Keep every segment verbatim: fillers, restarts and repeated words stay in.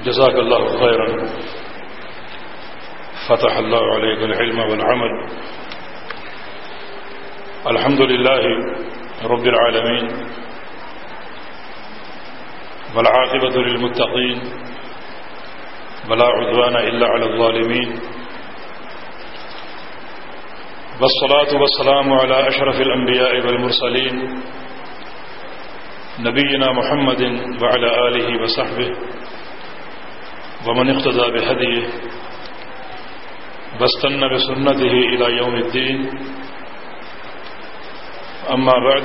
جزاك الله خيرا فتح الله عليك العلم والعمل. الحمد لله رب العالمين والعاقبة للمتقين ولا عدوان إلا على الظالمين، والصلاة والسلام على أشرف الأنبياء والمرسلين نبينا محمد وعلى آله وصحبه ومن اقتدى بهديه واستنى بسنته إلى يوم الدين. أما بعد،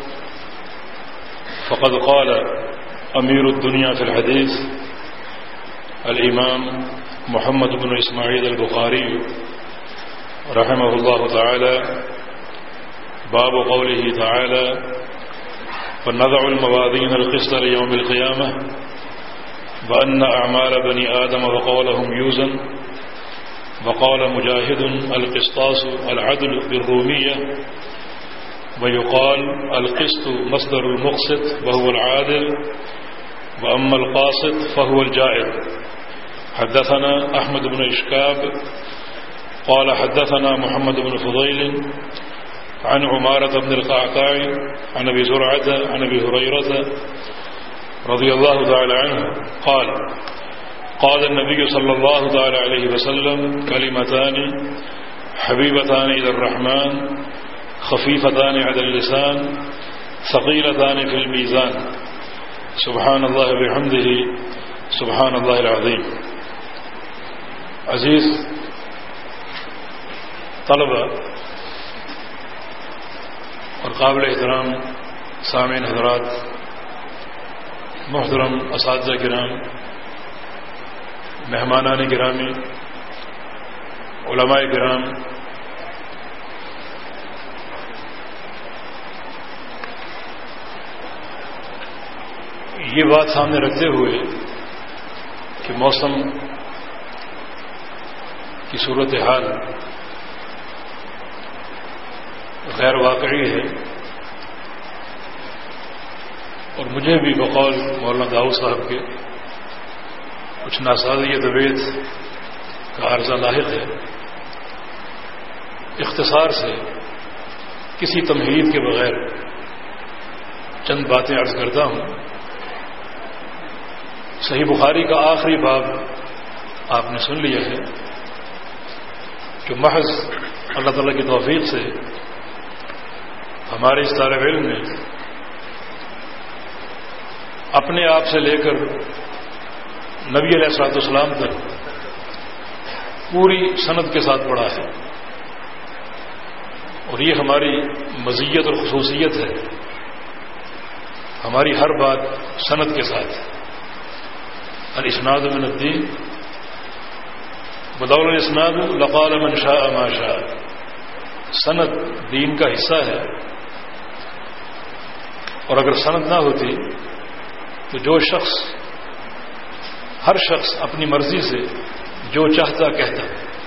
فقد قال أمير الدنيا في الحديث الإمام محمد بن إسماعيل البخاري رحمه الله تعالى: باب قوله تعالى: فنضع الموازين القسط ليوم القيامة وأن أعمال بني آدم وقولهم يوزن. وقال مجاهد: القسطاس العدل بالرومية، ويقال القسط مصدر المقسط وهو العادل، وأما القاسط فهو الجائر. حدثنا أحمد بن إشكاب قال حدثنا محمد بن فضيل عن عمارة بن القعقاع عن أبي زرعة عن أبي هريرة رضي الله تعالى عنه قال: قال النبي صلى الله تعالى عليه وسلم: كلمتان حبيبتان إلى الرحمن خفيفتان على اللسان ثقيلتان في الميزان، سبحان الله بحمده سبحان الله العظيم. عزیز طلبہ اور قابل احترام سامعین حضرات، محترم اساتذہ کرام، مہمانان گرامی، علماء کرام، یہ بات سامنے رکھتے ہوئے کہ موسم کی صورتحال غیر واقعی ہے، اور مجھے بھی بقول مولانا داؤد صاحب کے کچھ ناسازی طبیعت کا عارضہ لاحق ہے، اختصار سے کسی تمہید کے بغیر چند باتیں عرض کرتا ہوں. صحیح بخاری کا آخری باب آپ نے سن لیا ہے، جو محض اللہ تعالیٰ کی توفیق سے ہمارے اس طالب علم نے اپنے آپ سے لے کر نبی علیہ الصلوۃ والسلام تک پوری سند کے ساتھ پڑھا ہے، اور یہ ہماری مزیت اور خصوصیت ہے. ہماری ہر بات سند کے ساتھ. الاسناد من الدین بدول الاسناد لقال من شاء ما شاء. سند دین کا حصہ ہے، اور اگر سند نہ ہوتی تو جو شخص ہر شخص اپنی مرضی سے جو چاہتا کہتا.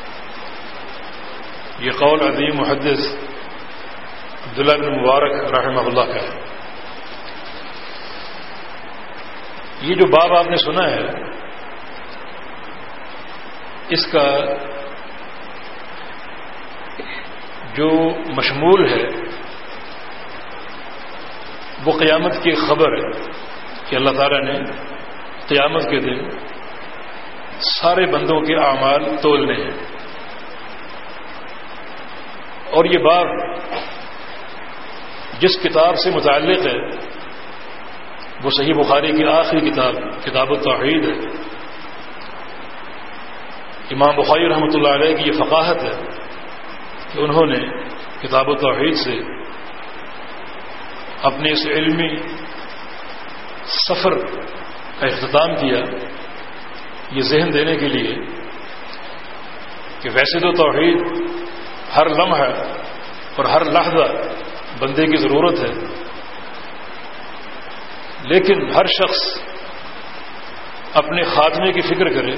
یہ قول عظیم محدث عبداللہ بن مبارک رحمہ اللہ کا ہے. یہ جو باب آپ نے سنا ہے، اس کا جو مشمول ہے وہ قیامت کی خبر ہے کہ اللہ تعالیٰ نے قیامت کے دن سارے بندوں کے اعمال تولنے ہیں. اور یہ باب جس کتاب سے متعلق ہے وہ صحیح بخاری کی آخری کتاب کتاب التوحید ہے. امام بخاری رحمۃ اللہ علیہ کی یہ فقاہت ہے کہ انہوں نے کتاب التوحید سے اپنے اس علمی سفر کا اختتام کیا، یہ ذہن دینے کے لیے کہ ویسے تو توحید ہر لمحہ اور ہر لحظہ بندے کی ضرورت ہے، لیکن ہر شخص اپنے خاتمے کی فکر کرے،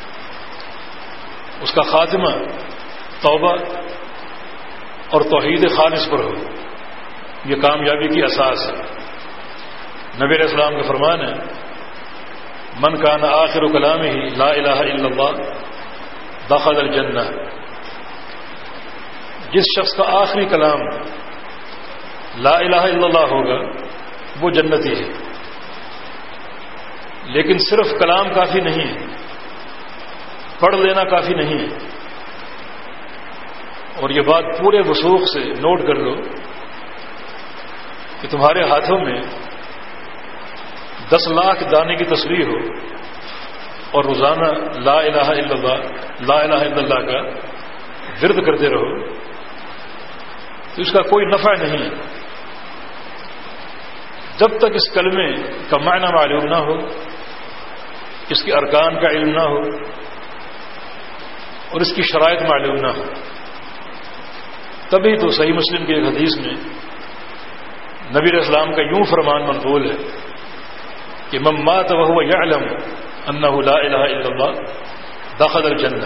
اس کا خاتمہ توبہ اور توحید خالص پر ہو. یہ کامیابی کی اساس ہے. نبی علیہ السلام کا فرمان ہے من کان آخر کلامہ لا الہ الا اللہ دخل الجنہ، جس شخص کا آخری کلام لا الہ الا اللہ ہوگا وہ جنتی ہے۔ لیکن صرف کلام کافی نہیں ہے، پڑھ لینا کافی نہیں ہے۔ اور یہ بات پورے وثوق سے نوٹ کر لو کہ تمہارے ہاتھوں میں دس لاکھ دانے کی تصویر ہو اور روزانہ لا الہ الا اللہ لا الہ الا اللہ کا ورد کرتے رہو تو اس کا کوئی نفع نہیں ہے جب تک اس کلمے کا معنی معلوم نہ ہو، اس کے ارکان کا علم نہ ہو اور اس کی شرائط معلوم نہ ہو۔ تبھی تو صحیح مسلم کی ایک حدیث میں نبی علیہ السلام کا یوں فرمان منقول ہے کہ من مات وهو يعلم انه لا الہ الا اللہ دخل الجنہ،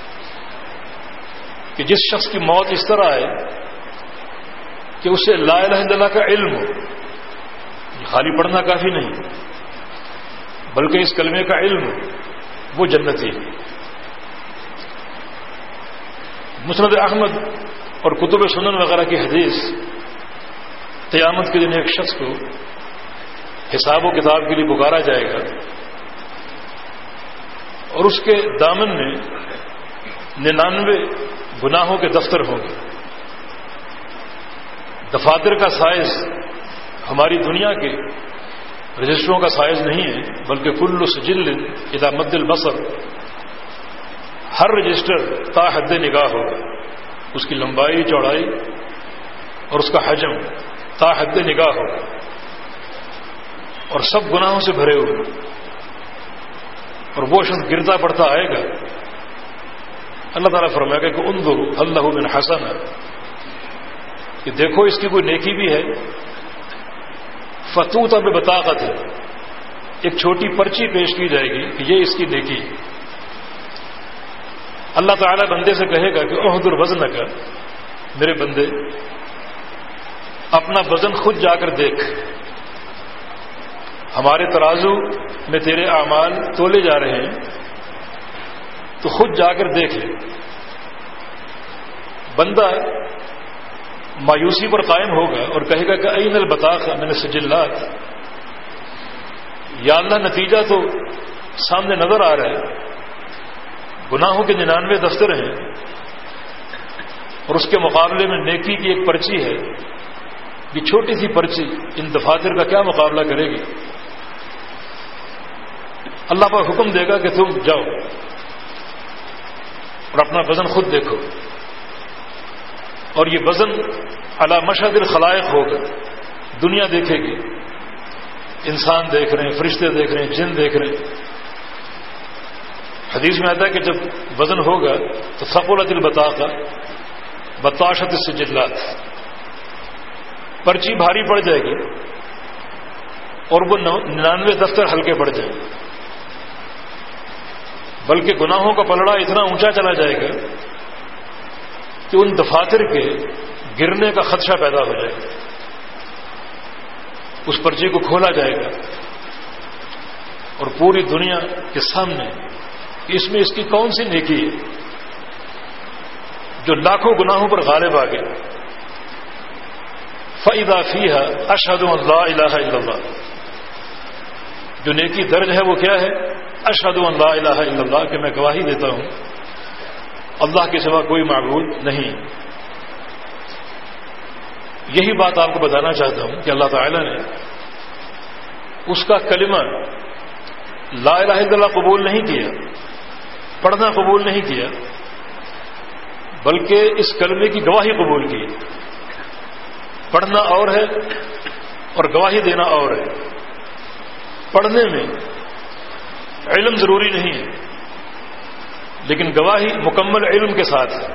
کہ جس شخص کی موت اس طرح ہے کہ اسے لا الہ الا اللہ کا علم ہو، خالی پڑھنا کافی نہیں بلکہ اس کلمے کا علم ہو، وہ جنتی ہے۔ مسند احمد اور کتب سنن وغیرہ کی حدیث قیامت کے دن ایک شخص کو حساب و کتاب کے لیے پکارا جائے گا اور اس کے دامن میں ننانوے گناہوں کے دفتر ہوں گے۔ دفاتر کا سائز ہماری دنیا کے رجسٹروں کا سائز نہیں ہے بلکہ کل سجل اذا مد البصر، ہر رجسٹر تا حد نگاہ ہوگا، اس کی لمبائی چوڑائی اور اس کا حجم تا حد نگاہ ہوگا اور سب گناہوں سے بھرے ہوئے، اور وہ شخص گرتا پڑتا آئے گا۔ اللہ تعالیٰ فرمائے گا کہ انظروا هل له من حسنہ، کہ دیکھو اس کی کوئی نیکی بھی ہے۔ فتوت اب بطاقت ہے، ایک چھوٹی پرچی پیش کی جائے گی کہ یہ اس کی نیکی ہے۔ اللہ تعالیٰ بندے سے کہے گا کہ احضر وزنک، میرے بندے اپنا وزن خود جا کر دیکھ، ہمارے ترازو میں تیرے اعمال تولے جا رہے ہیں تو خود جا کر دیکھ لے۔ بندہ مایوسی پر قائم ہوگا اور کہے گا کہ این البطاقہ من السجلات، یا اللہ نتیجہ تو سامنے نظر آ رہا ہے، گناہوں کے ننانوے دفتر ہیں اور اس کے مقابلے میں نیکی کی ایک پرچی ہے، یہ چھوٹی سی پرچی ان دفاتر کا کیا مقابلہ کرے گی؟ اللہ پر حکم دے گا کہ تم جاؤ اور اپنا وزن خود دیکھو، اور یہ وزن علی مشہد الخلائق ہوگا، دنیا دیکھے گی، انسان دیکھ رہے ہیں، فرشتے دیکھ رہے ہیں، جن دیکھ رہے ہیں۔ حدیث میں آتا ہے کہ جب وزن ہوگا تو ثقلت البطاقہ بطاشت السجلات، پرچی بھاری پڑ جائے گی اور وہ ننانوے دفتر ہلکے پڑ جائیں گے، بلکہ گناہوں کا پلڑا اتنا اونچا چلا جائے گا کہ ان دفاتر کے گرنے کا خدشہ پیدا ہو جائے گا۔ اس پرچی کو کھولا جائے گا اور پوری دنیا کے سامنے اس میں اس کی کون سی نیکی ہے جو لاکھوں گناہوں پر غالب آ گئے۔ فَإِذَا فِيهَا أَشْهَدُ أَن لَّا إِلَٰهَ إِلَّا اللَّهُ، جو نیکی درج ہے وہ کیا ہے؟ أَشْهَدُ أَن لَّا إِلَٰهَ إِلَّا اللَّهُ، کہ میں گواہی دیتا ہوں اللہ کے سوا کوئی معبود نہیں۔ یہی بات آپ کو بتانا چاہتا ہوں کہ اللہ تعالیٰ نے اس کا کلمہ لا الہ الا اللہ قبول نہیں کیا، پڑھنا قبول نہیں کیا، بلکہ اس کلمے کی گواہی قبول کی۔ پڑھنا اور ہے اور گواہی دینا اور ہے۔ پڑھنے میں علم ضروری نہیں ہے لیکن گواہی مکمل علم کے ساتھ ہے۔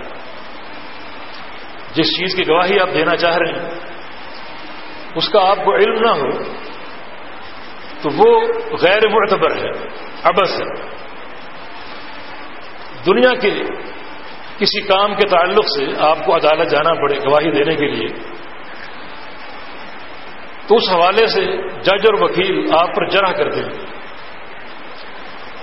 جس چیز کی گواہی آپ دینا چاہ رہے ہیں اس کا آپ کو علم نہ ہو تو وہ غیر معتبر ہے، عبث ہے۔ دنیا کے کسی کام کے تعلق سے آپ کو عدالت جانا پڑے گواہی دینے کے لیے تو اس حوالے سے جج اور وکیل آپ پر جرح کرتے ہیں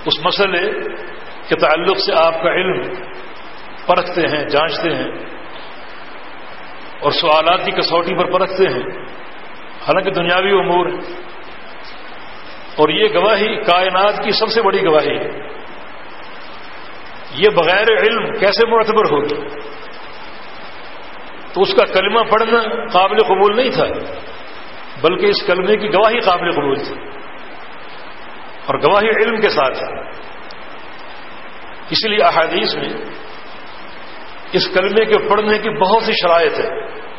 اس مسئلے کے تعلق سے آپ کا علم پرکھتے ہیں، جانچتے ہیں اور سوالات کی کسوٹی پر پرکھتے ہیں، حالانکہ دنیاوی امور ہیں، اور یہ گواہی کائنات کی سب سے بڑی گواہی ہے۔ یہ بغیر علم کیسے معتبر ہوگی؟ تو اس کا کلمہ پڑھنا قابل قبول نہیں تھا، بلکہ اس کلمے کی گواہی قابل قبول تھی، اور گواہی علم کے ساتھ ہے۔ اس لیے احادیث میں اس کلمے کے پڑھنے کی بہت سی شرائط ہے۔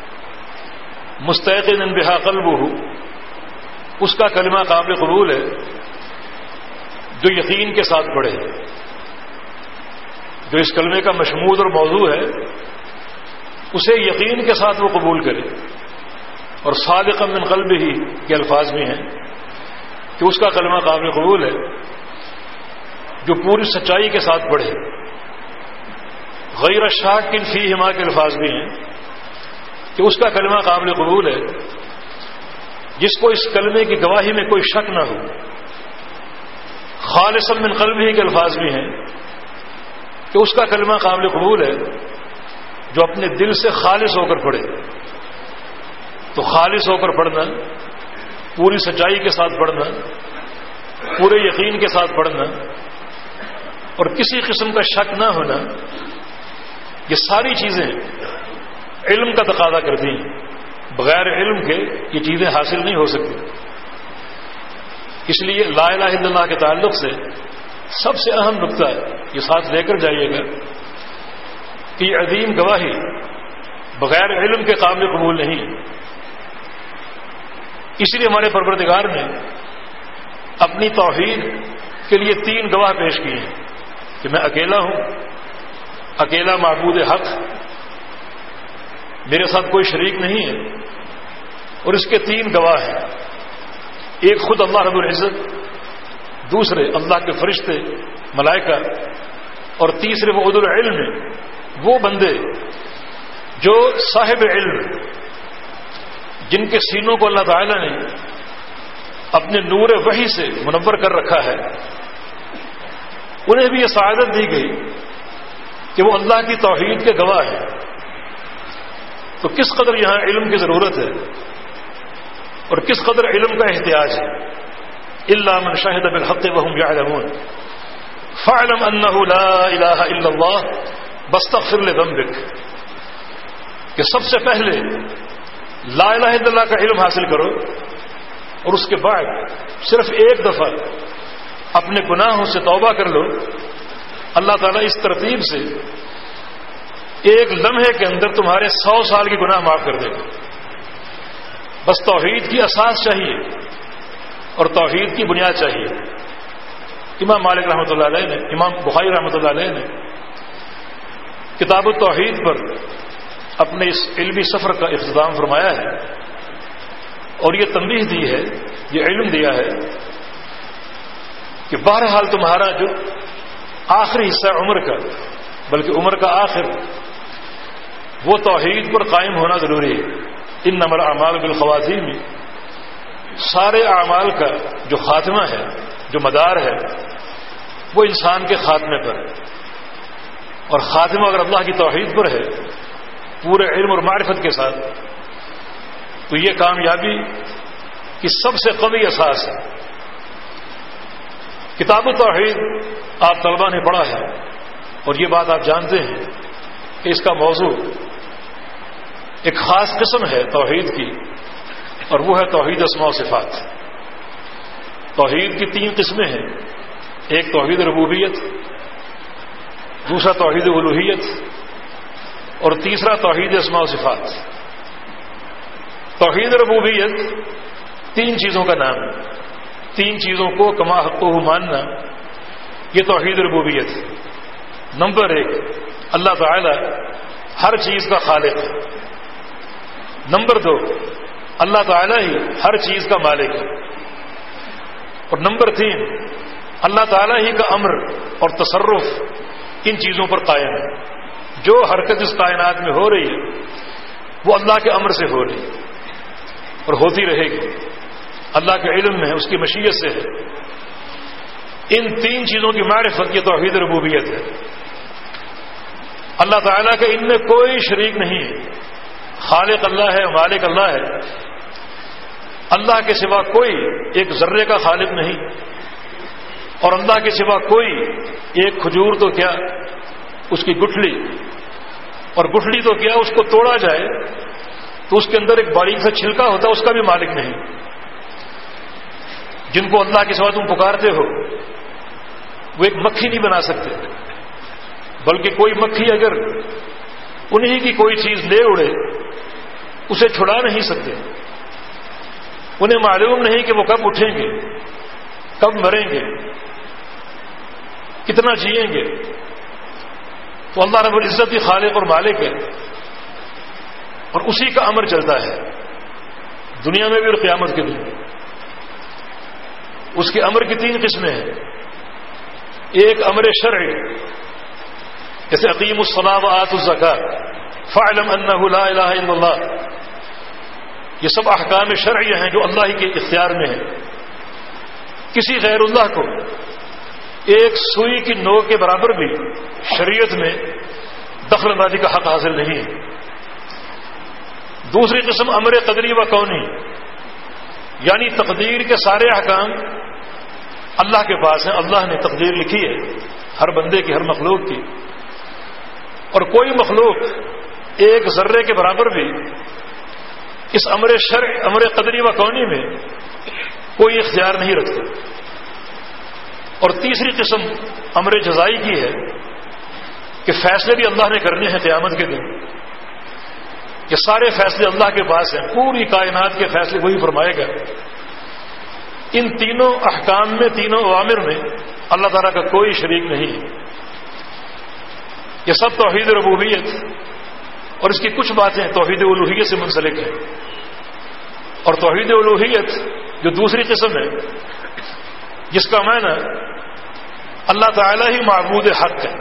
مستيقن بها قلبه، اس کا کلمہ قابل قبول ہے جو یقین کے ساتھ پڑھے، جو اس کلمے کا مشمول اور موضوع ہے اسے یقین کے ساتھ وہ قبول کرے، اور صادقا من قلبہ کے الفاظ بھی ہیں کہ اس کا کلمہ قابل قبول ہے جو پوری سچائی کے ساتھ پڑھے، غیر شاک فیہما کے الفاظ بھی ہیں کہ اس کا کلمہ قابل قبول ہے جس کو اس کلمے کی گواہی میں کوئی شک نہ ہو، خالصا من قلبہ کے الفاظ بھی ہیں کہ اس کا کلمہ قابل قبول ہے جو اپنے دل سے خالص ہو کر پڑھے۔ تو خالص ہو کر پڑھنا، پوری سچائی کے ساتھ پڑھنا، پورے یقین کے ساتھ پڑھنا اور کسی قسم کا شک نہ ہونا، یہ ساری چیزیں علم کا تقاضا کرتی ہیں۔ بغیر علم کے یہ چیزیں حاصل نہیں ہو سکتی۔ اس لیے لا الہ الا اللہ کے تعلق سے سب سے اہم نقطہ یہ ساتھ لے کر جائیے گا کہ یہ عظیم گواہی بغیر علم کے قابل قبول نہیں۔ اس لیے ہمارے پروردگار نے اپنی توحید کے لیے تین گواہ پیش کیے ہیں کہ میں اکیلا ہوں، اکیلا معبود حق، میرے ساتھ کوئی شریک نہیں ہے، اور اس کے تین گواہ ہیں، ایک خود اللہ رب العزت، دوسرے اللہ کے فرشتے ملائکہ، اور تیسرے وہ اولو العلم، وہ بندے جو صاحب علم، جن کے سینوں کو اللہ تعالی نے اپنے نور وحی سے منور کر رکھا ہے، انہیں بھی یہ سعادت دی گئی کہ وہ اللہ کی توحید کے گواہ ہیں۔ تو کس قدر یہاں علم کی ضرورت ہے اور کس قدر علم کا احتیاج ہے۔ الا من شهد بالحق وهم يعلمون فاعلم انه لا الہ الا اللہ واستغفر لذنبک، کہ سب سے پہلے لا الہ الا اللہ کا علم حاصل کرو، اور اس کے بعد صرف ایک دفعہ اپنے گناہوں سے توبہ کر لو، اللہ تعالیٰ اس ترتیب سے ایک لمحے کے اندر تمہارے سو سال کی گناہ معاف کر دے گا۔ بس توحید کی اساس چاہیے اور توحید کی بنیاد چاہیے۔ امام مالک رحمۃ اللہ علیہ نے، امام بخاری رحمۃ اللہ علیہ نے کتاب التوحید پر اپنے اس علمی سفر کا اختتام فرمایا ہے، اور یہ تنبیہ دی ہے، یہ علم دیا ہے کہ بہرحال تمہارا جو آخری حصہ عمر کا، بلکہ عمر کا آخر، وہ توحید پر قائم ہونا ضروری ہے۔ انما الاعمال بالخواتیم، سارے اعمال کا جو خاتمہ ہے، جو مدار ہے، وہ انسان کے خاتمے پر ہے، اور خاتمہ اگر اللہ کی توحید پر ہے پورے علم اور معرفت کے ساتھ، تو یہ کامیابی کی سب سے قوی اساس ہے۔ کتاب التوحید آپ طلبہ نے پڑھا ہے، اور یہ بات آپ جانتے ہیں کہ اس کا موضوع ایک خاص قسم ہے توحید کی، اور وہ ہے توحید اسماء و صفات۔ توحید کی تین قسمیں ہیں، ایک توحید ربوبیت، دوسرا توحید الوہیت، اور تیسرا توحید اسماء و صفات۔ توحید ربوبیت تین چیزوں کا نام ہے، تین چیزوں کو کما حقہ ماننا، یہ توحید ربوبیت ہے۔ نمبر ایک، اللہ تعالی ہر چیز کا خالق ہے۔ نمبر دو، اللہ تعالی ہی ہر چیز کا مالک ہے۔ اور نمبر تین، اللہ تعالی ہی کا امر اور تصرف ان چیزوں پر قائم ہے۔ جو حرکت اس کائنات میں ہو رہی ہے وہ اللہ کے امر سے ہو رہی ہے اور ہوتی رہے گی، اللہ کے علم میں ہے، اس کی مشیت سے ہے۔ ان تین چیزوں کی معرفت یہ توحید ربوبیت ہے. اللہ تعالیٰ کے ان میں کوئی شریک نہیں ہے. خالق اللہ ہے، مالک اللہ ہے. اللہ کے سوا کوئی ایک ذرے کا خالق نہیں، اور اللہ کے سوا کوئی ایک کھجور تو کیا اس کی گٹھلی، اور گٹھلی تو کیا اس کو توڑا جائے تو اس کے اندر ایک باریک سا چھلکا ہوتا ہے، اس کا بھی مالک نہیں. جن کو اللہ کے سوا تم پکارتے ہو وہ ایک مکھی نہیں بنا سکتے، بلکہ کوئی مکھی اگر انہی کی کوئی چیز لے اڑے اسے چھڑا نہیں سکتے. انہیں معلوم نہیں کہ وہ کب اٹھیں گے، کب مریں گے، کتنا جئیں گے. تو اللہ رب العزت ہی خالق اور مالک ہے، اور اسی کا امر چلتا ہے دنیا میں بھی اور قیامت کے دن. اس کے امر کی تین قسمیں ہیں. ایک امر شرعی، جیسے اقیم الصلاۃ وآتوا الزکاۃ فاعلم انہ لا الہ الا اللہ. یہ سب احکام شرعی ہیں جو اللہ ہی کے اختیار میں ہیں. کسی غیر اللہ کو ایک سوئی کی نوک کے برابر بھی شریعت میں دخل اندازی کا حق حاصل نہیں ہے. دوسری قسم امر قدری و کونی، یعنی تقدیر کے سارے احکام اللہ کے پاس ہیں. اللہ نے تقدیر لکھی ہے ہر بندے کی، ہر مخلوق کی، اور کوئی مخلوق ایک ذرے کے برابر بھی اس امر شرع امر قدری و کونی میں کوئی اختیار نہیں رکھتے. اور تیسری قسم امر جزائی کی ہے کہ فیصلے بھی اللہ نے کرنے ہیں قیامت کے دن. یہ سارے فیصلے اللہ کے پاس ہیں، پوری کائنات کے فیصلے وہی فرمائے گا. ان تینوں احکام میں، تینوں اوامر میں اللہ تعالیٰ کا کوئی شریک نہیں ہے. یہ سب توحید ربوبیت، اور اس کی کچھ باتیں توحید الوہیت سے منسلک ہیں. اور توحید الوہیت جو دوسری قسم ہے، جس کا معنی اللہ تعالیٰ ہی معبود حق ہے،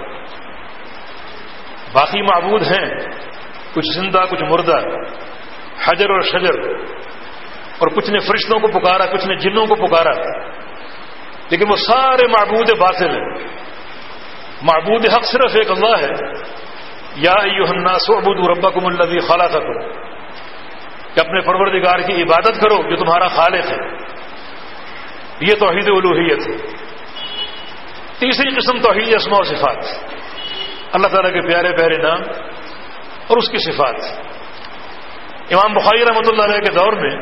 باقی معبود ہیں کچھ زندہ کچھ مردہ، حجر اور شجر، اور کچھ نے فرشتوں کو پکارا، کچھ نے جنوں کو پکارا، لیکن وہ سارے معبود باطل ہیں. معبود حق صرف ایک اللہ ہے. یا ایھا الناس اعبدوا ربکم الذی خلقکم، کہ اپنے پروردگار کی عبادت کرو جو تمہارا خالق ہے. یہ توحید الوہیت ہے. تیسری قسم توحید اسماء و صفات، اللہ تعالیٰ کے پیارے پیارے نام اور اس کی صفات. امام بخاری رحمۃ اللہ علیہ کے دور میں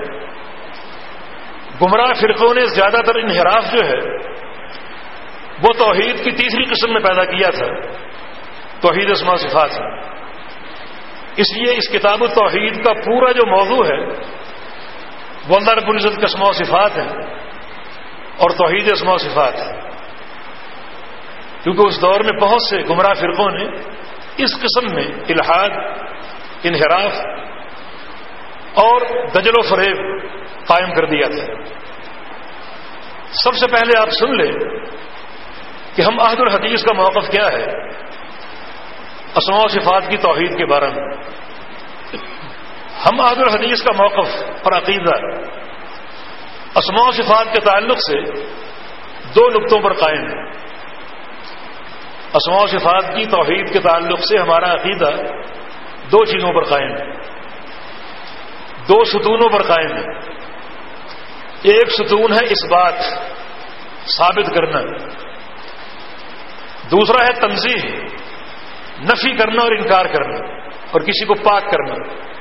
گمراہ فرقوں نے زیادہ تر انحراف جو ہے وہ توحید کی تیسری قسم میں پیدا کیا تھا، توحید اسماء و صفات ہے. اس لیے اس کتاب التوحید کا پورا جو موضوع ہے وہ اللہ رب العزت کے اسماء و صفات ہیں اور توحید اسماء و صفات ہے. کیونکہ اس دور میں بہت سے گمراہ فرقوں نے اس قسم میں الحاد، انحراف اور دجل و فریب قائم کر دیا تھا. سب سے پہلے آپ سن لیں کہ ہم عہد الحدیث کا موقف کیا ہے اسماء و صفات کی توحید کے بارے میں. ہم عہد الحدیث کا موقف اور عقیدہ اسماء و صفات کے تعلق سے دو نقطوں پر قائم ہے. اسماء و صفات کی توحید کے تعلق سے ہمارا عقیدہ دو چیزوں پر قائم ہے، دو ستونوں پر قائم ہے. ایک ستون ہے اس بات ثابت کرنا، دوسرا ہے تنزیہ، نفی کرنا اور انکار کرنا اور کسی کو پاک کرنا.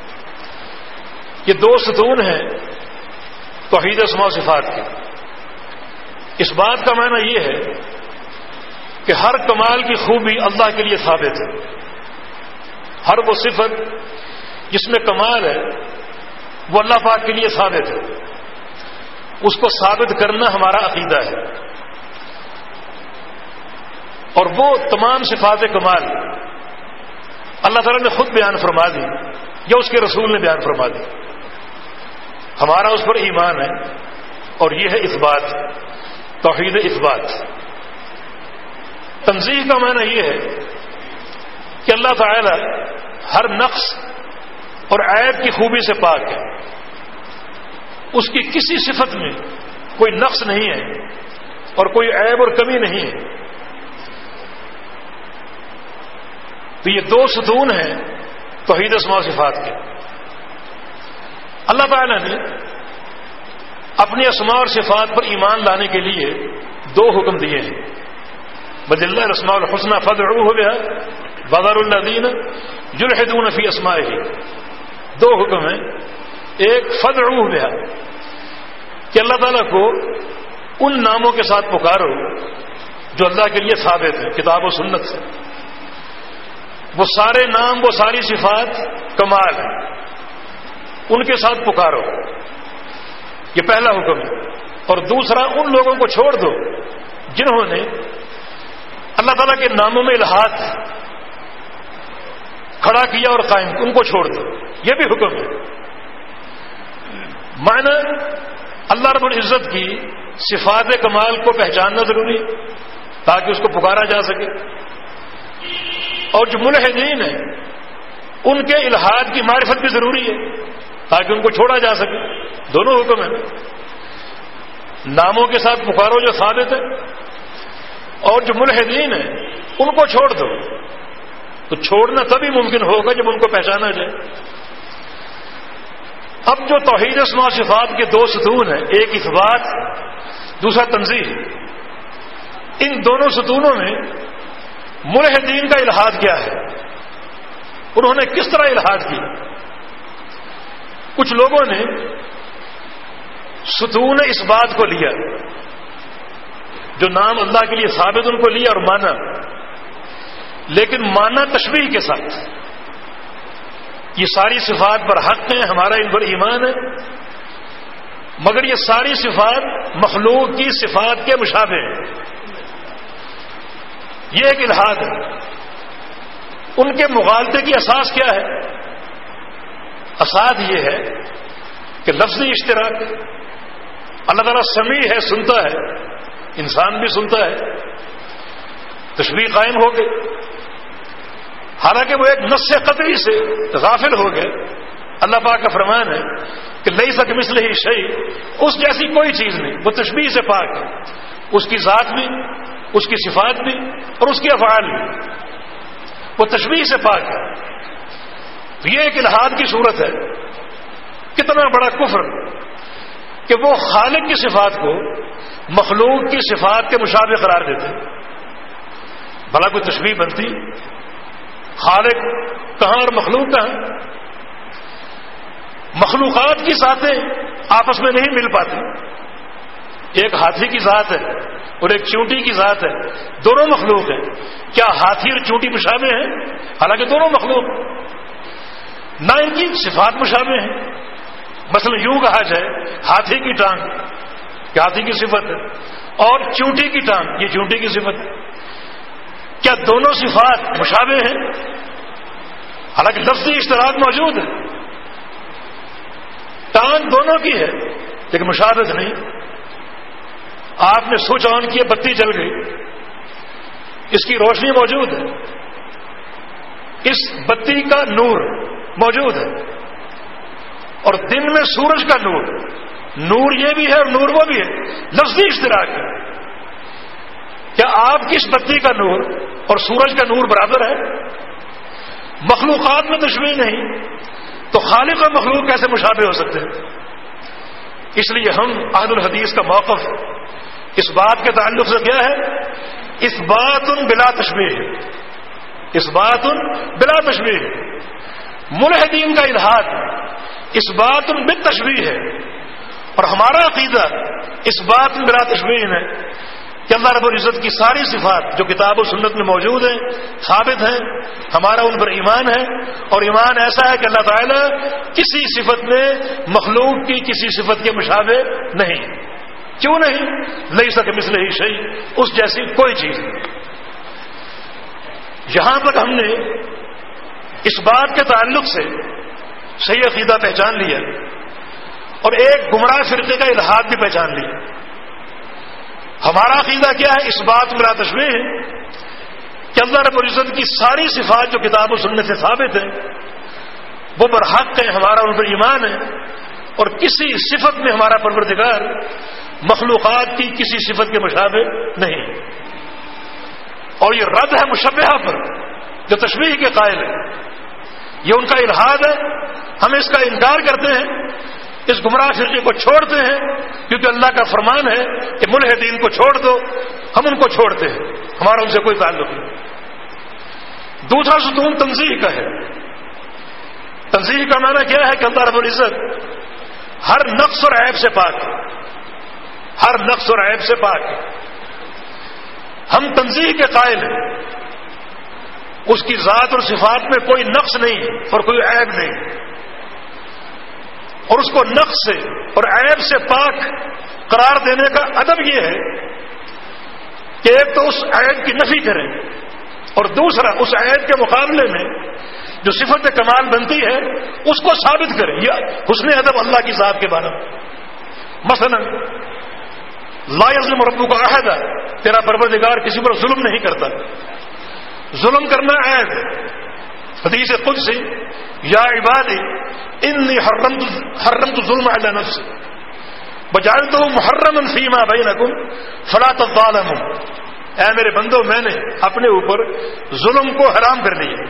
یہ دو ستون ہیں توحید اسماء و صفات کے. اس بات کا معنی یہ ہے کہ ہر کمال کی خوبی اللہ کے لیے ثابت ہے. ہر وہ صفت جس میں کمال ہے وہ اللہ پاک کے لیے ثابت ہے. اس کو ثابت کرنا ہمارا عقیدہ ہے. اور وہ تمام صفات کمال اللہ تعالیٰ نے خود بیان فرما دی یا اس کے رسول نے بیان فرما دی. ہمارا اس پر ایمان ہے اور یہ ہے اثبات، توحید اثبات. تنزیہ کا معنی یہ ہے کہ اللہ تعالی ہر نقص اور عیب کی خوبی سے پاک ہے. اس کی کسی صفت میں کوئی نقص نہیں ہے، اور کوئی عیب اور کمی نہیں ہے. تو یہ دو ستون ہیں توحید اسماء و صفات کے. اللہ تعالیٰ نے اپنی اسماء اور صفات پر ایمان لانے کے لیے دو حکم دیے ہیں. بَلِلَّهِ الْأَسْمَاءُ الْحُسْنَىٰ فَادْعُوهُ بِهَا وَذَرُوا الَّذِينَ يُلْحِدُونَ فِي أَسْمَائِهِ. دو حکم ہیں. ایک فَادْعُوهُ بِهَا کہ اللہ تعالیٰ کو ان ناموں کے ساتھ پکارو جو اللہ کے لیے ثابت ہیں کتاب و سنت سے. وہ سارے نام وہ ساری صفات کمال ہیں, ان کے ساتھ پکارو. یہ پہلا حکم ہے. اور دوسرا ان لوگوں کو چھوڑ دو جنہوں نے اللہ تعالیٰ کے ناموں میں الہات کھڑا کیا اور قائم, ان کو چھوڑ دو. یہ بھی حکم ہے. معنی اللہ رب العزت کی صفات کمال کو پہچاننا ضروری ہے تاکہ اس کو پکارا جا سکے. اور جو ملحدین ہیں ان کے الہات کی معرفت بھی ضروری ہے تاکہ ان کو چھوڑا جا سکے. دونوں حکم ہیں. ناموں کے ساتھ پکارو جو ثابت ہے, اور جو ملحدین ہیں ان کو چھوڑ دو. تو چھوڑنا تبھی ممکن ہوگا جب ان کو پہچانا جائے. اب جو توحید اسماء و صفات کے دو ستون ہیں, ایک اثبات دوسرا تنزیہ, ان دونوں ستونوں میں ملحدین کا الہاد کیا ہے, انہوں نے کس طرح الہاد کیا. کچھ لوگوں نے ستون اس بات کو لیا جو نام اللہ کے لیے ثابت ان کو لیا اور مانا, لیکن مانا تشبیہ کے ساتھ. یہ ساری صفات پر حق ہیں, ہمارا ان پر ایمان ہے, مگر یہ ساری صفات مخلوق کی صفات کے مشابہ ہیں. یہ ایک الہاد ہے. ان کے مغالطے کی اساس کیا ہے؟ اساس یہ ہے کہ لفظی اشتراک. اللہ تعالیٰ سمیع ہے, سنتا ہے, انسان بھی سنتا ہے, تشبیہ قائم ہو گئی. حالانکہ وہ ایک نص قطعی سے غافل ہو گئے. اللہ پاک کا فرمان ہے کہ لیس کمثلہ شیء, اس جیسی کوئی چیز نہیں. وہ تشبیہ سے پاک ہے, اس کی ذات بھی, اس کی صفات بھی, اور اس کے افعال بھی. وہ تشبیہ سے پاک ہے. تو یہ ایک الہاد کی صورت ہے. کتنا بڑا کفر کہ وہ خالق کی صفات کو مخلوق کی صفات کے مشابہ قرار دیتے. بھلا کوئی تشبیہ بنتی؟ خالق کہاں اور مخلوق کہاں؟ مخلوقات کی ذاتیں آپس میں نہیں مل پاتی. ایک ہاتھی کی ذات ہے اور ایک چونٹی کی ذات ہے, دونوں مخلوق ہیں. کیا ہاتھی اور چونٹی مشابہ ہیں؟ حالانکہ دونوں مخلوق. نہ ان کی صفات مشابہ ہیں. مثلا یوں کہا جائے ہاتھی کی ٹانگ کہ ہاتھی کی صفت ہے, اور چونٹی کی ٹانگ یہ چونٹی کی صفت ہے. کیا دونوں صفات مشابہ ہیں؟ حالانکہ لفظی اشتراک موجود ہے. ٹانگ دونوں کی ہے لیکن مشابہت نہیں. آپ نے سوئچ آن کیا, بتی جل گئی, اس کی روشنی موجود ہے, اس بتی کا نور موجود ہے, اور دن میں سورج کا نور, نور یہ بھی ہے اور نور وہ بھی ہے. لفظی اشتراک ہے. کیا آپ کی اس بتی کا نور اور سورج کا نور برابر ہے؟ مخلوقات میں تشبیہ نہیں, تو خالق اور مخلوق کیسے مشابہ ہو سکتے ہیں؟ اس لیے ہم اہل الحدیث کا موقف اس بات کے تعلق سے کیا ہے؟ اس بات بلا تشبیہ, اس بات بلا تشبیہ. ملحدین کا الہاد اس بات بالتشبیہ ہے, اور ہمارا عقیدہ اس بات بلا تشبیہ ہے کہ اللہ رب العزت کی ساری صفات جو کتاب و سنت میں موجود ہیں ثابت ہیں, ہمارا ان پر ایمان ہے. اور ایمان ایسا ہے کہ اللہ تعالیٰ کسی صفت میں مخلوق کی کسی صفت کے مشابہ نہیں. کیوں نہیں؟ لیس کمثلہ شیء, اس جیسی کوئی چیز نہیں. یہاں تک ہم نے اس بات کے تعلق سے صحیح عقیدہ پہچان لیا اور ایک گمراہ فرقے کا الہاد بھی پہچان لیا. ہمارا عقیدہ کیا ہے؟ اس بات بلا تشبیہ ہے کہ اللہ رب العزت کی ساری صفات جو کتاب و سنت سے ثابت ہیں وہ برحق ہیں, ہمارا ان پر ایمان ہے, اور کسی صفت میں ہمارا پروردگار مخلوقات کی کسی صفت کے مشابہ نہیں. اور یہ رد ہے مشبہہ پر جو تشبیہ کے قائل ہے. یہ ان کا الحاد ہے. ہم اس کا انکار کرتے ہیں, اس گمراہ فرقے کو چھوڑتے ہیں, کیونکہ اللہ کا فرمان ہے کہ ملحدین کو چھوڑ دو. ہم ان کو چھوڑتے ہیں, ہمارا ان سے کوئی تعلق نہیں. دوسرا ستون تنزیہ کا ہے. تنزیہ کا معنی کیا ہے کہ اللہ رب العزت ہر نقص اور عیب سے پاک ہے, ہر نقص اور عیب سے پاک ہے. ہم تنزیہ کے قائل ہیں, اس کی ذات اور صفات میں کوئی نقص نہیں اور کوئی عیب نہیں, اور اس کو نقص سے اور عیب سے پاک قرار دینے کا ادب یہ ہے کہ ایک تو اس عیب کی نفی کریں, اور دوسرا اس عیب کے مقابلے میں جو صفت کمال بنتی ہے اس کو ثابت کریں. یہ حسن ادب اللہ کی ذات کے بارے میں. مثلا لا یظلم ربک احد, تیرا پروردگار کسی پر ظلم نہیں کرتا. ظلم کرنا عیب ہے. حدیث قدسی یا عبادی انی حرمت حرمت ظلم علی نفسی وجعلته محرما فیما بینکم فلا تظالموا. اے میرے بندو, میں نے اپنے اوپر ظلم کو حرام کر لیا.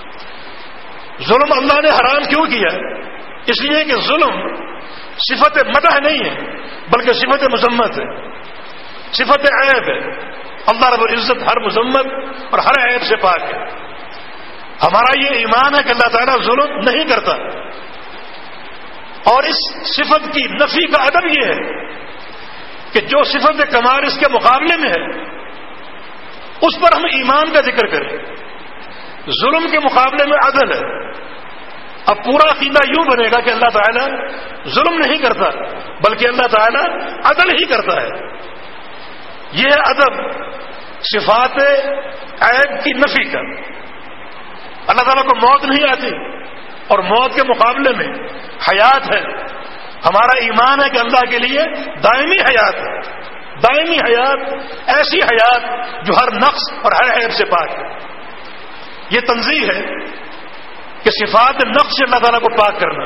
ظلم اللہ نے حرام کیوں کیا؟ اس لیے کہ ظلم صفت مدح نہیں ہے بلکہ صفت مذمت ہے, صفت عیب ہے. اللہ رب العزت ہر مذمت اور ہر عیب سے پاک ہے. ہمارا یہ ایمان ہے کہ اللہ تعالیٰ ظلم نہیں کرتا, اور اس صفت کی نفی کا ادب یہ ہے کہ جو صفت کمال اس کے مقابلے میں ہے اس پر ہم ایمان کا ذکر کریں. ظلم کے مقابلے میں عدل ہے. اب پورا عقیدہ یوں بنے گا کہ اللہ تعالیٰ ظلم نہیں کرتا بلکہ اللہ تعالیٰ عدل ہی کرتا ہے. یہ ہے ادب صفات عیب کی نفی کا. اللہ تعالیٰ کو موت نہیں آتی اور موت کے مقابلے میں حیات ہے. ہمارا ایمان ہے کہ اللہ کے لیے دائمی حیات ہے, دائمی حیات, ایسی حیات جو ہر نقص اور ہر عیب سے پاک ہے. یہ تنزیہ ہے کہ صفات نقص سے اللہ تعالیٰ کو پاک کرنا.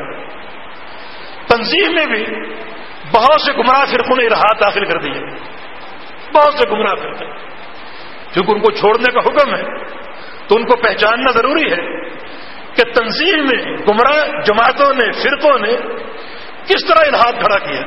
تنزیہ میں بھی بہت سے گمراہ فرقوں نے الحاد داخل کر دیے, بہت سے گمراہ فرقے. کیونکہ ان کو چھوڑنے کا حکم ہے تو ان کو پہچاننا ضروری ہے کہ تنزیہ میں گمراہ جماعتوں نے, فرقوں نے کس طرح الحاد کھڑا کیا.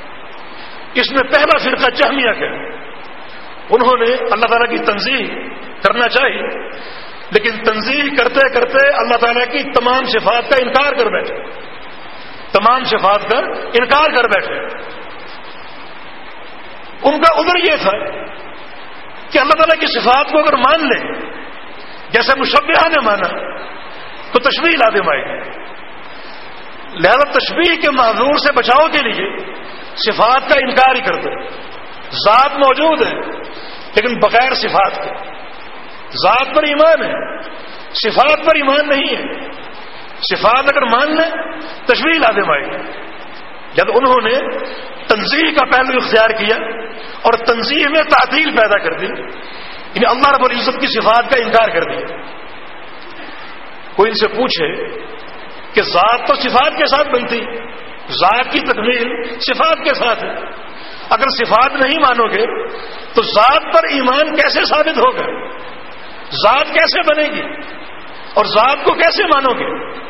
اس میں پہلا فرقہ جہمیہ کا. انہوں نے اللہ تعالیٰ کی تنزیہ کرنا چاہیے لیکن تنزیہ کرتے کرتے اللہ تعالیٰ کی تمام صفات کا انکار کر بیٹھے, تمام صفات کا انکار کر بیٹھے. ان کا عذر یہ تھا کہ اللہ تعالیٰ کی صفات کو اگر مان لیں جیسے مشبہہ نے مانا تو تشبیہ لازم آئے گی. لہذا تشبیہ کے معذور سے بچاؤ کے لیے صفات کا انکار ہی کرتے. ذات موجود ہے لیکن بغیر صفات کے. ذات پر ایمان ہے, صفات پر ایمان نہیں ہے. صفات اگر مان لیں تشبیہ لازم آئے گی. جب انہوں نے تنزیہ کا پہلو اختیار کیا اور تنزیہ میں تعطیل پیدا کر دی, یعنی اللہ رب العزت کی صفات کا انکار کر دیا. کوئی ان سے پوچھے کہ ذات تو صفات کے ساتھ بنتی, ذات کی تکمیل صفات کے ساتھ ہے. اگر صفات نہیں مانو گے تو ذات پر ایمان کیسے ثابت ہوگا؟ ذات کیسے بنے گی اور ذات کو کیسے مانو گے؟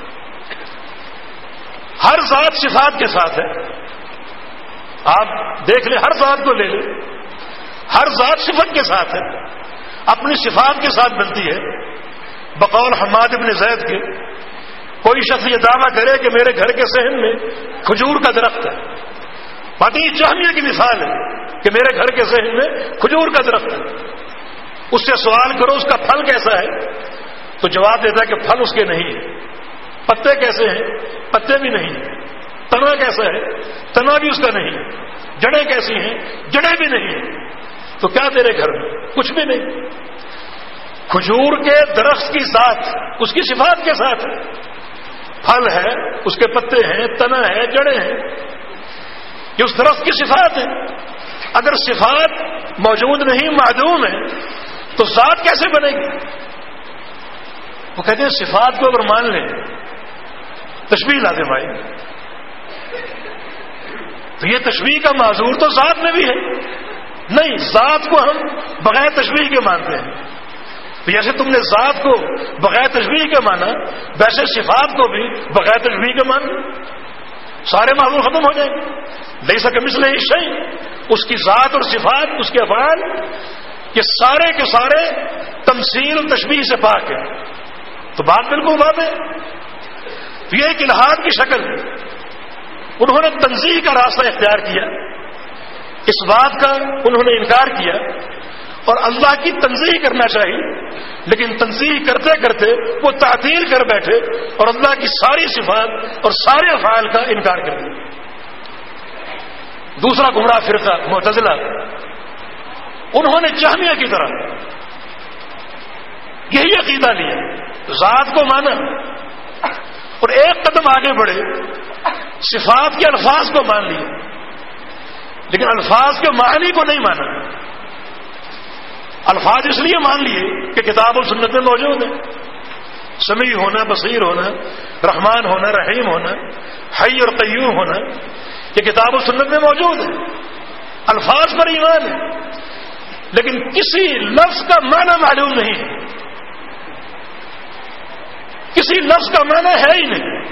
ہر ذات صفات کے ساتھ ہے. آپ دیکھ لیں, ہر ذات کو لے لیں, ہر ذات صفت کے ساتھ ہے, اپنی صفات کے ساتھ بنتی ہے. بقول حماد بن زید کے کوئی شخص یہ دعویٰ کرے کہ میرے گھر کے صحن میں کھجور کا درخت ہے, باقی جہمیہ کی مثال ہے کہ میرے گھر کے صحن میں کھجور کا درخت ہے. اس سے سوال کرو اس کا پھل کیسا ہے تو جواب دیتا ہے کہ پھل اس کے نہیں ہے. پتے کیسے ہیں؟ پتے بھی نہیں. تنا کیسا ہے؟ تنا بھی اس کا نہیں. جڑیں کیسی ہیں؟ جڑیں بھی نہیں. تو کیا تیرے گھر میں؟ کچھ بھی نہیں. کھجور کے درخت کی ذات اس کی صفات کے ساتھ ہے. پھل ہے, اس کے پتے ہیں, تنا ہے, جڑیں ہیں, یہ اس درخت کی صفات ہے. اگر صفات موجود نہیں, معدوم ہے, تو ذات کیسے بنے گی؟ وہ کہتے ہیں صفات کو اگر مان لیں تشبیہ لازم آئے گی. تو یہ تشبیہ کا معذور تو ذات میں بھی ہے نہیں، ذات کو ہم بغیر تشبیہ کے مانتے ہیں. تو جیسے تم نے ذات کو بغیر تشبیہ کے مانا، ویسے صفات کو بھی بغیر تشبیہ کے مانا، سارے معذور ختم ہو جائیں گے. لیس کمثلہ شیء، اس کی ذات اور صفات، اس کے افعال، یہ سارے کے سارے تمثیل و تشبیہ سے پاک ہے. تو بات بالکل بات ہے. تو یہ ایک الہاد کی شکل، انہوں نے تنزیہ کا راستہ اختیار کیا، اس بات کا انہوں نے انکار کیا، اور اللہ کی تنزیہ کرنا چاہیے، لیکن تنزیہ کرتے کرتے وہ تعطیل کر بیٹھے اور اللہ کی ساری صفات اور سارے افعال کا انکار کر دیا. دوسرا گمراہ فرقہ معتزلہ، انہوں نے جہمیہ کی طرح یہی عقیدہ لیا، ذات کو مانا اور ایک قدم آگے بڑھے، صفات کے الفاظ کو مان لیے لیکن الفاظ کے معنی کو نہیں مانا. الفاظ اس لیے مان لیے کہ کتاب و سنت میں موجود ہیں، سمیع ہونا، بصیر ہونا، رحمان ہونا، رحیم ہونا، حی اور قیوم ہونا، یہ کتاب و سنت میں موجود ہے. الفاظ پر ایمان ہے لیکن کسی لفظ کا معنی معلوم نہیں ہے، کسی لفظ کا معنی ہے ہی نہیں.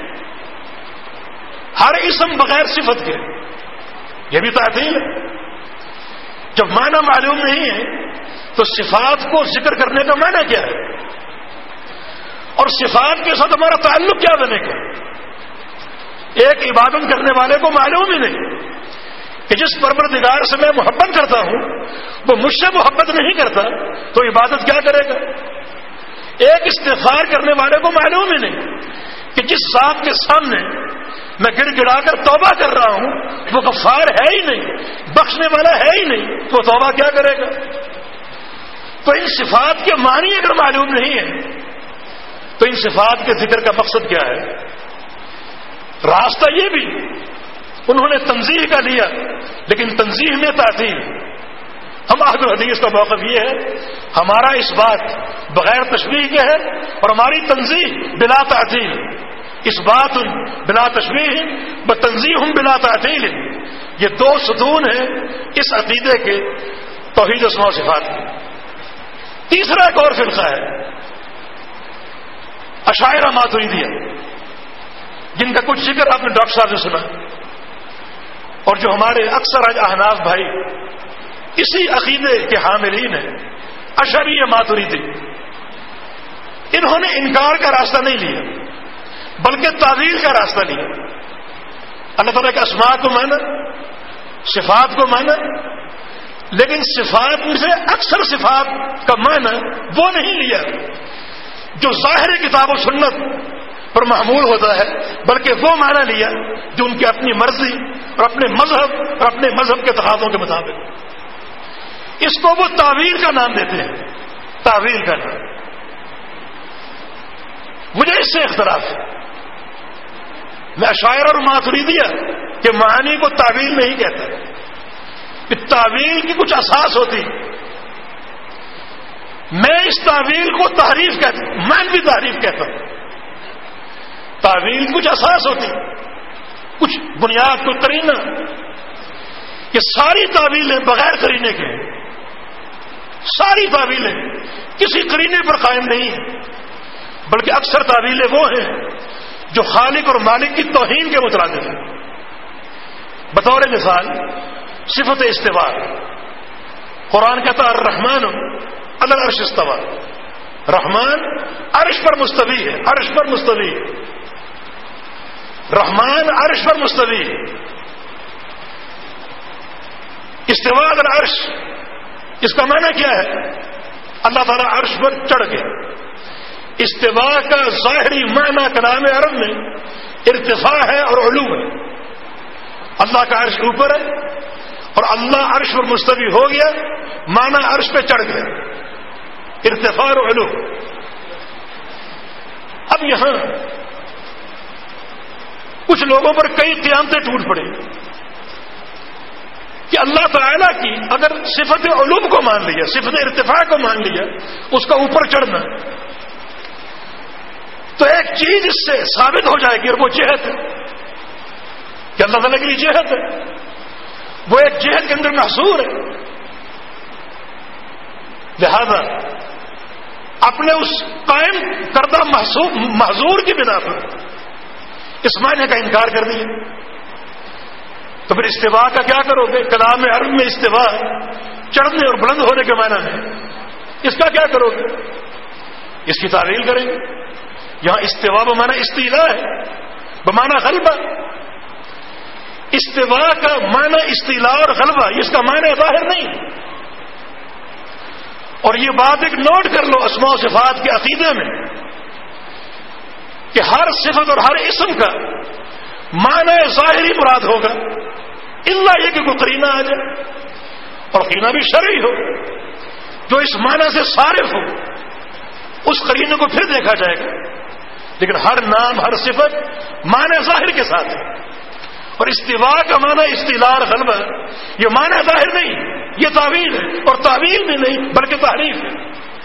ہر اسم بغیر صفت کے، یہ بھی تعطیل ہے. جب معنی معلوم نہیں ہے تو صفات کو ذکر کرنے کا معنی کیا ہے، اور صفات کے ساتھ ہمارا تعلق کیا بنے گا؟ ایک عبادت کرنے والے کو معلوم ہی نہیں کہ جس پروردگار سے میں محبت کرتا ہوں وہ مجھ سے محبت نہیں کرتا تو عبادت کیا کرے گا؟ ایک استغفار کرنے والے کو معلوم ہی نہیں کہ جس ذات کے سامنے میں گڑ گڑا کر توبہ کر رہا ہوں وہ غفار ہے ہی نہیں، بخشنے والا ہے ہی نہیں، تو توبہ کیا کرے گا؟ تو ان صفات کے معنی اگر معلوم نہیں ہے تو ان صفات کے ذکر کا مقصد کیا ہے؟ راستہ یہ بھی انہوں نے تنزیہ کا لیا لیکن تنزیہ میں تعطیل. ہم اہل حدیث کا موقف یہ ہے ہمارا اس بات بغیر تشبیہ کے ہے اور ہماری تنزیہ بلا تعطیل. اس بات بلا تشبیہ بتنزیہ بلا تعطیل، یہ دو ستون ہیں اس عقیدے کے توحید اسماء و صفات کے. تیسرا ایک اور فرقہ ہے اشاعرہ ماتریدیہ، جن کا کچھ ذکر آپ نے ڈاکٹر صاحب سے سنا، اور جو ہمارے اکثر آج احناف بھائی اسی عقیدے کے حاملین ہیں، اشعری ماتریدی. انہوں نے انکار کا راستہ نہیں لیا بلکہ تعویل کا راستہ لیا. اللہ تعالیٰ کے اسماء کو مانا، صفات کو مانا، لیکن صفات میں سے اکثر صفات کا معنی وہ نہیں لیا جو ظاہر کتاب و سنت پر محمول ہوتا ہے، بلکہ وہ معنی لیا جو ان کی اپنی مرضی اور اپنے مذہب اور اپنے مذہب کے تقاضوں کے مطابق. اس کو وہ تعویل کا نام دیتے ہیں، تعویل کا نام. مجھے اس سے اختلاف ہے. میں اشاعرہ اور ماتریدیہ کے معنی کو تعویل نہیں کہتا کہ تعویل کی کچھ اساس ہوتی. میں اس تعویل کو تحریف کہتا ہوں، میں بھی تحریف کہتا ہوں. تعویل کچھ اساس ہوتی، کچھ بنیاد، کوئی قرینہ. یہ ساری تعویلیں بغیر قرینے کے، ساری تعویلیں کسی قرینے پر قائم نہیں ہیں، بلکہ اکثر تعویلیں وہ ہیں جو خالق اور مالک کی توہین کے مترادف ہیں. بطور مثال صفت استوا، قرآن کہتا ہے الرحمن علی العرش استوى، رحمان عرش پر مستوی ہے، عرش پر مستوی ہے، رحمان عرش پر مستوی ہے. استواء علی العرش، اس کا معنی کیا ہے؟ اللہ تعالیٰ عرش پر چڑھ گیا. استواء کا ظاہری معنی کلام عرب میں ارتفاع ہے اور علو ہے. اللہ کا عرش اوپر ہے اور اللہ عرش پر مستوی ہو گیا، معنی عرش پہ چڑھ گیا، ارتفاع اور علو. اب یہاں کچھ لوگوں پر کئی قیامتیں ٹوٹ پڑی کہ اللہ تعالیٰ کی اگر صفت علو کو مان لیا، صفت ارتفاع کو مان لیا، اس کا اوپر چڑھنا، تو ایک چیز اس سے ثابت ہو جائے گی اور وہ جہت ہے کہ اللہ تعالیٰ کے لیے جہت ہے. وہ ایک جہد کے اندر محصور ہے. لہذا اپنے اس قائم کردہ محظور کی بنا پر اس معنی کا انکار کر دیا. تو پھر استوا کا کیا کرو گے؟ کلام عرب میں استوا چڑھنے اور بلند ہونے کے معنی ہے، اس کا کیا کرو گے؟ اس کی تعویل کریں گے. یہاں استوا بمعنی استیلا ہے، بمعنی غلبہ. استوا کا معنی استیلا اور غلبہ، اس کا معنی ظاہر نہیں. اور یہ بات ایک نوٹ کر لو اسماء و صفات کے عقیدے میں کہ ہر صفت اور ہر اسم کا معنی ظاہری مراد ہوگا، الا یہ کہ کوئی قرینہ آ جائے، اور قرینہ بھی شرعی ہو جو اس معنی سے صارف ہو، اس قرینے کو پھر دیکھا جائے گا. لیکن ہر نام ہر صفت معنی ظاہر کے ساتھ ہے. اور استوا کا معنی استیلا اور غلبہ، یہ معنی ظاہر نہیں، یہ تعویل ہے، اور تعویل بھی نہیں بلکہ تحریف ہے.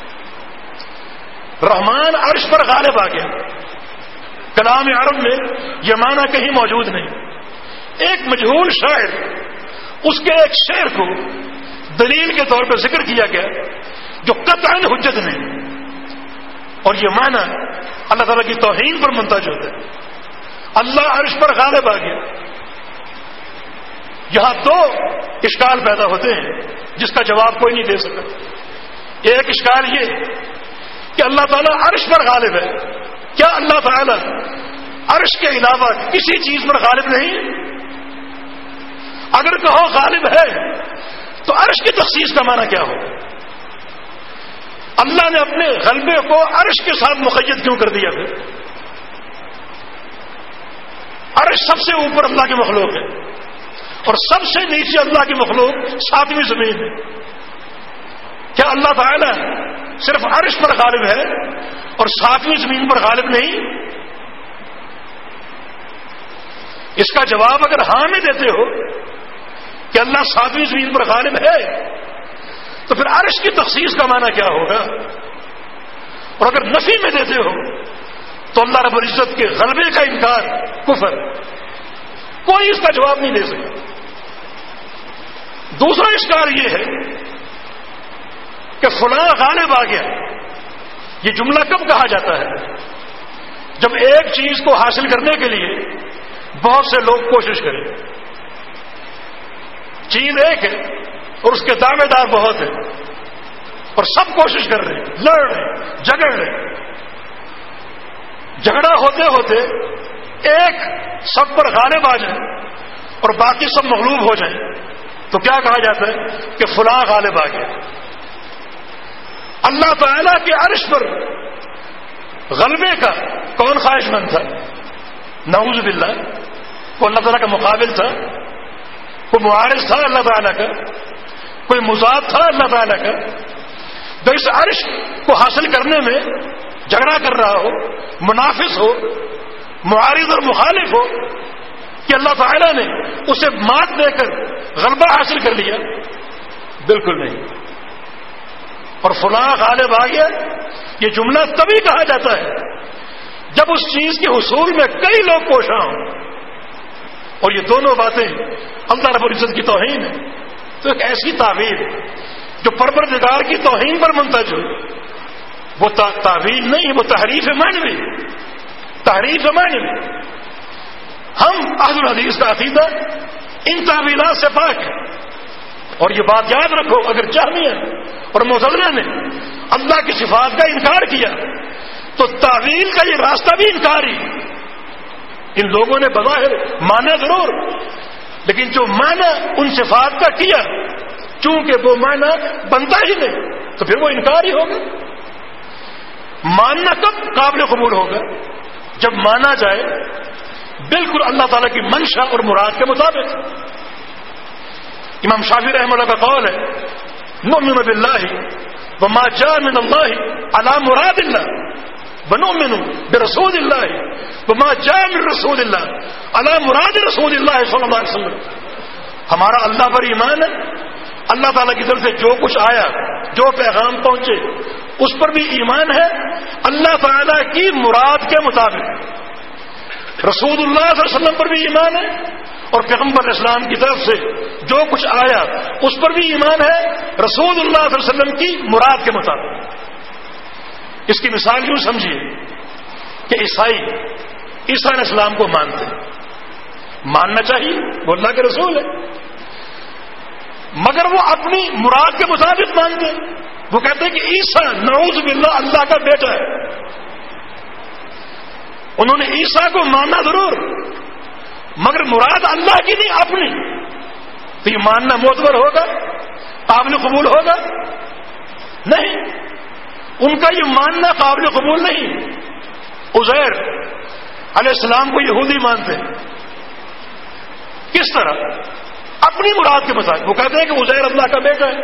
رحمان عرش پر غالب آ گیا، کلام عرب میں یہ معنی کہیں موجود نہیں. ایک مجہول شاعر اس کے ایک شعر کو دلیل کے طور پر ذکر کیا گیا جو قطعاً حجت نہیں، اور یہ معنی اللہ تعالیٰ کی توہین پر منتج ہوتا ہے. اللہ عرش پر غالب آ گیا. یہاں دو اشکال پیدا ہوتے ہیں جس کا جواب کوئی نہیں دے سکتا. ایک اشکال یہ کہ اللہ تعالیٰ عرش پر غالب ہے. کیا اللہ تعالیٰ عرش کے علاوہ کسی چیز پر غالب نہیں؟ اگر کہو غالب ہے تو عرش کی تخصیص کا معنی کیا ہو؟ اللہ نے اپنے غلبے کو عرش کے ساتھ مقید کیوں کر دیا؟ پھر عرش سب سے اوپر اللہ کی مخلوق ہے اور سب سے نیچے اللہ کی مخلوق ساتویں زمین ہے. کیا اللہ تعالیٰ صرف عرش پر غالب ہے اور ساتویں زمین پر غالب نہیں؟ اس کا جواب اگر ہاں میں دیتے ہو کہ اللہ ساتویں زمین پر غالب ہے تو پھر عرش کی تخصیص کا معنی کیا ہوگا؟ اور اگر نفی میں دیتے ہو تو اللہ رب العزت کے غلبے کا انکار کفر. کوئی اس کا جواب نہیں دے سکتا. دوسرا اشکال یہ ہے کہ فلاں غالب آ گیا. یہ جملہ کب کہا جاتا ہے؟ جب ایک چیز کو حاصل کرنے کے لیے بہت سے لوگ کوشش کریں. چیز ایک ہے اور اس کے دعوے دار بہت ہیں اور سب کوشش کر رہے ہیں، لڑ رہے ہیں، جھگڑ رہے ہیں. جھگڑا ہوتے ہوتے ایک سب پر غالب آ جائے اور باقی سب مغلوب ہو جائیں تو کیا کہا جاتا ہے کہ فلاں غالب آ گیا. اللہ تعالیٰ کے عرش پر غلبے کا کون خواہش مند تھا؟ نعوذ باللہ. کوئی اللہ تعالیٰ کا مقابل تھا؟ کوئی معارض تھا اللہ تعالیٰ کا؟ کوئی مضاد تھا اللہ تعالیٰ کا جو اس عرش کو حاصل کرنے میں جھگڑا کر رہا ہو، منافس ہو، معارض اور مخالف ہو کہ اللہ تعالیٰ نے اسے مات دے کر غلبہ حاصل کر لیا؟ بالکل نہیں. اور فلاں غالب آ گیا یہ جملہ تبھی کہا جاتا ہے جب اس چیز کے حصول میں کئی لوگ کوشاں ہوں. اور یہ دونوں باتیں اللہ رب العزت کی توہین ہے. تو ایک ایسی تعویل جو پروردگار کی توہین پر منتج ہو، وہ تعویل نہیں، وہ تحریف معنوی، تحریف معنوی. ہم اہل الحدیث کا عقیدہ ان تعویلات سے پاک ہے. اور یہ بات یاد رکھو، اگر جہمیہ اور معتزلہ نے اللہ کی صفات کا انکار کیا تو تعویل کا یہ راستہ بھی انکاری. ان لوگوں نے بظاہر مانا ضرور، لیکن جو مانا ان صفات کا کیا چونکہ وہ مانا بنتا ہی نہیں تو پھر وہ انکار ہی ہوگا. ماننا کب قابل قبول ہوگا؟ جب مانا جائے بالکل اللہ تعالیٰ کی منشا اور مراد کے مطابق. امام شافعی رحمہ اللہ کا قول ہے نؤمن باللہ وما جاء من اللہ علی مراد اللہ ونؤمن برسول اللہ وما جاء من رسول اللہ علی مراد رسول اللہ صلی اللہ علیہ وسلم. ہمارا اللہ پر ایمان ہے، اللہ تعالیٰ کی طرف سے جو کچھ آیا، جو پیغام پہنچے اس پر بھی ایمان ہے اللہ تعالیٰ کی مراد کے مطابق. رسول اللہ صلی اللہ علیہ وسلم پر بھی ایمان ہے اور پیغمبر اسلام کی طرف سے جو کچھ آیا اس پر بھی ایمان ہے رسول اللہ صلی اللہ علیہ وسلم کی مراد کے مطابق. اس کی مثال یوں سمجھیے کہ عیسائی عیسیٰ علیہ السلام کو مانتے ہیں, ماننا چاہیے, وہ اللہ کے رسول ہے, مگر وہ اپنی مراد کے مطابق مانتے ہیں. وہ کہتے ہیں کہ عیسیٰ نعوذ باللہ اللہ کا بیٹا ہے. انہوں نے عیسیٰ کو ماننا ضرور, مگر مراد اللہ کی نہیں اپنی. تو یہ ماننا معتبر ہوگا, قابل قبول ہوگا؟ نہیں, ان کا یہ ماننا قابل قبول نہیں. عزیر علیہ السلام کو یہودی مانتے ہیں. کس طرح؟ اپنی مراد کے مطابق. وہ کہتے ہیں کہ عزیر اللہ کا بیٹا ہے.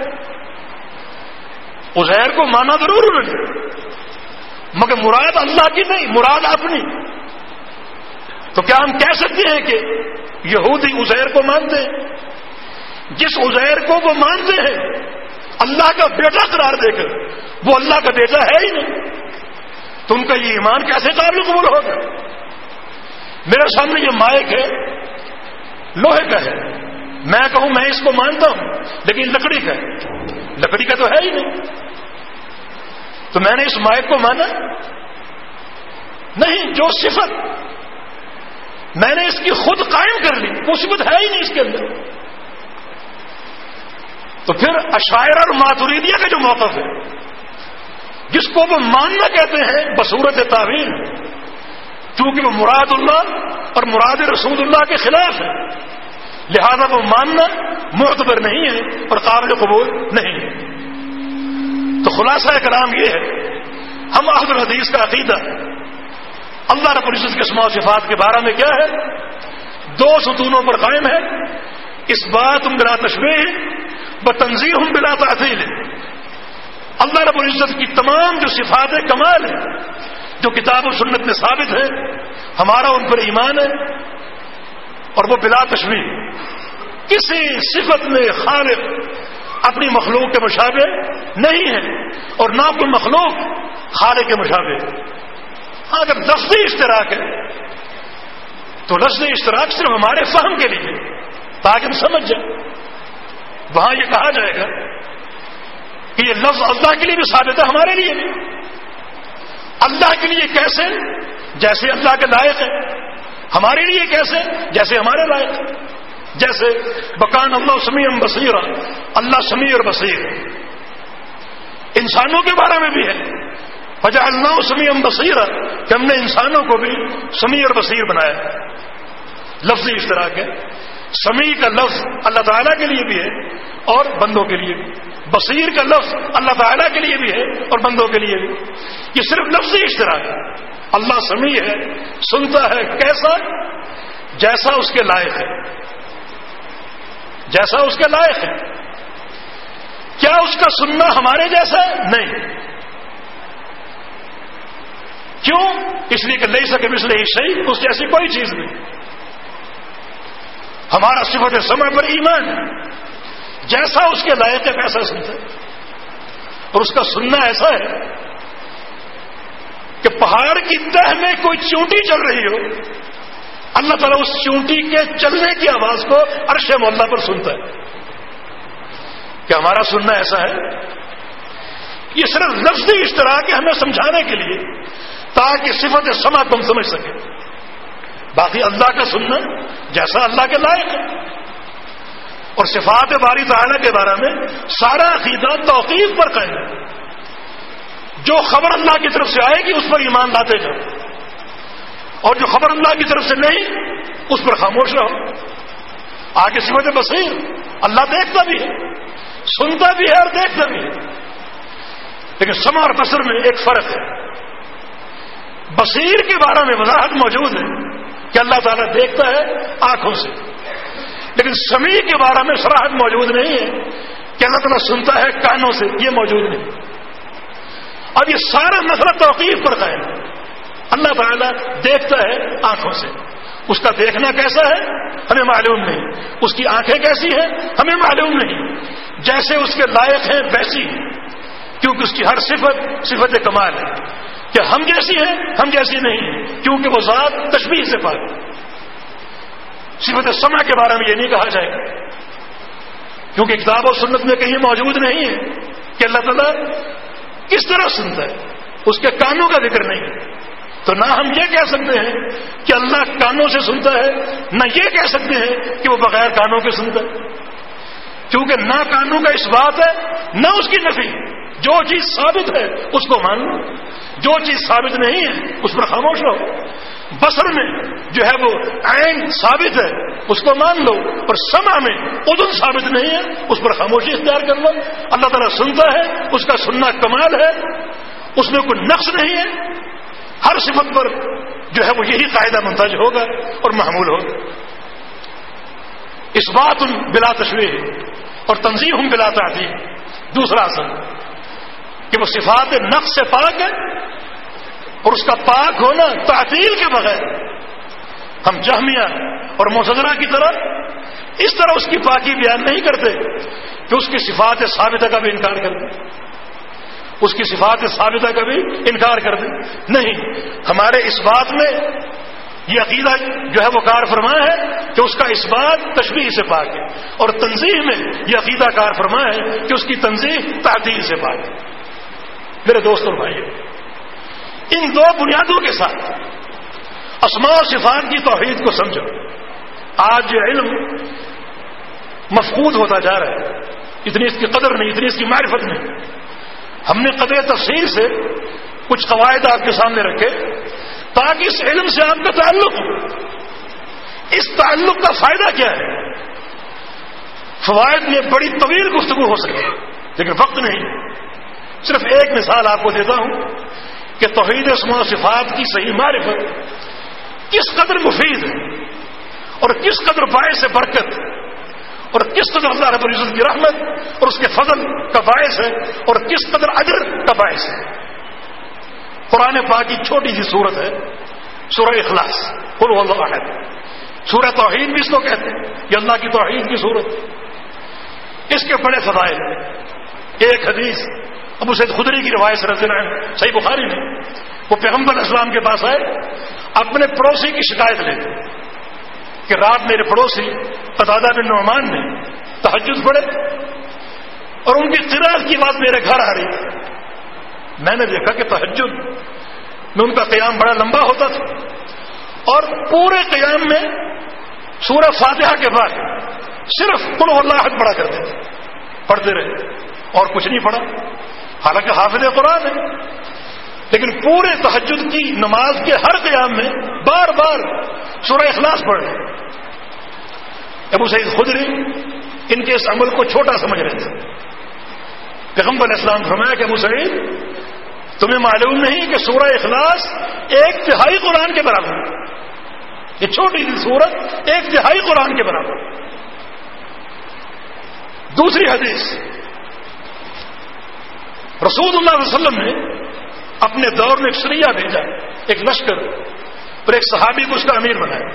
عزیر کو مانا ضرور انہوں نے, مگر مراد اللہ کی نہیں, مراد اپنی. تو کیا ہم کہہ سکتے ہیں کہ یہودی عزیر کو مانتے ہیں؟ جس عزیر کو وہ مانتے ہیں اللہ کا بیٹا قرار دے کر, وہ اللہ کا بیٹا ہے ہی نہیں. تو ان کا یہ ایمان کیسے قابل قبول ہوگا؟ میرے سامنے یہ مائک ہے, لوہے کا ہے, میں کہوں میں اس کو مانتا ہوں لیکن لکڑی کا ہے, لکڑی کا تو ہے ہی نہیں. تو میں نے اس مائک کو مانا نہیں. جو صفت میں نے اس کی خود قائم کر لی وہ صفت ہے ہی نہیں اس کے اندر. تو پھر اشاعرہ اور ماتریدیہ کا جو موقف ہے, جس کو وہ ماننا کہتے ہیں بصورت تعویل, چونکہ وہ مراد اللہ اور مراد رسول اللہ کے خلاف ہے, لہذا وہ ماننا معتبر نہیں ہے اور قابل قبول نہیں ہے. تو خلاصہ کلام یہ ہے, ہم اہل الحدیث کا عقیدہ اللہ رب العزت کے اسماء و صفات کے بارے میں کیا ہے؟ دو ستونوں پر قائم ہے. اثبات بلا تشبیہ و تنزیہ بلا تعطیل. اللہ رب العزت کی تمام جو صفات کمال ہیں جو کتاب و سنت میں ثابت ہے, ہمارا ان پر ایمان ہے, اور وہ بلا تشبیہ. کسی صفت میں خالق اپنی مخلوق کے مشابہ نہیں ہے اور نہ کوئی مخلوق خالق کے مشابہ. ہاں اگر لفظی اشتراک ہے تو لفظی اشتراک صرف ہمارے فہم کے لیے تاکہ ہم سمجھ جائیں. وہاں یہ کہا جائے گا کہ یہ لفظ اللہ کے لیے بھی ثابت ہے, ہمارے لیے بھی. اللہ کے لیے کیسے؟ جیسے اللہ کے لائق ہے. ہمارے لیے کیسے؟ جیسے ہمارے لائق ہے. جیسے بکان اللہ سمیع بصیر, اللہ سمیع اور بصیر. انسانوں کے بارے میں بھی ہے فجعلنا سمیع بصیر, کہ ہم نے انسانوں کو بھی سمیع اور بصیر بنایا. لفظی اشتراک ہے. سمیع کا لفظ اللہ تعالیٰ کے لیے بھی ہے اور بندوں کے لیے بھی. بصیر کا لفظ اللہ تعالیٰ کے لیے بھی ہے اور بندوں کے لیے بھی. یہ صرف لفظی اشتراک ہے. اللہ سمیع ہے, سنتا ہے. کیسا؟ جیسا اس کے لائق ہے, جیسا اس کے لائق ہے. کیا اس کا سننا ہمارے جیسا ہے؟ نہیں. کیوں؟ اس لیے کہ نہیں سکے مثل ہی صحیح, اس جیسی کوئی چیز نہیں. ہمارا صفت سمع پر ایمان ہے, جیسا اس کے لائق ہے ویسا سنتا ہے. اور اس کا سننا ایسا ہے کہ پہاڑ کی تہ میں کوئی چونٹی چل رہی ہو, اللہ تعالیٰ اس چونٹی کے چلنے کی آواز کو عرش مولا پر سنتا ہے. کہ ہمارا سننا ایسا ہے. یہ صرف لفظی اشتراک ہے ہمیں سمجھانے کے لیے تاکہ صفت سمع تم سمجھ سکے. باقی اللہ کا سننا جیسا اللہ کے لائق ہے. اور صفات باری تعالیٰ کے بارے میں سارا عقیدہ توقیف پر قائم ہے. جو خبر اللہ کی طرف سے آئے گی اس پر ایمان لاتے جاؤ, اور جو خبر اللہ کی طرف سے نہیں اس پر خاموش رہو. آگے صفت بصیر, اللہ دیکھتا بھی ہے, سنتا بھی ہے اور دیکھتا بھی ہے. لیکن سمع اور بصر میں ایک فرق ہے. بصیر کے بارے میں وضاحت موجود ہے کہ اللہ تعالیٰ دیکھتا ہے آنکھوں سے, لیکن سمیع کے بارے میں صراحت موجود نہیں ہے کہ اللہ تعالیٰ سنتا ہے کانوں سے. یہ موجود نہیں. اب یہ سارا مسئلہ توقیف پر قائم ہے. اللہ تعالیٰ دیکھتا ہے آنکھوں سے. اس کا دیکھنا کیسا ہے ہمیں معلوم نہیں, اس کی آنکھیں کیسی ہیں ہمیں معلوم نہیں. جیسے اس کے لائق ہیں ویسی ہیں, کیونکہ اس کی ہر صفت صفت کمال ہے. کہ ہم جیسی ہیں ہم جیسی نہیں ہیں, کیونکہ وہ ذات تشبیہ سے پاک. صفت سمع کے بارے میں یہ نہیں کہا جائے گا، کیونکہ کتاب و سنت میں کہیں موجود نہیں ہے کہ اللہ تعالیٰ کس طرح سنتا ہے، اس کے کانوں کا ذکر نہیں ہے۔ تو نہ ہم یہ کہہ سکتے ہیں کہ اللہ کانوں سے سنتا ہے، نہ یہ کہہ سکتے ہیں کہ وہ بغیر کانوں کے سنتا ہے، کیونکہ نہ کانوں کا اس بات ہے نہ اس کی نفی۔ جو چیز ثابت ہے اس کو مان لو، جو چیز ثابت نہیں ہے اس پر خاموش رہو۔ بصر میں جو ہے وہ عین ثابت ہے اس کو مان لو، اور سمع میں اذن ثابت نہیں ہے اس پر خاموشی اختیار کر لو۔ اللہ تعالیٰ سنتا ہے، اس کا سننا کمال ہے، اس میں کوئی نقص نہیں ہے۔ ہر صفت پر جو ہے وہ یہی قاعدہ منتج ہوگا اور محمول ہوگا۔ اس بات بلا تشریح اور تنزیہ بلا تعطیل، دوسرا اصل کہ وہ صفات نقص سے پاک ہے، اور اس کا پاک ہونا تعطیل کے بغیر۔ ہم جہمیہ اور معتزلہ کی طرح اس طرح اس کی پاکی بیان نہیں کرتے کہ اس کی صفات ثابتہ کا بھی انکار کر دیں، اس کی صفات ثابتہ کا بھی انکار کر دیں۔ نہیں، ہمارے اس بات میں یہ عقیدہ جو ہے وہ کار فرما ہے کہ اس کا اس بات تشبیہ سے پاک ہے، اور تنزیہ میں یہ عقیدہ کار فرما ہے کہ اس کی تنزیہ تعطیل سے پاک ہے۔ میرے دوستوں اور بھائیوں، ان دو بنیادوں کے ساتھ اسماء و صفات کی توحید کو سمجھو۔ آج یہ علم مفقود ہوتا جا رہا ہے، اتنی اس کی قدر نہیں، اتنی اس کی معرفت نہیں۔ ہم نے قدر تفصیل سے کچھ قواعد آپ کے سامنے رکھے تاکہ اس علم سے آپ کا تعلق ہو۔ اس تعلق کا فائدہ کیا ہے؟ فوائد میں بڑی طویل گفتگو ہو سکے لیکن وقت نہیں۔ صرف ایک مثال آپ کو دیتا ہوں کہ توحید اسماء و صفات کی صحیح معرفت کس قدر مفید ہے، اور کس قدر باعث برکت، اور کس قدر اللہ رب العزت کی رحمت اور اس کے فضل کا باعث ہے، اور کس قدر اجر کا باعث ہے۔ قرآن پاک کی چھوٹی سی صورت ہے سورہ اخلاص، قل هو اللہ احد۔ سورہ توحید بھی اس کو کہتے ہیں، یہ اللہ کی توحید کی صورت۔ اس کے بڑے فضائل ہیں۔ ایک حدیث ابو سعید خدری کی روایت سے رضی اللہ عنہ، صحیح بخاری میں، وہ پیغمبر اسلام کے پاس آئے، اپنے پڑوسی کی شکایت لے کہ رات میرے پڑوسی قتادہ بن نعمان نے تہجد پڑھے اور ان کی قرات کی بات میرے گھر آ رہی تھی۔ میں نے دیکھا کہ تہجد میں ان کا قیام بڑا لمبا ہوتا تھا، اور پورے قیام میں سورہ فاتحہ کے بعد صرف قل هو اللہ احد پڑھا کرتے تھے، پڑھتے رہے اور کچھ نہیں پڑھا، حالانکہ حافظ قرآن ہے، لیکن پورے تہجد کی نماز کے ہر قیام میں بار بار سورہ اخلاص پڑھ رہے۔ ابو سعید خدری ان کے اس عمل کو چھوٹا سمجھ رہے تھے۔ پیغمبر اسلام فرمایا کہ ابو سعید، تمہیں معلوم نہیں کہ سورہ اخلاص ایک تہائی قرآن کے برابر ہے؟ یہ چھوٹی سی سورت ایک تہائی قرآن کے برابر۔ دوسری حدیث، رسول اللہ علیہ وسلم نے اپنے دور میں ایک سریہ بھیجا، ایک لشکر، اور ایک صحابی کو اس کا امیر بنایا۔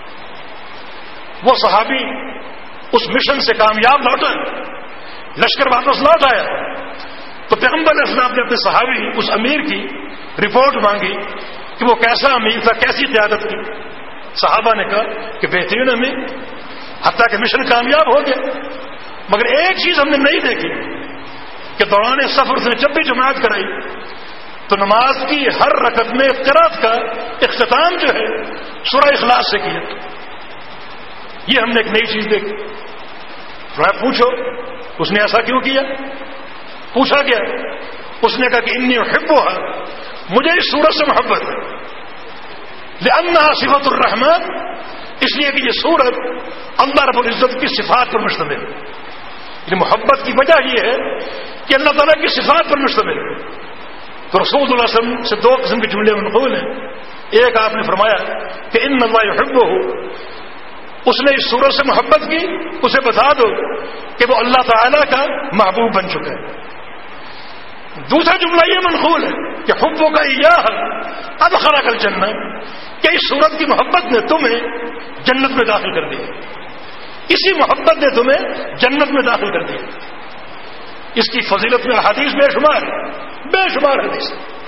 وہ صحابی اس مشن سے کامیاب لوٹا، لشکر واپس لوٹ آیا، تو پیغمبر علیہ السلام نے اپنے صحابی اس امیر کی رپورٹ مانگی کہ وہ کیسا امیر تھا، کیسی قیادت کی۔ صحابہ نے کہا کہ بہترین امیر، حتیٰ کہ مشن کامیاب ہو گیا، مگر ایک چیز ہم نے نہیں دیکھی کہ دوران سفر سے جب بھی جماعت کرائی تو نماز کی ہر رکعت میں قرات کا اختتام جو ہے سورہ اخلاص سے کیا۔ یہ ہم نے ایک نئی چیز دیکھی۔ پوچھو اس نے ایسا کیوں کیا؟ پوچھا گیا، اس نے کہا کہ انی احبها، مجھے اس سورت سے محبت ہے، لأنها صفت الرحمن، اس لیے کہ یہ سورت اللہ رب العزت کی صفات پر مشتمل ہے۔ یہ محبت کی وجہ یہ ہے کہ اللہ تعالیٰ کی صفات پر مشتمل ہے۔ تو رسول اللہ صلی اللہ علیہ وسلم سے دو قسم کے جملے منقول ہیں۔ ایک آپ نے فرمایا کہ ان اللہ یحبہ، اس نے اس سورت سے محبت کی، اسے بتا دو کہ وہ اللہ تعالیٰ کا محبوب بن چکا ہے۔ دوسرا جملہ یہ منقول ہے کہ حبوں کا ایاہ ادخلک الجنہ، کہ اس سورت کی محبت نے تمہیں جنت میں داخل کر دیا، اسی محبت نے تمہیں جنت میں داخل کر دیا۔ اس کی فضیلت میں حدیث بے شمار بے شمار حدیث۔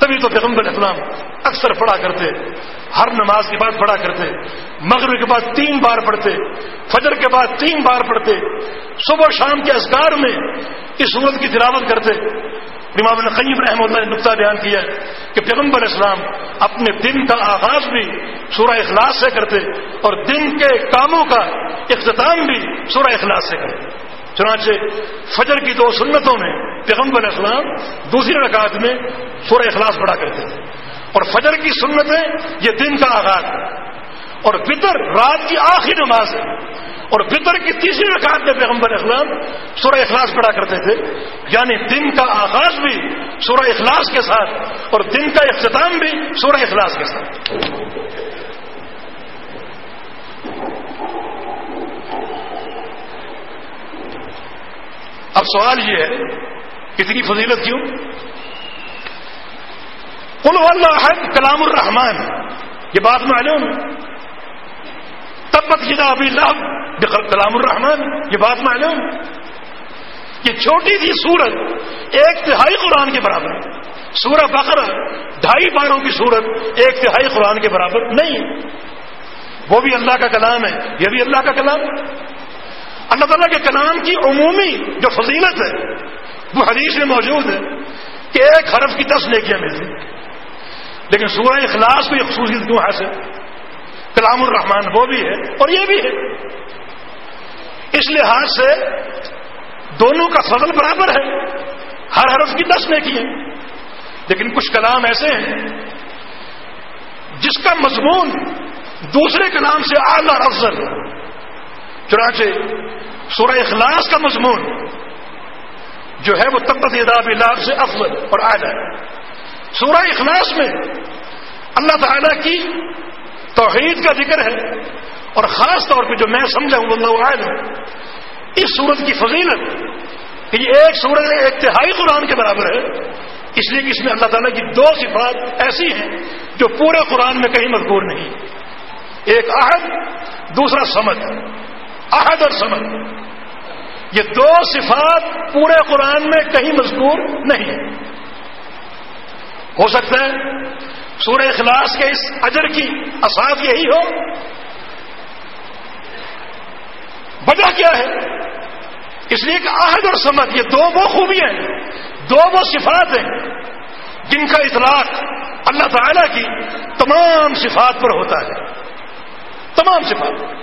تبھی تو پیغمبر اسلام اکثر پڑھا کرتے، ہر نماز کے بعد پڑھا کرتے، مغرب کے بعد تین بار پڑھتے، فجر کے بعد تین بار پڑھتے، صبح شام کے اذکار میں اس سورت کی تلاوت کرتے۔ امام ابن قیم رحمہ اللہ نے نقطہ بیان کیا کہ پیغمبر اسلام اپنے دن کا آغاز بھی سورہ اخلاص سے کرتے اور دن کے کاموں کا اختتام بھی سورہ اخلاص سے کرتے۔ چنانچہ فجر کی دو سنتوں میں پیغمبر اسلام دوسری رکعت میں سورہ اخلاص پڑھا کرتے تھے، اور فجر کی سنتیں یہ دن کا آغاز ہے، اور وتر رات کی آخری نماز ہے، اور وتر کی تیسری رکعت میں پیغمبر اسلام سورہ اخلاص پڑھا کرتے تھے۔ یعنی دن کا آغاز بھی سورہ اخلاص کے ساتھ اور دن کا اختتام بھی سورہ اخلاص کے ساتھ۔ اب سوال یہ ہے کہ اتنی فضیلت کیوں؟ قل هو اللہ احد کلام الرحمن، یہ بات معلوم ہے۔ تبت یدا ابی لہب کلام الرحمن، یہ بات معلوم ہے۔ یہ چھوٹی سی سورت ایک تہائی قرآن کے برابر ہے۔ سورہ بقرہ ڈھائی باروں کی سورت ایک تہائی قرآن کے برابر نہیں ہے۔ وہ بھی اللہ کا کلام ہے، یہ بھی اللہ کا کلام ہے۔ اللہ تعالیٰ کے کلام کی عمومی جو فضیلت ہے وہ حدیث میں موجود ہے کہ ایک حرف کی دس نیکیاں ملتی، لیکن سورہ اخلاص کو یہ خصوصیت کیوں حاصل؟ کلام الرحمن وہ بھی ہے اور یہ بھی ہے۔ اس لحاظ سے دونوں کا فضل برابر ہے، ہر حرف کی دس نیکیاں، لیکن کچھ کلام ایسے ہیں جس کا مضمون دوسرے کلام سے اعلیٰ اور افضل ہے۔ چنانچہ سورہ اخلاص کا مضمون جو ہے وہ تبت یدا ابی لہب سے افضل اور اعلیٰ ہے۔ سورہ اخلاص میں اللہ تعالیٰ کی توحید کا ذکر ہے، اور خاص طور پہ جو میں سمجھا ہوں اللہ عالم اس سورت کی فضیلت کہ یہ ایک سورت ایک تہائی قرآن کے برابر ہے، اس لیے کہ اس میں اللہ تعالیٰ کی دو صفات ایسی ہیں جو پورے قرآن میں کہیں مذکور نہیں، ایک احد، دوسرا صمد۔ احد اور صمد یہ دو صفات پورے قرآن میں کہیں مذکور نہیں ہے۔ ہو سکتا ہے سورہ اخلاص کے اس اجر کی اساس یہی ہو۔ وجہ کیا ہے؟ اس لیے کہ احد اور صمد یہ دو وہ خوبیاں ہیں، دو وہ صفات ہیں جن کا اطلاق اللہ تعالیٰ کی تمام صفات پر ہوتا ہے، تمام صفات۔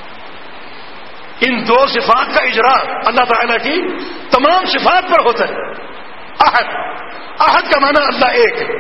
ان دو صفات کا اجرا اللہ تعالیٰ کی تمام صفات پر ہوتا ہے۔ احد، احد کا معنی اللہ ایک ہے۔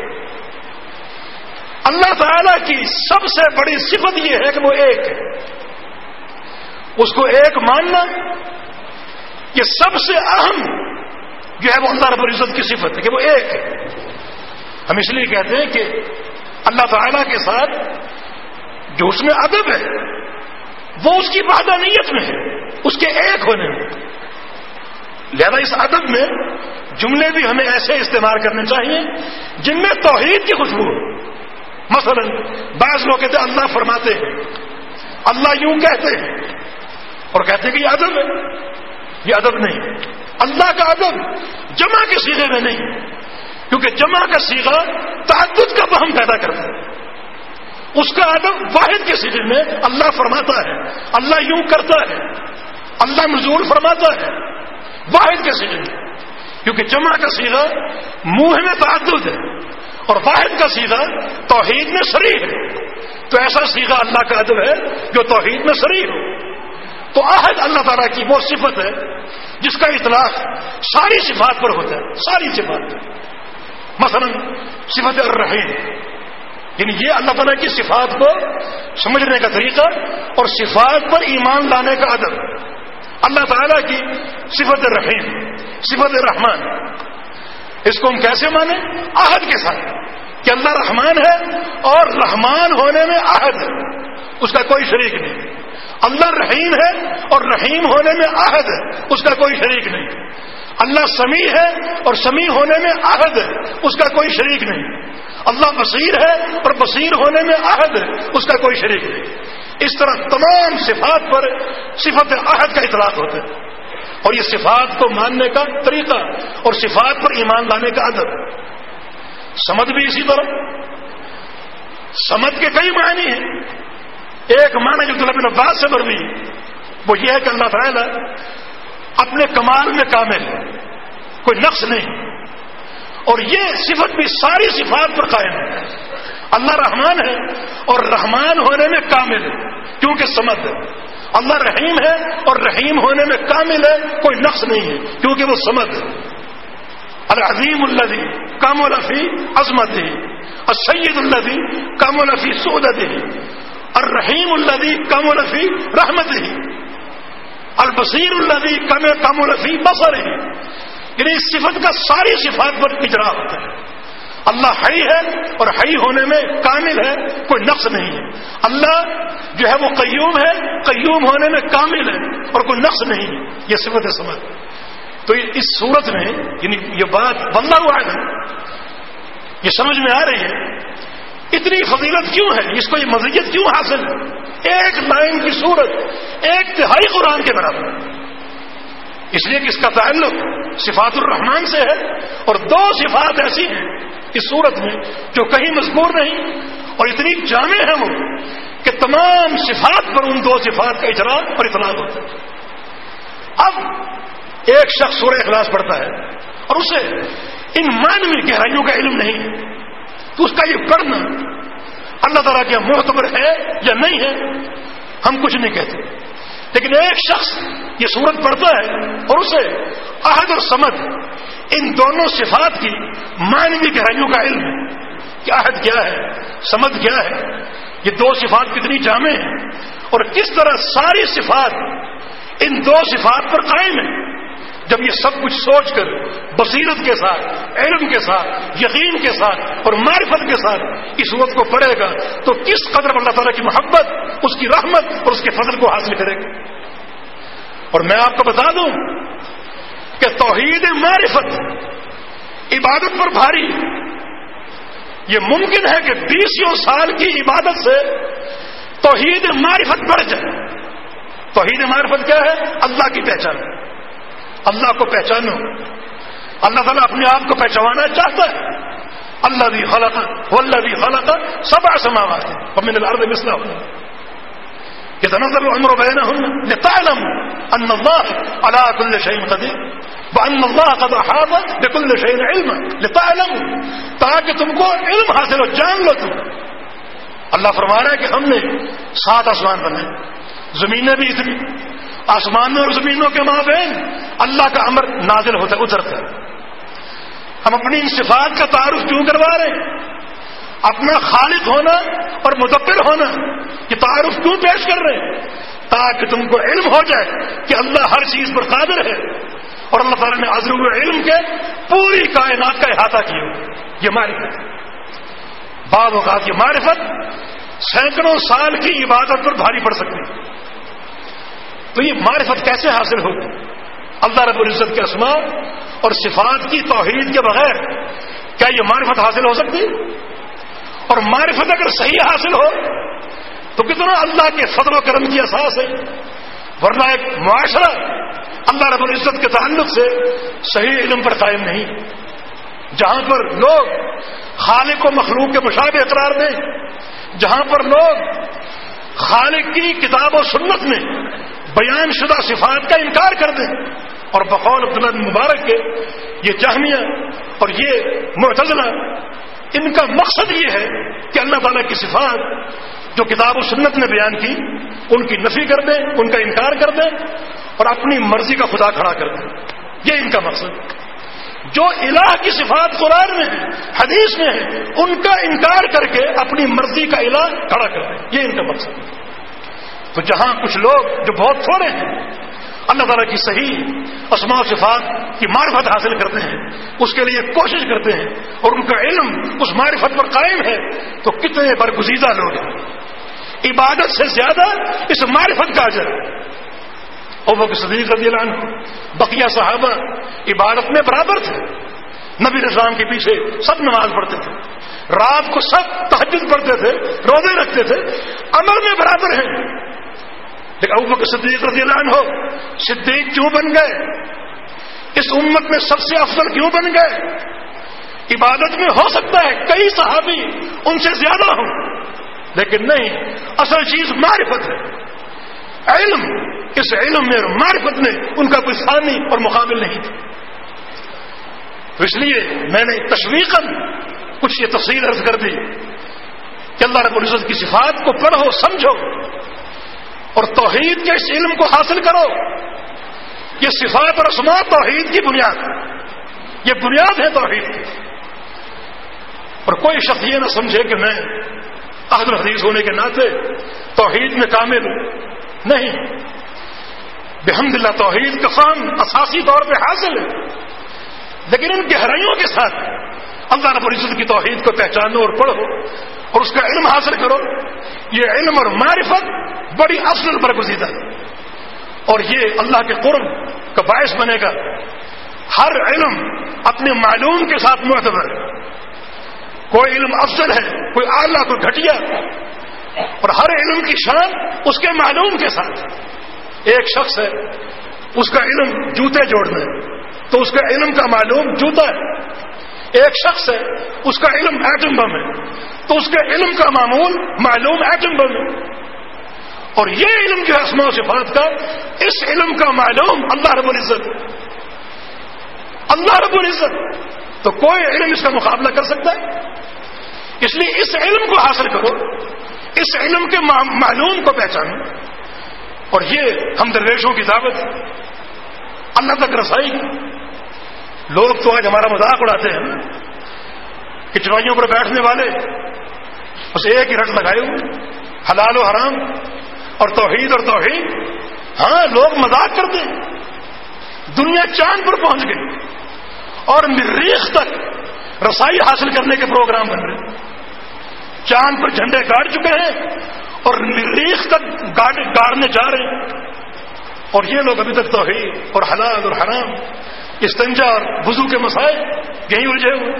اللہ تعالیٰ کی سب سے بڑی صفت یہ ہے کہ وہ ایک ہے، اس کو ایک ماننا یہ سب سے اہم جو ہے وہ اللہ رب العزت کی صفت ہے کہ وہ ایک ہے۔ ہم اس لیے کہتے ہیں کہ اللہ تعالیٰ کے ساتھ جو اس میں ادب ہے وہ اس کی وحدانیت میں ہے، اس کے ایک ہونے میں۔ لہذا اس ادب میں جملے بھی ہمیں ایسے استعمال کرنے چاہیے جن میں توحید کی خوشبو ہو۔ مثلا بعض لوگ کہتے ہیں اللہ فرماتے ہیں، اللہ یوں کہتے ہیں، اور کہتے ہیں کہ یہ ادب ہے، یہ ادب نہیں۔ اللہ کا ادب جمع کے صیغے میں نہیں، کیونکہ جمع کا صیغہ تعدد کا وہم پیدا کرتا ہے۔ اس کا ادب واحد کے صیغے میں اللہ فرماتا ہے، اللہ یوں کرتا ہے، اللہ نزول فرماتا ہے، واحد کے صیغے میں، کیونکہ جمع کا صیغہ منہ میں تعدد ہے اور واحد کا صیغہ توحید میں صریح ہے۔ تو ایسا صیغہ اللہ کا ادب ہے جو توحید میں صریح ہو۔ تو احد اللہ تعالیٰ کی وہ صفت ہے جس کا اطلاق ساری صفات پر ہوتا ہے، ساری صفات پر۔ مثلا صفت الرحیم، یعنی یہ اللہ تعالیٰ کی صفات کو سمجھنے کا طریقہ اور صفات پر ایمان لانے کا ادب۔ اللہ تعالیٰ کی صفت رحیم، صفت رحمان، اس کو ہم کیسے مانیں؟ عہد کے ساتھ کہ اللہ رحمان ہے اور رحمان ہونے میں عہد ہے، اس کا کوئی شریک نہیں۔ اللہ رحیم ہے اور رحیم ہونے میں عہد ہے، اس کا کوئی شریک نہیں۔ اللہ سمیع ہے اور سمیع ہونے میں عہد ہے، اس کا کوئی شریک نہیں۔ اللہ بصیر ہے اور بصیر ہونے میں عہد ہے، اس کا کوئی شریک نہیں۔ اس طرح تمام صفات پر صفت عہد کا اطلاق ہوتا ہے، اور یہ صفات کو ماننے کا طریقہ اور صفات پر ایمان لانے کا ادب۔ سمد بھی اسی طرح. سمد کے کئی معنی ہیں. ایک معنی جو عبداللہ بن عباس سے مروی وہ یہ ہے کہ اللہ تعالیٰ اپنے کمال میں کامل ہے, کوئی نقص نہیں, اور یہ صفت بھی ساری صفات پر قائم ہے. اللہ رحمان ہے اور رحمان ہونے میں کامل ہے کیونکہ سمد ہے. اللہ رحیم ہے اور رحیم ہونے میں کامل ہے, کوئی نقص نہیں ہے کیونکہ وہ سمد ہے. العظیم الذی کامل فی عظمتہ, السید الذی کامل فی سعودتہ, الرحیم الذی کامل فی رحمتہ, البصیر الذی کامل فی بصرہ. یعنی اس صفت کا ساری صفات پر اجرا ہوتا ہے. اللہ حی ہے اور حی ہونے میں کامل ہے, کوئی نقص نہیں ہے. اللہ جو ہے وہ قیوم ہے, قیوم ہونے میں کامل ہے اور کوئی نقص نہیں ہے. یہ صفت ہے سمجھ. تو اس صورت میں یعنی یہ بات واللہ اعلم یہ سمجھ میں آ رہی ہے اتنی فضیلت کیوں ہے, اس کو یہ مزیت کیوں حاصل ہے. ایک لائن کی صورت ایک تہائی قرآن کے برابر, اس لیے کہ اس کا تعلق صفات الرحمان سے ہے, اور دو صفات ایسی ہیں اس صورت میں جو کہیں مذکور نہیں اور اتنی جامع ہے وہ کہ تمام صفات پر ان دو صفات کا اجرا اور اطلاق ہوتا ہے. اب ایک شخص سورہ اخلاص پڑھتا ہے اور اسے ان معنوی گہرائیوں کا علم نہیں ہے, تو اس کا یہ پڑھنا اللہ تعالیٰ کیا معتبر ہے یا نہیں ہے ہم کچھ نہیں کہتے. لیکن ایک شخص یہ سورت پڑھتا ہے اور اسے احد اور سمد ان دونوں صفات کی معنوی گہرائیوں کا علم ہے کہ احد کیا ہے, سمد کیا ہے, یہ دو صفات کتنی جامع ہیں اور کس طرح ساری صفات ان دو صفات پر قائم ہیں. جب یہ سب کچھ سوچ کر بصیرت کے ساتھ, علم کے ساتھ, یقین کے ساتھ اور معرفت کے ساتھ اس صورت کو پڑھے گا تو کس قدر اللہ تعالیٰ کی محبت, اس کی رحمت اور اس کے فضل کو حاصل کرے گا. اور میں آپ کو بتا دوں کہ توحید معرفت عبادت پر بھاری. یہ ممکن ہے کہ بیسوں سال کی عبادت سے توحید معرفت بڑھ جائے. توحید معرفت کیا ہے؟ اللہ کی پہچان. اللہ کو پہچانو. اللہ تعالیٰ اپنے آپ کو پہچانا چاہتا ہے. اللہ بھی خلق والذی خلق سبع سماوات ومن الارض مثلهن يتنزل الامر بينهن لتعلموا ان الله على كل شيء قدير وان الله قد احاط بكل شيء علما لتعلموا, تاکہ تم کو علم حاصل ہو, جان لو تم. اللہ فرما رہا ہے کہ ہم نے سات آسمان بنائے, زمینیں بھی اتنی, آسمانوں اور زمینوں کے مابین اللہ کا امر نازل ہوتا ہے, اترتا ہے. ہم اپنی ان صفات کا تعارف کیوں کروا رہے ہیں؟ اپنا خالق ہونا اور مدبر ہونا یہ تعارف کیوں پیش کر رہے ہیں؟ تاکہ تم کو علم ہو جائے کہ اللہ ہر چیز پر قادر ہے اور اللہ تعالیٰ نے عظیم علم کے پوری کائنات کا احاطہ کیا. یہ معرفت. بعض اوقات یہ معرفت سینکڑوں سال کی عبادت پر بھاری پڑ سکتی ہے. تو یہ معرفت کیسے حاصل ہوگی؟ اللہ رب العزت کے اسماء اور صفات کی توحید کے بغیر کیا یہ معرفت حاصل ہو سکتی؟ اور معرفت اگر صحیح حاصل ہو تو کتنا اللہ کے فضل و کرم کی اساس ہے. ورنہ ایک معاشرہ اللہ رب العزت کے تعلق سے صحیح علم پر قائم نہیں, جہاں پر لوگ خالق و مخلوق کے مشابہ اقرار دیں, جہاں پر لوگ خالق کی کتاب و سنت میں بیان شدہ صفات کا انکار کر دیں. اور بقول عبداللہ بن مبارک کے یہ جہمیہ اور یہ معتزلہ ان کا مقصد یہ ہے کہ اللہ تعالیٰ کی صفات جو کتاب و سنت نے بیان کی ان کی نفی کر دیں, ان کا انکار کر دیں اور اپنی مرضی کا خدا کھڑا کر دیں. یہ ان کا مقصد. جو الہ کی صفات قرآن میں ہے, حدیث میں ہے, ان کا انکار کر کے اپنی مرضی کا الہ کھڑا کر دیں. یہ ان کا مقصد. تو جہاں کچھ لوگ جو بہت تھوڑے ہیں اللہ تعالیٰ کی صحیح اسماء و صفات کی معرفت حاصل کرتے ہیں, اس کے لیے کوشش کرتے ہیں اور ان کا علم اس معرفت پر قائم ہے, تو کتنے برگزیدہ لوگ ہیں. عبادت سے زیادہ اس معرفت کا اجر. ابوبکر صدیق رضی اللہ عنہ, بقیہ صحابہ عبادت میں برابر تھے. نبی اسلام کے پیچھے سب نماز پڑھتے تھے, رات کو سب تہجد پڑھتے تھے, روزے رکھتے تھے, عمل میں برابر ہیں. لیکن ابوبکر صدیق رضی اللہ عنہ صدیق کیوں بن گئے؟ اس امت میں سب سے افضل کیوں بن گئے؟ عبادت میں ہو سکتا ہے کئی صحابی ان سے زیادہ ہوں، لیکن نہیں، اصل چیز معرفت ہے، علم۔ اس علم میں اور معرفت میں ان کا کوئی ثانی اور مقابل نہیں تھا۔ تو اس لیے میں نے تشویقاً کچھ یہ تفصیل عرض کر دی کہ اللہ رب العزت کی صفات کو پڑھو، سمجھو اور توحید کے اس علم کو حاصل کرو۔ یہ صفات اور اسماء توحید کی بنیاد ہے، یہ بنیاد ہے توحید کی۔ اور کوئی شخص یہ نہ سمجھے کہ میں اہل الحدیث ہونے کے ناطے توحید میں کامل ہوں، نہیں، بحمد اللہ توحید کا فہم اساسی طور پہ حاصل ہے، لیکن ان گہرائیوں کے ساتھ اللہ رب العزت کی توحید کو پہچانو اور پڑھو اور اس کا علم حاصل کرو۔ یہ علم اور معرفت بڑی افضل برگزیدہ ہے، اور یہ اللہ کے قرب کا باعث بنے گا۔ ہر علم اپنے معلوم کے ساتھ معتبر ہے، کوئی علم افضل ہے، کوئی اعلیٰ، کوئی گھٹیا، اور ہر علم کی شان اس کے معلوم کے ساتھ۔ ایک شخص ہے، اس کا علم جوتے جوڑنا ہے تو اس کا علم کا معلوم جوتا ہے۔ ایک شخص ہے، اس کا علم ایٹم بم ہے تو اس کے علم کا معمول معلوم ایٹم بم ہے۔ اور یہ علم جو ہے اسماء و صفات کا، اس علم کا معلوم اللہ رب العزت، اللہ رب العزت، تو کوئی علم اس کا مقابلہ کر سکتا ہے؟ اس لیے اس علم کو حاصل کرو، اس علم کے معلوم کو پہچانو، اور یہ ہم درویشوں کی دعوت، اللہ تک رسائی۔ لوگ تو آج ہمارا مذاق اڑاتے ہیں کہ چڑائیوں پر بیٹھنے والے بس ایک ہی رٹ لگائے ہوئے، حلال و حرام اور توحید اور توحید۔ ہاں، لوگ مذاق کرتے ہیں، دنیا چاند پر پہنچ گئی اور مریخ تک رسائی حاصل کرنے کے پروگرام بن رہے ہیں۔ چاند پر جھنڈے گاڑ چکے ہیں اور مریخ تک گاڑنے جا رہے ہیں، اور یہ لوگ ابھی تک توحید اور حلال اور حرام، استنجا اور وضو کے مسائل یہیں الجھے ہوئے۔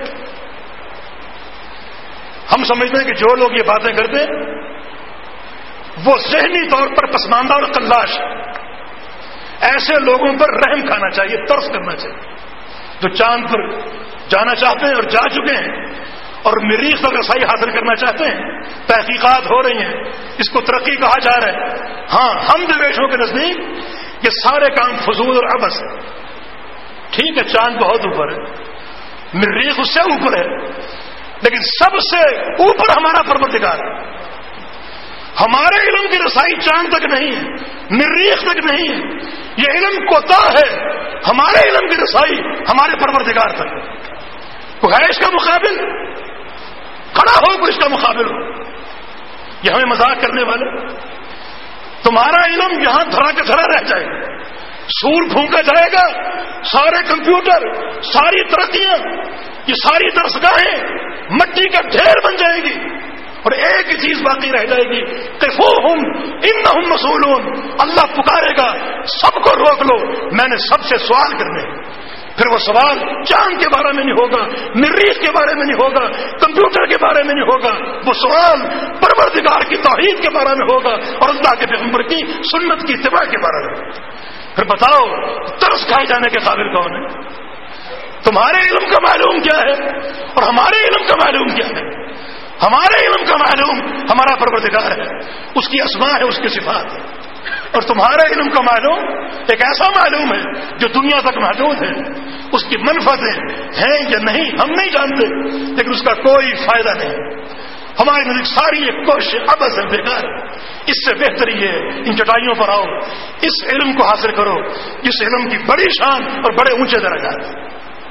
ہم سمجھتے ہیں کہ جو لوگ یہ باتیں کرتے ہیں وہ ذہنی طور پر پسماندہ اور قلاش، ایسے لوگوں پر رحم کھانا چاہیے، ترس کرنا چاہیے، جو چاند پر جانا چاہتے ہیں اور جا چکے ہیں اور مریخ تک رسائی حاصل کرنا چاہتے ہیں۔ تحقیقات ہو رہی ہیں، اس کو ترقی کہا جا رہا ہے۔ ہاں، ہم درویشوں کے نزدیک یہ سارے کام فضول اور عبث ہے۔ ٹھیک ہے، چاند بہت اوپر ہے، مریخ اس سے اوپر ہے، لیکن سب سے اوپر ہمارا پروردگار ہے۔ ہمارے علم کی رسائی چاند تک نہیں ہے، مریخ تک نہیں ہے، یہ علم کوتاہ ہے۔ ہمارے علم کی رسائی ہمارے پروردگار تک۔ کوئی ہے اس کا مقابل؟ کھڑا ہو کوئی اس کا مقابل ہو۔ یہ ہمیں مذاق کرنے والے، تمہارا علم یہاں دھرا کے دھرا رہ جائے گا، سور پھونکا جائے گا، سارے کمپیوٹر، ساری ترقیاں، یہ ساری درسگاہیں مٹی کا ڈھیر بن جائے گی، اور ایک ہی چیز باقی رہ جائے گی، قفوہم انہم مسئولون۔ اللہ پکارے گا، سب کو روک لو، میں نے سب سے سوال کرنے ہیں۔ پھر وہ سوال چاند کے بارے میں نہیں ہوگا، مریخ کے بارے میں نہیں ہوگا، کمپیوٹر کے بارے میں نہیں ہوگا، وہ سوال پروردگار کی توحید کے بارے میں ہوگا اور اللہ کے پیغمبر کی سنت کی اتباع کے بارے میں۔ پھر بتاؤ ترس کھائے جانے کے قابل کون ہے؟ تمہارے علم کا معلوم کیا ہے اور ہمارے علم کا معلوم کیا ہے؟ ہمارے علم کا معلوم ہمارا پروردگار ہے، اس کی اسماء ہے، اس کی صفات ہے، اور تمہارے علم کا معلوم ایک ایسا معلوم ہے جو دنیا تک محدود ہے، اس کی منفعتیں ہیں یا نہیں ہم نہیں جانتے، لیکن اس کا کوئی فائدہ نہیں۔ ہماری نزدیک ساری یہ کوشش عبث ہے، بیکار ہے۔ اس سے بہتر یہ ہے ان چٹائیوں پر آؤ، اس علم کو حاصل کرو، اس علم کی بڑی شان اور بڑے اونچے درجات ہیں۔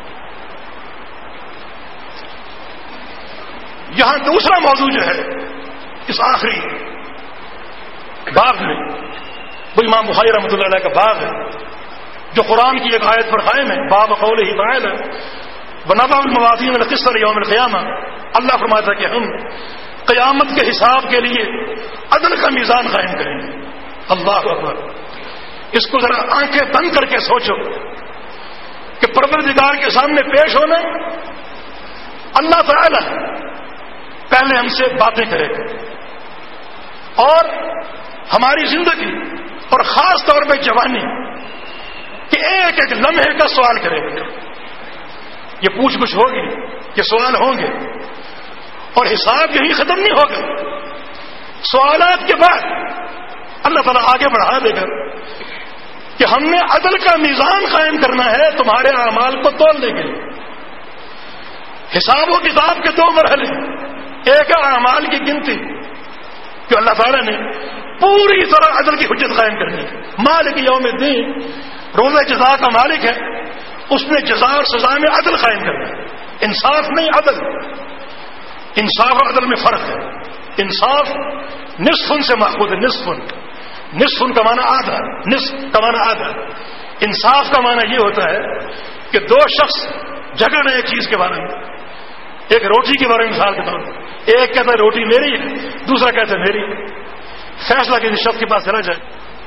یہاں دوسرا موضوع جو ہے اس آخری باب میں، وہ امام بخاری رحمۃ اللہ علیہ کا باب ہے جو قرآن کی ایک آیت پر قائم ہے، باب قولہ تعالی ونضع الموازین القسط لیوم القیامہ۔ اللہ فرماتا ہے کہ ہم قیامت کے حساب کے لیے عدل کا میزان قائم کریں گے۔ اللہ اکبر! اس کو ذرا آنکھیں بند کر کے سوچو کہ پروردگار کے سامنے پیش ہونا، اللہ تعالی پہلے ہم سے باتیں کرے گا اور ہماری زندگی اور خاص طور پہ جوانی کے ایک ایک لمحے کا سوال کرے گا۔ یہ پوچھ گچھ ہوگی، یہ سوال ہوں گے، اور حساب یہی ختم نہیں ہوگا۔ سوالات کے بعد اللہ تعالیٰ آگے بڑھا دے گا کہ ہم نے عدل کا میزان قائم کرنا ہے تمہارے اعمال کو تولنے کے لیے۔ حساب و کتاب کے دو مرحلے، ایک ہے اعمال کی گنتی کہ اللہ تعالیٰ نے پوری طرح عدل کی حجت قائم کرنی ہے۔ مالک یوم الدین، روز جزا کا مالک ہے، اس نے جزا اور سزا میں عدل قائم کرنا ہے، انصاف نہیں عدل۔ انصاف اور عدل میں فرق ہے۔ انصاف نصف سے ماخوذ ہے، نصف نصف کا معنی آدھا، نصف کا معنی آدھا۔ انصاف کا معنی یہ ہوتا ہے کہ دو شخص جھگڑ رہے ایک چیز کے بارے میں، ایک روٹی کے بارے میں مثال کے طور پر، ایک کہتا ہے روٹی میری ہے، دوسرا کہتا ہے میری۔ فیصلہ کسی شخص کے پاس چلا جائے،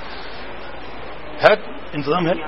ہے انتظام ہے؟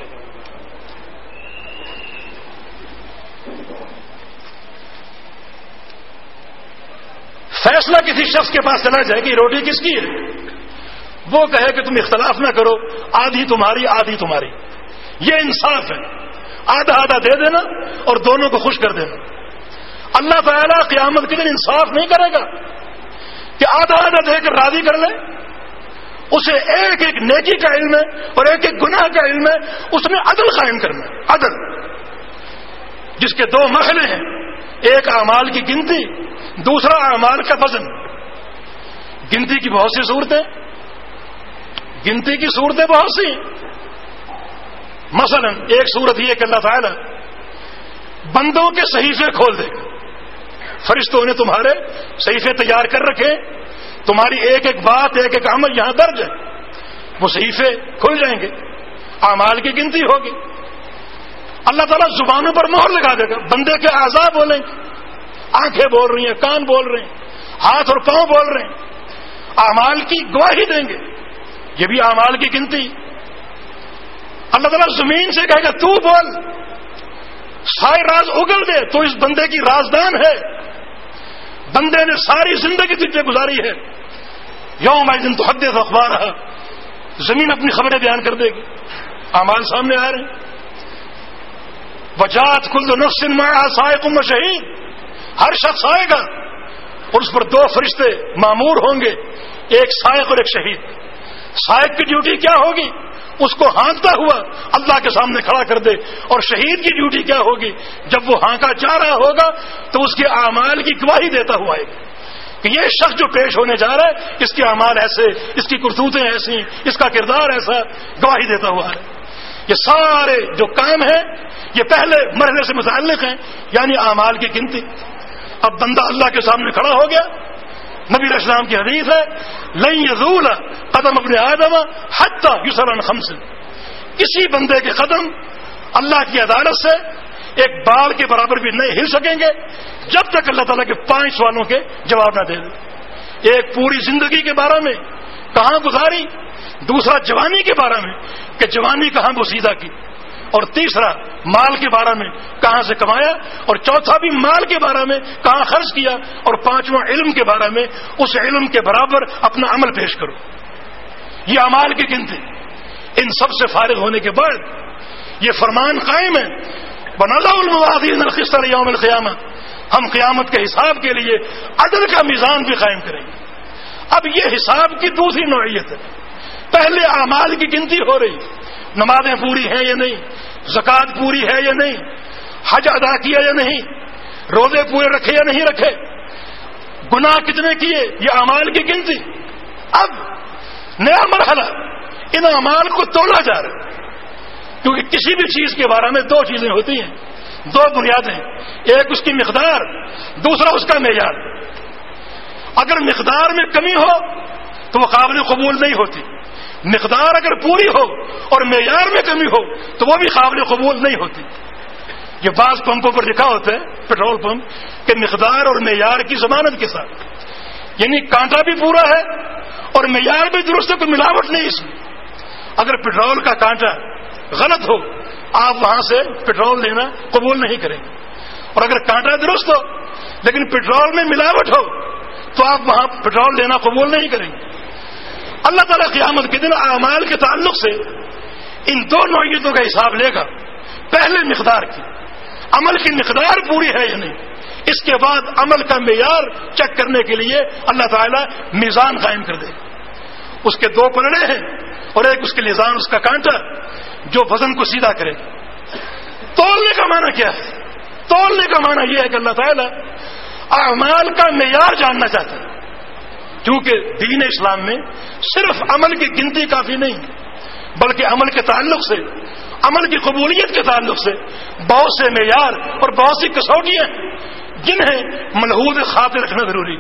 فیصلہ کسی شخص کے پاس چلا جائے کہ روٹی کس کی ہے، وہ کہے کہ تم اختلاف نہ کرو، آدھی تمہاری آدھی تمہاری، یہ انصاف ہے۔ آدھا آدھا دے دینا اور دونوں کو خوش کر دینا۔ اللہ تعالیٰ قیامت کے دن انصاف نہیں کرے گا کہ آدھا آدھا دے کر راضی کر لے، اسے ایک ایک نیکی کا علم ہے اور ایک ایک گناہ کا علم ہے، اس نے عدل قائم کرنا ہے۔ عدل جس کے دو مرحلے ہیں، ایک اعمال کی گنتی، دوسرا اعمال کا وزن۔ گنتی کی بہت سی صورتیں گنتی کی صورتیں بہت سی ہیں۔ مثلا ایک صورت یہ کہ اللہ تعالیٰ بندوں کے صحیفے کھول دے گا، فرشتوں نے تمہارے صحیفے تیار کر رکھے، تمہاری ایک ایک بات ایک ایک عمل یہاں درج ہے، وہ صحیفے کھل جائیں گے، اعمال کی گنتی ہوگی۔ اللہ تعالیٰ زبانوں پر مہر لگا دے گا، بندے کے اعضاء بولیں گے، آنکھیں بول رہی ہیں، کان بول رہے ہیں، ہاتھ اور پاؤں بول رہے ہیں، اعمال کی گواہی دیں گے، یہ بھی اعمال کی گنتی۔ اللہ تعالیٰ زمین سے کہے گا تو بول، سارے راز اگل دے، تو اس بندے کی رازدان ہے، بندے نے ساری زندگی تجھے گزاری ہے۔ یوم الدین تحدث اخبارہا، زمین اپنی خبریں بیان کر دے گی، اعمال سامنے آ رہے ہیں۔ وجات کل نفس معها سائق و شہید، ہر شخص آئے گا اور اس پر دو فرشتے مامور ہوں گے، ایک سائق اور ایک شہید۔ سائق کی ڈیوٹی کیا ہوگی؟ اس کو ہانکتا ہوا اللہ کے سامنے کھڑا کر دے، اور شہید کی ڈیوٹی کیا ہوگی؟ جب وہ ہانکا جا رہا ہوگا تو اس کے اعمال کی گواہی دیتا ہوا آئے گا کہ یہ شخص جو پیش ہونے جا رہا ہے، اس کے اعمال ایسے، اس کی کرتوتیں ایسی، اس کا کردار ایسا، گواہی دیتا ہوا ہے۔ یہ سارے جو کام ہیں یہ پہلے مرحلے سے متعلق ہیں، یعنی اعمال کی گنتی۔ اب بندہ اللہ کے سامنے کھڑا ہو گیا، نبی علیہ السلام کی حدیث ہے لن یزول قدم ابن آدم حتی یسأل عن خمس، کسی بندے کے قدم اللہ کی عدالت سے ایک بال کے برابر بھی نہیں ہل سکیں گے جب تک اللہ تعالیٰ کے پانچ سوالوں کے جواب نہ دے دے۔ ایک پوری زندگی کے بارے میں کہاں گزاری، دوسرا جوانی کے بارے میں کہ جوانی کہاں بوسیدہ کی، اور تیسرا مال کے بارے میں کہاں سے کمایا، اور چوتھا بھی مال کے بارے میں کہاں خرچ کیا، اور پانچواں علم کے بارے میں اس علم کے برابر اپنا عمل پیش کرو۔ یہ اعمال کی گنتی۔ ان سب سے فارغ ہونے کے بعد یہ فرمان قائم ہے بَنَضَعُ الْمَوَازِينَ الْقِسْطَ لِيَوْمِ الْقِيَامَةِ، ہم قیامت کے حساب کے لیے عدل کا میزان بھی قائم کریں گے۔ اب یہ حساب کی دوسری نوعیت ہے۔ پہلے اعمال کی گنتی ہو رہی، نمازیں پوری ہیں یا نہیں، زکوٰۃ پوری ہے یا نہیں، حج ادا کیا یا نہیں، روزے پورے رکھے یا نہیں رکھے، گناہ کتنے کیے، یہ اعمال کی گنتی۔ اب نیا مرحلہ، ان اعمال کو تولا جا رہا ہے، کیونکہ کسی بھی چیز کے بارے میں دو چیزیں ہوتی ہیں، دو بنیادیں، ایک اس کی مقدار، دوسرا اس کا معیار۔ اگر مقدار میں کمی ہو تو وہ قابل قبول نہیں ہوتی، مقدار اگر پوری ہو اور معیار میں کمی ہو تو وہ بھی قابل قبول نہیں ہوتی۔ یہ بعض پمپوں پر لکھا ہوتا ہے، پیٹرول پمپ، کہ مقدار اور معیار کی ضمانت کے ساتھ، یعنی کانٹا بھی پورا ہے اور معیار بھی درست ہے، کوئی ملاوٹ نہیں اس میں۔ اگر پیٹرول کا کانٹا غلط ہو آپ وہاں سے پیٹرول لینا قبول نہیں کریں گے، اور اگر کانٹا درست ہو لیکن پیٹرول میں ملاوٹ ہو تو آپ وہاں پیٹرول لینا قبول نہیں کریں گے۔ اللہ تعالیٰ قیامت کے دن اعمال کے تعلق سے ان دو نوعیتوں کا حساب لے گا، پہلے مقدار کی، عمل کی مقدار پوری ہے یا نہیں. اس کے بعد عمل کا معیار چیک کرنے کے لیے اللہ تعالیٰ میزان قائم کر دے. اس کے دو پلڑے ہیں اور ایک اس کے میزان، اس کا کانٹا جو وزن کو سیدھا کرے. تولنے کا معنی کیا ہے؟ تولنے کا معنی یہ ہے کہ اللہ تعالیٰ اعمال کا معیار جاننا چاہتا ہے. کیونکہ دین اسلام میں صرف عمل کی گنتی کافی نہیں، بلکہ عمل کے تعلق سے، عمل کی قبولیت کے تعلق سے بہت سے معیار اور بہت سی کسوٹیاں جنہیں ملحوظ خاطر رکھنا ضروری.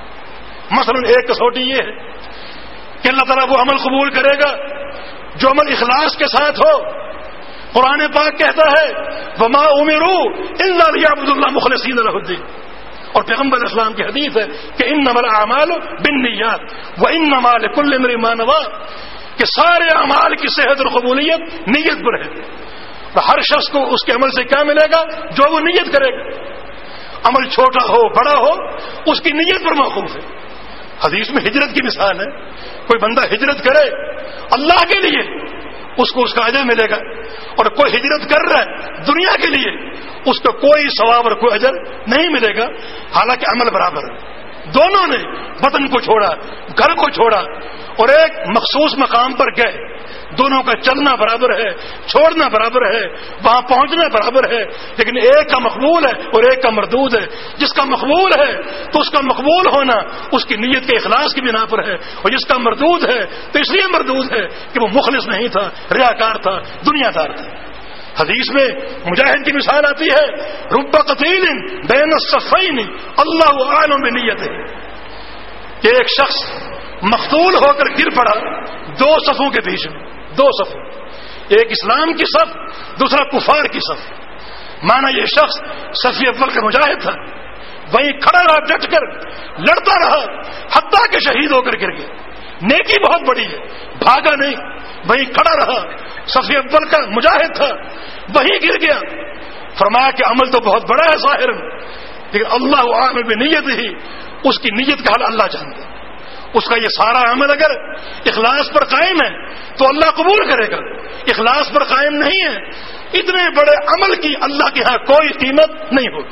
مثلا ایک کسوٹی یہ ہے کہ اللہ تعالیٰ وہ عمل قبول کرے گا جو عمل اخلاص کے ساتھ ہو. قرآن پاک کہتا ہے وما امروا الا ليعبدوا الله مخلصين له الدين، اور پیغمبر اسلام کی حدیث ہے کہ انما الاعمال بالنیات وانما لكل امرئ ما نوى، کہ سارے اعمال کی صحت اور قبولیت نیت پر ہے. اور ہر شخص کو اس کے عمل سے کیا ملے گا؟ جو وہ نیت کرے گا. عمل چھوٹا ہو بڑا ہو اس کی نیت پر موقوف ہے. حدیث میں ہجرت کی مثال ہے. کوئی بندہ ہجرت کرے اللہ کے لیے اس کو اس کا اجر ملے گا، اور کوئی ہجرت کر رہا ہے دنیا کے لیے اس کو کوئی ثواب اور کوئی اجر نہیں ملے گا، حالانکہ عمل برابر ہے. دونوں نے وطن کو چھوڑا، گھر کو چھوڑا اور ایک مخصوص مقام پر گئے. دونوں کا چلنا برابر ہے، چھوڑنا برابر ہے، وہاں پہنچنا برابر ہے، لیکن ایک کا مقبول ہے اور ایک کا مردود ہے. جس کا مقبول ہے تو اس کا مقبول ہونا اس کی نیت کے اخلاص کی بنا پر ہے، اور جس کا مردود ہے تو اس لیے مردود ہے کہ وہ مخلص نہیں تھا، ریاکار تھا، دنیا دار تھا. حدیث میں مجاہد کی مثال آتی ہے رب قتیل بین الصفین اللہ اعلم بنیتہ، کہ ایک شخص مقتول ہو کر گر پڑا دو صفوں کے بیچ میں. دو صفوں، ایک اسلام کی صف، دوسرا کفار کی صف. مانا یہ شخص صف اول کا مجاہد تھا، وہیں کھڑا رہا، ڈٹ کر لڑتا رہا حتیٰ کہ شہید ہو کر گر گیا. نیکی بہت بڑی ہے، بھاگا نہیں، وہیں کھڑا رہا، صف اول کا مجاہد تھا، وہیں گر گیا. فرمایا کہ عمل تو بہت بڑا ہے ظاہر، لیکن اللہ عالم بنیت ہی، اس کی نیت کا حال اللہ جانتا ہے. اس کا یہ سارا عمل اگر اخلاص پر قائم ہے تو اللہ قبول کرے گا. اخلاص پر قائم نہیں ہے، اتنے بڑے عمل کی اللہ کے ہاں کوئی قیمت نہیں ہوگی.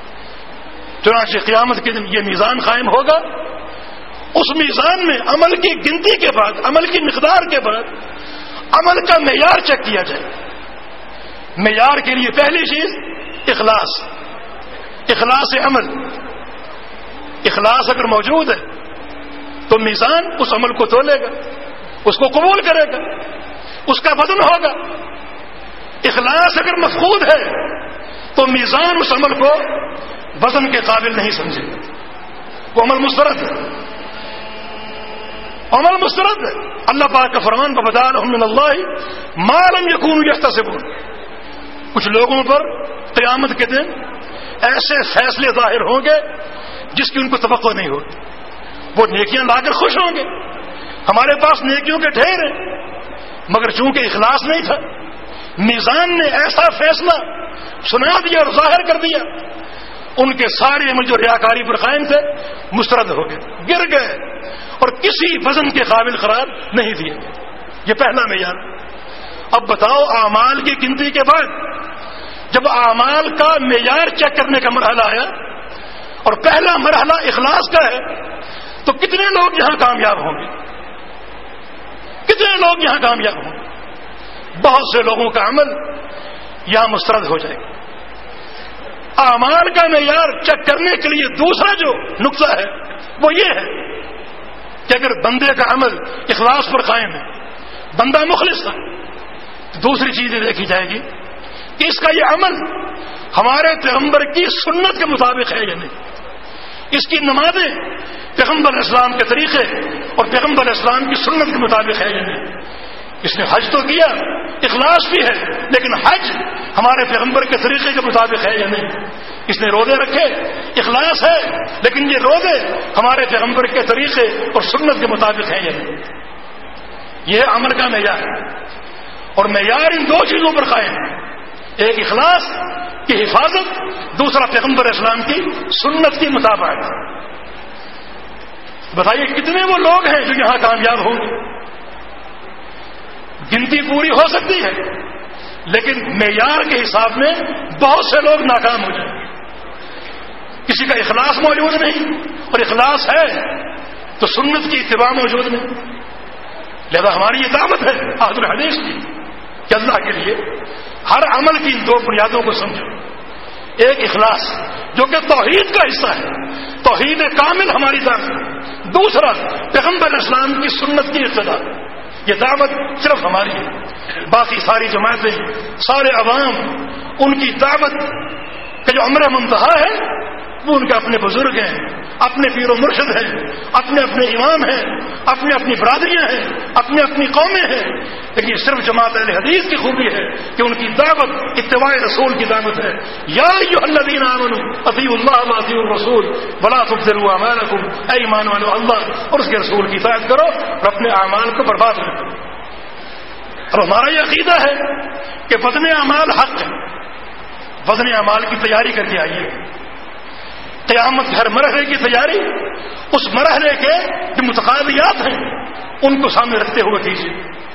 چنانچہ قیامت کے دن یہ میزان قائم ہوگا. اس میزان میں عمل کی گنتی کے بعد، عمل کی مقدار کے بعد عمل کا معیار چیک کیا جائے. معیار کے لیے پہلی چیز اخلاص، اخلاص عمل. اخلاص اگر موجود ہے تو میزان اس عمل کو تولے گا، اس کو قبول کرے گا، اس کا وزن ہوگا. اخلاص اگر مفقود ہے تو میزان اس عمل کو وزن کے قابل نہیں سمجھے گا. وہ عمل مسترد ہے، عمل مسترد ہے. اللہ پاک کا فرمان ببدا لهم من اللہ ما لم يكونوا يحتسبون. کچھ لوگوں پر قیامت کے دن ایسے فیصلے ظاہر ہوں گے جس کی ان کو توقع نہیں ہوتی. وہ نیکیاں لا کر خوش ہوں گے، ہمارے پاس نیکیوں کے ڈھیر ہیں، مگر چونکہ اخلاص نہیں تھا میزان نے ایسا فیصلہ سنا دیا اور ظاہر کر دیا، ان کے سارے عمل جو ریاکاری پر قائم تھے مسترد ہو گئے، گر گئے اور کسی وزن کے قابل قرار نہیں دیے گئے. یہ پہلا معیار. اب بتاؤ اعمال کی گنتی کے بعد جب اعمال کا معیار چیک کرنے کا مرحلہ آیا اور پہلا مرحلہ اخلاص کا ہے تو کتنے لوگ یہاں کامیاب ہوں گے؟ کتنے لوگ یہاں کامیاب ہوں گے؟ بہت سے لوگوں کا عمل یہاں مسترد ہو جائے گا. اعمال کا معیار چیک کرنے کے لیے دوسرا جو نقطہ ہے وہ یہ ہے کہ اگر بندے کا عمل اخلاص پر قائم ہے، بندہ مخلص تھا، تو دوسری چیز یہ دیکھی جائے گی کہ اس کا یہ عمل ہمارے پیغمبر کی سنت کے مطابق ہے یا نہیں. اس کی نمازیں پیغمبر اسلام کے طریقے اور پیغمبر اسلام کی سنت کے مطابق ہے یا نہیں. اس نے حج تو کیا، اخلاص بھی ہے، لیکن حج ہمارے پیغمبر کے طریقے کے مطابق ہے یا نہیں. اس نے روزے رکھے، اخلاص ہے، لیکن یہ روزے ہمارے پیغمبر کے طریقے اور سنت کے مطابق ہے یا نہیں. یہ عمل کا معیار ہے، اور معیار ان دو چیزوں پر قائم ہے، ایک اخلاص کی حفاظت، دوسرا پیغمبر اسلام کی سنت کی مطابقت. بتائیے کتنے وہ لوگ ہیں جو یہاں کامیاب ہوں گے؟ گنتی پوری ہو سکتی ہے لیکن معیار کے حساب میں بہت سے لوگ ناکام ہو جائیں گے. کسی کا اخلاص موجود نہیں، اور اخلاص ہے تو سنت کی اتباع موجود نہیں. لہذا ہماری یہ دعوت ہے اہل الحدیث کی کہ اللہ کے لیے ہر عمل کی ان دو بنیادوں کو سمجھو. ایک اخلاص جو کہ توحید کا حصہ ہے، توحید کامل ہماری دعوت. دوسرا پیغمبر اسلام کی سنت کی ابتدا. یہ دعوت صرف ہماری ہے، باقی ساری جماعتیں، سارے عوام، ان کی دعوت کا جو امر منتہا ہے وہ ان کے اپنے بزرگ ہیں، اپنے پیر و مرشد ہیں، اپنے اپنے امام ہیں، اپنی اپنی برادریاں ہیں، اپنی اپنی قومیں ہیں. لیکن یہ صرف جماعت اہل حدیث کی خوبی ہے کہ ان کی دعوت اتباع رسول کی دعوت ہے. یا ایھا الذین آمنوا اطیعوا اللہ واطیعوا الرسول ولا تبطلوا اعمالکم. اے ایمان والو، اللہ اور اس کے رسول کی اطاعت کرو اور اپنے اعمال کو برباد نہ کرو. اور ہمارا یہ عقیدہ ہے کہ وزن اعمال حق ہے. وزن اعمال کی تیاری کر کے آئیے. قیامت ہر مرحلے کی تیاری اس مرحلے کے جو متقاضیات ہیں ان کو سامنے رکھتے ہوئے کیجیے.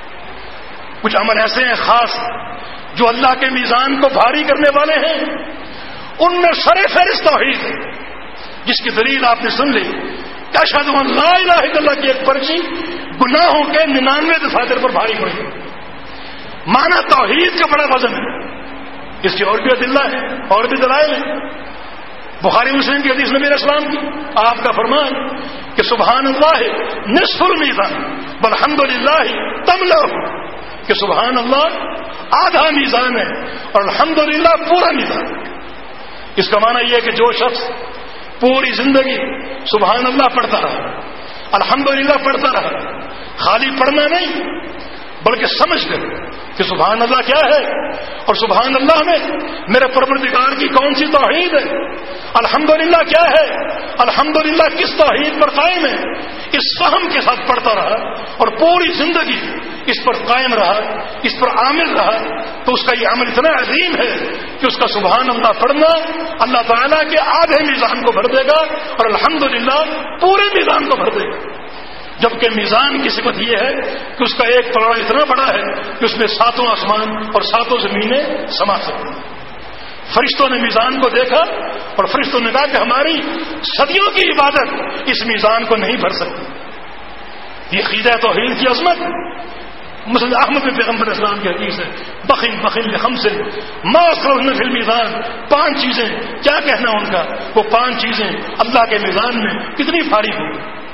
کچھ عمل ایسے ہیں خاص جو اللہ کے میزان کو بھاری کرنے والے ہیں. ان میں سر فہرست توحید ہے، جس کی دلیل آپ نے سن لی کہ اشہد ان لا الہ الا اللہ کی ایک پرچی گناہوں کے ننانوے دفاتر پر بھاری پڑی. معنی توحید کا بڑا وزن ہے. اس کی اور بھی ادلہ ہے، اور بھی دلائل ہیں. بخاری مسلم کی حدیث نبی علیہ السلام کی آپ کا فرمان کہ سبحان اللہ نصف المیزان والحمد للہ تملہ، کہ سبحان اللہ آدھا میزان ہے اور الحمدللہ پورا میزان. اس کا معنی یہ ہے کہ جو شخص پوری زندگی سبحان اللہ پڑھتا رہا، الحمدللہ پڑھتا رہا، خالی پڑھنا نہیں بلکہ سمجھ کر کہ سبحان اللہ کیا ہے اور سبحان اللہ میں میرے پروردگار کی کون سی توحید ہے، الحمدللہ کیا ہے، الحمدللہ کس توحید پر قائم ہے، اس فہم کے ساتھ پڑھتا رہا اور پوری زندگی اس پر قائم رہا، اس پر عامل رہا، تو اس کا یہ عمل اتنا عظیم ہے کہ اس کا سبحان اللہ پڑھنا اللہ تعالیٰ کے آدھے میزان کو بھر دے گا اور الحمدللہ پورے میزان کو بھر دے گا. جبکہ میزان کی صفت یہ ہے کہ اس کا ایک پلڑا اتنا بڑا ہے کہ اس میں ساتوں آسمان اور ساتوں زمینیں سما سکتی ہیں. فرشتوں نے میزان کو دیکھا اور فرشتوں نے کہا کہ ہماری صدیوں کی عبادت اس میزان کو نہیں بھر سکتی. یہ عقیدہ توحید کی عظمت. مثلا احمد بن پیغمبر اسلام کی حدیث ہے بخل بخل خمس ما اصرفن فی المیزان. پانچ چیزیں کیا کہنا ان کا، وہ پانچ چیزیں اللہ کے میزان میں کتنی بھاری ہوں.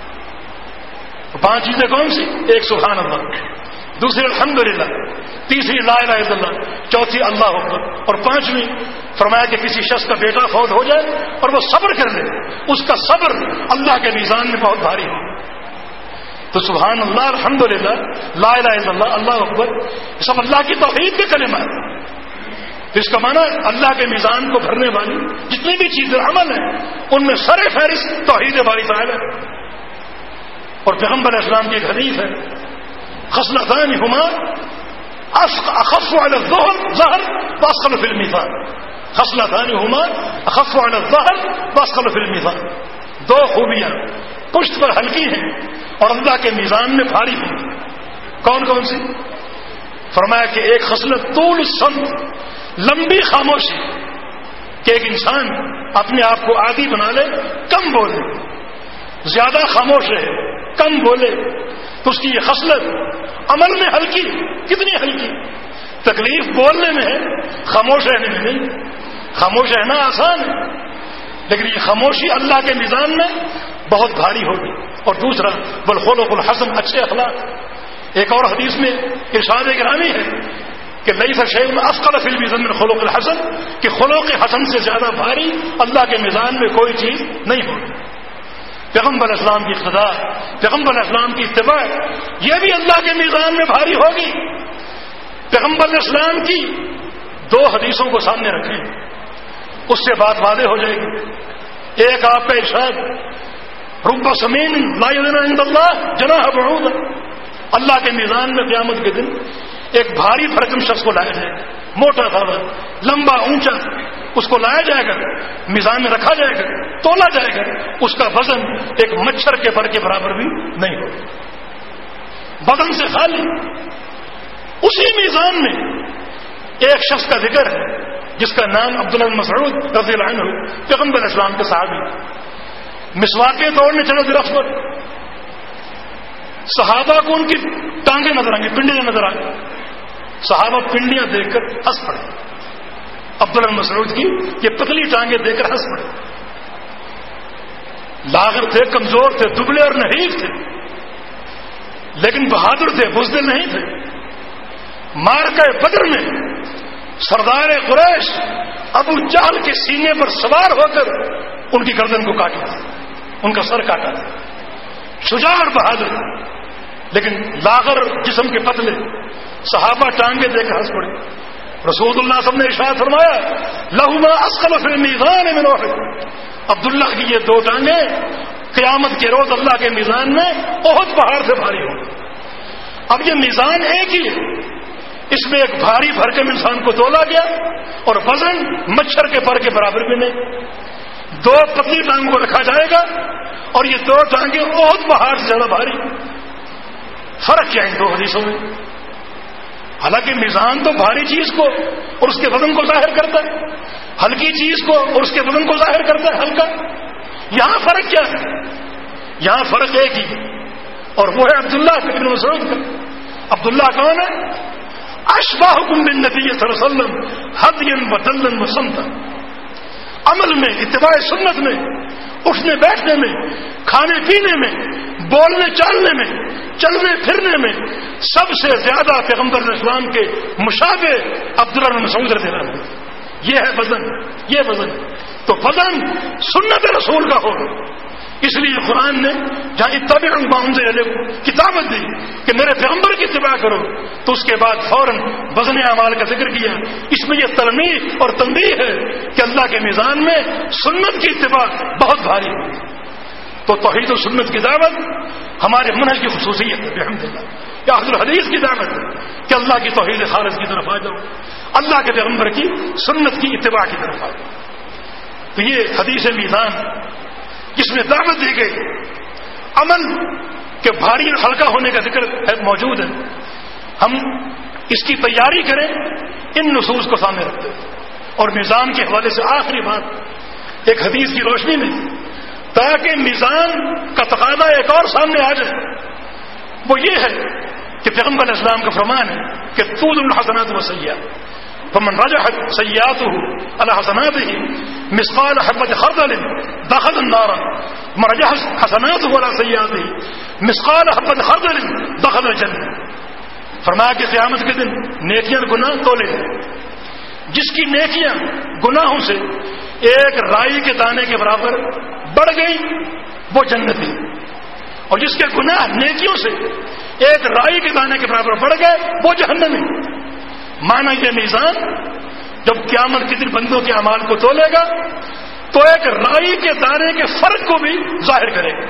پانچ چیزیں کون سی؟ ایک سبحان اللہ، دوسری الحمدللہ، تیسری لا الہ الا اللہ، چوتھی اللہ اکبر، اور پانچویں فرمایا کہ کسی شخص کا بیٹا فوت ہو جائے اور وہ صبر کر لے، اس کا صبر اللہ کے میزان میں بہت بھاری ہو. تو سبحان اللہ، الحمدللہ، لا الہ الا اللہ، اللہ اکبر، یہ سب اللہ کی توحید کے کلمات ہیں. تو اس کا معنی اللہ کے میزان کو بھرنے والی جتنی بھی چیزیں عمل ہیں ان میں سر فہرست توحید باری تعالی ہے. اور پیغمبر اسلام کی ایک حدیث ہے خصلتان ہما اخف علی الظہر واثقل فی المیزان. خصلتان ہما اخف علی الظہر واثقل فی المیزان. دو خوبیاں پشت پر ہلکی ہیں اور اللہ کے میزان میں بھاری ہیں. کون کون سی؟ فرمایا کہ ایک خصلت طول الصمت، لمبی خاموشی، کہ ایک انسان اپنے آپ کو عادی بنا لے، کم بولے، زیادہ خاموش رہے، کم بولے، تو اس کی یہ خصلت عمل میں ہلکی. کتنی ہلکی؟ تکلیف بولنے میں ہے، خاموش رہنے میں نہیں. خاموش رہنا آسان ہے لیکن یہ خاموشی اللہ کے میزان میں بہت بھاری ہوگی. اور دوسرا والخلق الحسن، اچھے اخلاق. ایک اور حدیث میں ارشاد گرامی ہے کہ لیس شیء اثقل فی المیزان من خلق الحسن، کہ خلق حسن سے زیادہ بھاری اللہ کے میزان میں کوئی چیز نہیں ہوگی. پیغمبر اسلام کی اقتداء، پیغمبر اسلام کی اتباع، یہ بھی اللہ کے میزان میں بھاری ہوگی. پیغمبر اسلام کی دو حدیثوں کو سامنے رکھیں، اس سے بات واضح ہو جائے گی. ایک آپ کا ارشاد رب سمین لا یدن عند اللہ جناح بعوضہ، اللہ کے میزان میں قیامت کے دن ایک بھاری بھرکم شخص کو لایا جائے گا، موٹا تھا، لمبا اونچا، اس کو لایا جائے گا، میزان میں رکھا جائے گا، تولا جائے گا، اس کا وزن ایک مچھر کے پر کے برابر بھی نہیں ہوگا، بدن سے خالی. اسی میزان میں ایک شخص کا ذکر ہے جس کا نام عبداللہ بن مسعود رضی اللہ عنہ، پیغمبر اسلام کے صحابی، مسواکیں توڑنے چلے درخت پر، صحابہ کو ان کی ٹانگیں نظر آئیں گی، پنڈیاں نظر آئیں گی، صحابہ پنڈیاں دیکھ کر ہنس پڑے، عبداللہ بن مسعود کی یہ پتلی ٹانگیں دیکھ کر ہنس پڑے۔ لاغر تھے، کمزور تھے، دبلے اور نحیف تھے، لیکن بہادر تھے، بزدل نہیں تھے۔ معرکہ بدر میں سردار قریش ابو جہل کے سینے پر سوار ہو کر ان کی گردن کو کاٹا تھا، ان کا سر کاٹا تھا۔ شجاع اور بہادر لیکن لاغر جسم کے پتلے، صحابہ ٹانگیں دے کر ہنس پڑے۔ رسول اللہ صلی اللہ علیہ وسلم نے ارشاد فرمایا لہما اثقل فی المیزان من احد، عبداللہ کی یہ دو ٹانگیں قیامت کے روز اللہ کے میزان میں احد پہاڑ سے بھاری ہوں۔ اب یہ میزان ایک ہی ہے، اس میں ایک بھاری بھرکم انسان کو تولا گیا اور وزن مچھر کے پر کے برابر بھی نہیں۔ دو پتلی ٹانگ کو رکھا جائے گا اور یہ دو ٹانگیں احد پہاڑ سے زیادہ بھاری۔ فرق کیا ان دو حدیثوں میں؟ حالانکہ میزان تو بھاری چیز کو اور اس کے وزن کو ظاہر کرتا ہے، ہلکی چیز کو اور اس کے وزن کو ظاہر کرتا ہے ہلکا۔ یہاں فرق کیا ہے؟ یہاں فرق ایک ہی ہے اور وہ ہے عبداللہ بن مسعود کا۔ عبداللہ کون ہے؟ اشباہکم بالنبی صلی اللہ علیہ وسلم ہدیا ودلا وسمتا، عمل میں، اتباع سنت میں، اٹھنے بیٹھنے میں، کھانے پینے میں، بولنے چالنے میں، چلنے پھرنے میں سب سے زیادہ پیغمبر اسلام کے مشابہ عبداللہ بن مسعود رضی اللہ عنہ۔ یہ ہے وزن، یہ وزن تو وزن سنت رسول کا ہوگا۔ اس لیے قرآن نے جہاں اتبعوا ما انزل الیکم کتابت دی کہ میرے پیغمبر کی اتباع کرو، تو اس کے بعد فوراً وزن اعمال کا ذکر کیا۔ اس میں یہ ترغیب اور تنبیہ ہے کہ اللہ کے میزان میں سنت کی اتباع بہت بھاری ہے۔ تو توحید و سنت کی دعوت ہمارے منہج کی خصوصیت ہے الحمدللہ، یا اہل الحدیث کی دعوت ہے کہ اللہ کی توحید خالص کی طرف آ جاؤ، اللہ کے پیغمبر کی سنت کی اتباع کی طرف آ جاؤ۔ تو یہ حدیث میزان جس میں دعوت دی گئی، عمل کے بھاری اور ہلکا ہونے کا ذکر موجود ہے، ہم اس کی تیاری کریں ان نصوص کو سامنے رکھتے ہیں۔ اور میزان کے حوالے سے آخری بات ایک حدیث کی روشنی میں، تاکہ میزان کا تقاضا ایک اور سامنے آ جائے، وہ یہ ہے کہ پیغمبر اسلام کا فرمان ہے کہ طول الحسنات والسیئات فمن رجحت سیئاته على حسناته مثقال حبة خردل دخل النار، من رجحت حسناته على سیئاته مثقال حبة خردل دخل الجنة۔ فرمایا کہ قیامت کے دن نیکیاں گناہ تولے ہیں، جس کی نیکیاں گناہوں سے ایک رائی کے دانے کے برابر بڑھ گئی وہ جنتی، اور جس کے گناہ نیکیوں سے ایک رائی کے دانے کے برابر بڑھ گئے وہ جہنمی۔ مانا یہ میزان جب قیامت کے دن بندوں کے اعمال کو تولے گا تو ایک رائی کے دانے کے فرق کو بھی ظاہر کرے گا۔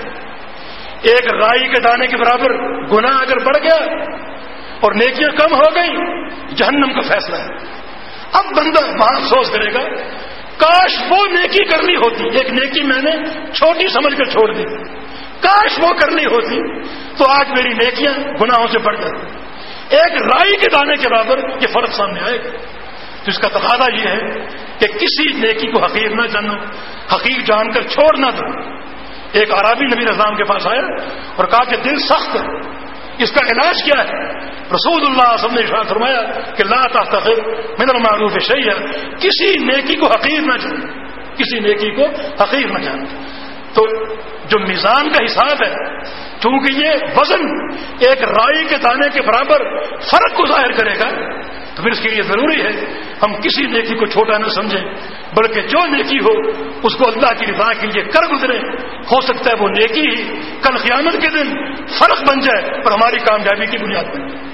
ایک رائی کے دانے کے برابر گناہ اگر بڑھ گیا اور نیکیاں کم ہو گئی، جہنم کا فیصلہ ہے۔ اب بندہ وہاں افسوس کرے گا کاش وہ نیکی کرنی ہوتی، ایک نیکی میں نے چھوٹی سمجھ کر چھوڑ دی، کاش وہ کرنی ہوتی تو آج میری نیکیاں گناہوں سے بڑھ جاتی۔ ایک رائی کے دانے کے برابر یہ فرق سامنے آئے گا۔ تو اس کا تقاضا یہ ہے کہ کسی نیکی کو حقیر نہ جانو، حقیر جان کر چھوڑ نہ دو۔ ایک عربی نبی اسلام کے پاس آیا اور کہا کہ دل سخت ہے، اس کا علاج کیا ہے؟ رسول اللہ صلی اللہ علیہ وسلم نے ارشاد فرمایا کہ لا تحتقر من المعروف شیئا، کسی نیکی کو حقیر نہ جانو، کسی نیکی کو حقیر نہ جانو۔ تو جو میزان کا حساب ہے، چونکہ یہ وزن ایک رائی کے دانے کے برابر فرق کو ظاہر کرے گا، تو پھر اس کے لیے ضروری ہے ہم کسی نیکی کو چھوٹا نہ سمجھیں، بلکہ جو نیکی ہو اس کو اللہ کی رضا کے لیے کر گزرے۔ ہو سکتا ہے وہ نیکی ہی کل قیامت کے دن فرق بن جائے اور ہماری کامیابی کی بنیاد بن جائے۔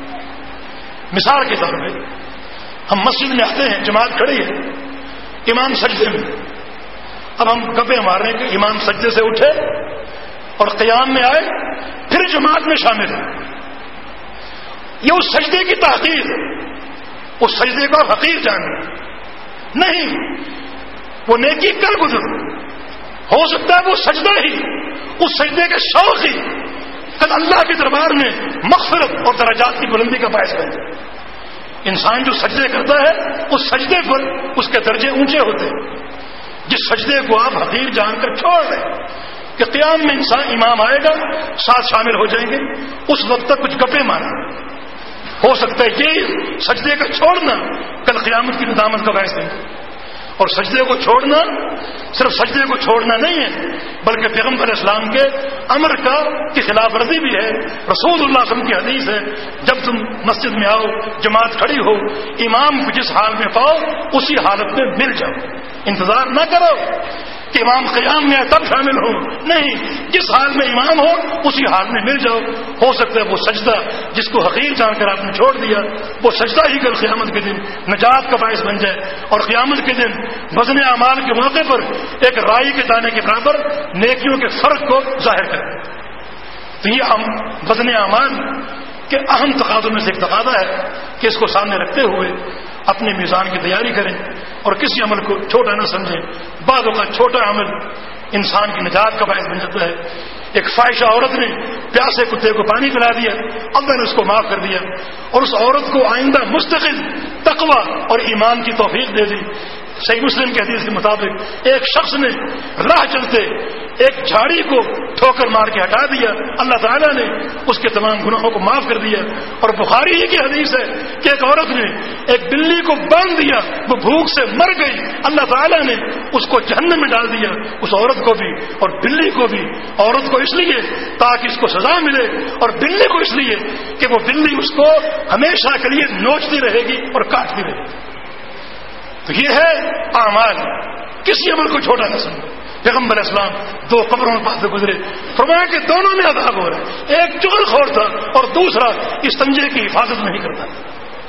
مثال کے طور پہ ہم مسجد میں آتے ہیں، جماعت کھڑی ہے، امام سجدے میں، اب ہم گپے مار رہے ہیں کہ امام سجدے سے اٹھے اور قیام میں آئے پھر جماعت میں شامل ہے۔ یہ اس سجدے کی تحقیر ہے، اس سجدے کو حقیر جانے نہیں، وہ نیکی کر گزر، ہو سکتا ہے وہ سجدہ ہی، اس سجدے کے شوق ہی کل اللہ کے دربار میں مغفرت اور درجات کی بلندی کا باعث بن جائے۔ انسان جو سجدے کرتا ہے اس سجدے پر اس کے درجے اونچے ہوتے ہیں. جس سجدے کو آپ حقیر جان کر چھوڑ رہے کہ قیام میں انسان امام آئے گا ساتھ شامل ہو جائیں گے, اس وقت تک کچھ گپے مارنا, ہو سکتا ہے یہ سجدے کا چھوڑنا کل قیامت کی ندامت کا باعث نہیں. اور سجدے کو چھوڑنا صرف سجدے کو چھوڑنا نہیں ہے بلکہ پیغمبر اسلام کے امر کا کی خلاف ورزی بھی ہے. رسول اللہ صلی اللہ علیہ وسلم کی حدیث ہے, جب تم مسجد میں آؤ, جماعت کھڑی ہو, امام کو جس حال میں پاؤ اسی حالت میں مل جاؤ. انتظار نہ کرو کہ امام قیام میں تب شامل ہو, نہیں, جس حال میں امام ہو اسی حال میں مل جاؤ. ہو سکتا ہے وہ سجدہ جس کو حقیر جان کر آپ نے چھوڑ دیا وہ سجدہ ہی کل قیامت کے دن نجات کا باعث بن جائے, اور قیامت کے دن وزن اعمال کے موقع پر ایک رائی کے دانے کے برابر نیکیوں کے فرق کو ظاہر کرے. تو یہ وزن اعمال کے اہم تقاضوں میں سے ایک تقاضا ہے کہ اس کو سامنے رکھتے ہوئے اپنے میزان کی تیاری کریں اور کسی عمل کو چھوٹا نہ سمجھیں. بعض اوقات چھوٹا عمل انسان کی نجات کا باعث بن جاتا ہے. ایک فاحشہ عورت نے پیاسے کتے کو پانی پلا دیا, اللہ نے اس کو معاف کر دیا اور اس عورت کو آئندہ مستقل تقوی اور ایمان کی توفیق دے دی. صحیح مسلم کے حدیث کے مطابق ایک شخص نے راہ چلتے ایک جھاڑی کو ٹھوکر مار کے ہٹا دیا, اللہ تعالیٰ نے اس کے تمام گناہوں کو معاف کر دیا. اور بخاری ہی کی حدیث ہے کہ ایک عورت نے ایک بلی کو باندھ دیا, وہ بھوک سے مر گئی, اللہ تعالیٰ نے اس کو جہنم میں ڈال دیا, اس عورت کو بھی اور بلی کو بھی. عورت کو اس لیے تاکہ اس کو سزا ملے اور بلی کو اس لیے کہ وہ بلی اس کو ہمیشہ کے لیے نوچتی رہے گی اور کاٹتی رہے گی. تو یہ ہے اعمال, کسی عمل کو چھوٹا نہ سمجھو. پیغمبر اسلام دو قبروں میں پاس سے گزرے, فرمایا کہ دونوں میں عذاب ہو رہا ہے, ایک چغل خور تھا اور دوسرا استنجے کی حفاظت نہیں کرتا تھا.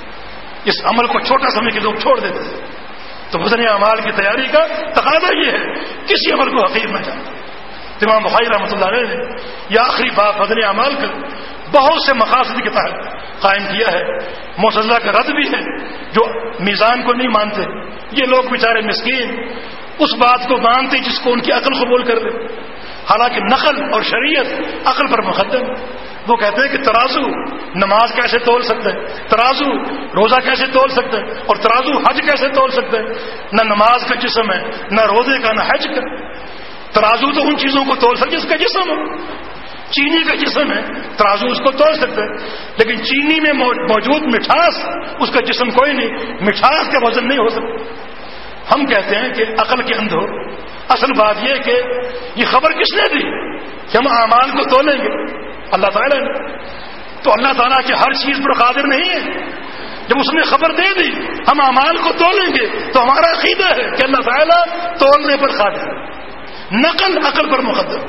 اس عمل کو چھوٹا سمجھ کے لوگ چھوڑ دیتے تھے. تو وزن اعمال کی تیاری کا تقاضا یہ ہے کسی عمل کو حقیر نہ جانا. امام بخاری رحمۃ اللہ علیہ نے یہ آخری بات وزن اعمال کا بہت سے مقاصد کے تحت قائم کیا ہے. معتزلہ کا رد بھی ہے جو میزان کو نہیں مانتے. یہ لوگ بیچارے مسکین اس بات کو مانتے جس کو ان کی عقل قبول کر دے, حالانکہ نقل اور شریعت عقل پر مقدم. وہ کہتے ہیں کہ ترازو نماز کیسے تول سکتا ہے, ترازو روزہ کیسے تول سکتا ہے, اور ترازو حج کیسے تول سکتا ہے. نہ نماز کا جسم ہے, نہ روزے کا, نہ حج کا. ترازو تو ان چیزوں کو تول سکتا جس کا جسم ہو. چینی کا جسم ہے, ترازو اس کو تول سکتا ہے, لیکن چینی میں موجود مٹھاس اس کا جسم کوئی نہیں, مٹھاس کا وزن نہیں ہو سکتا. ہم کہتے ہیں کہ عقل کے اندھو. اصل بات یہ کہ یہ خبر کس نے دی کہ ہم اعمال کو تولیں گے؟ اللہ تعالیٰ نے. تو اللہ تعالیٰ کی ہر چیز پر قادر نہیں ہے. جب اس نے خبر دے دی ہم اعمال کو تولیں گے تو ہمارا عقیدہ ہے کہ اللہ تعالیٰ تولنے پر قادر ہے. نقل عقل پر مقدم.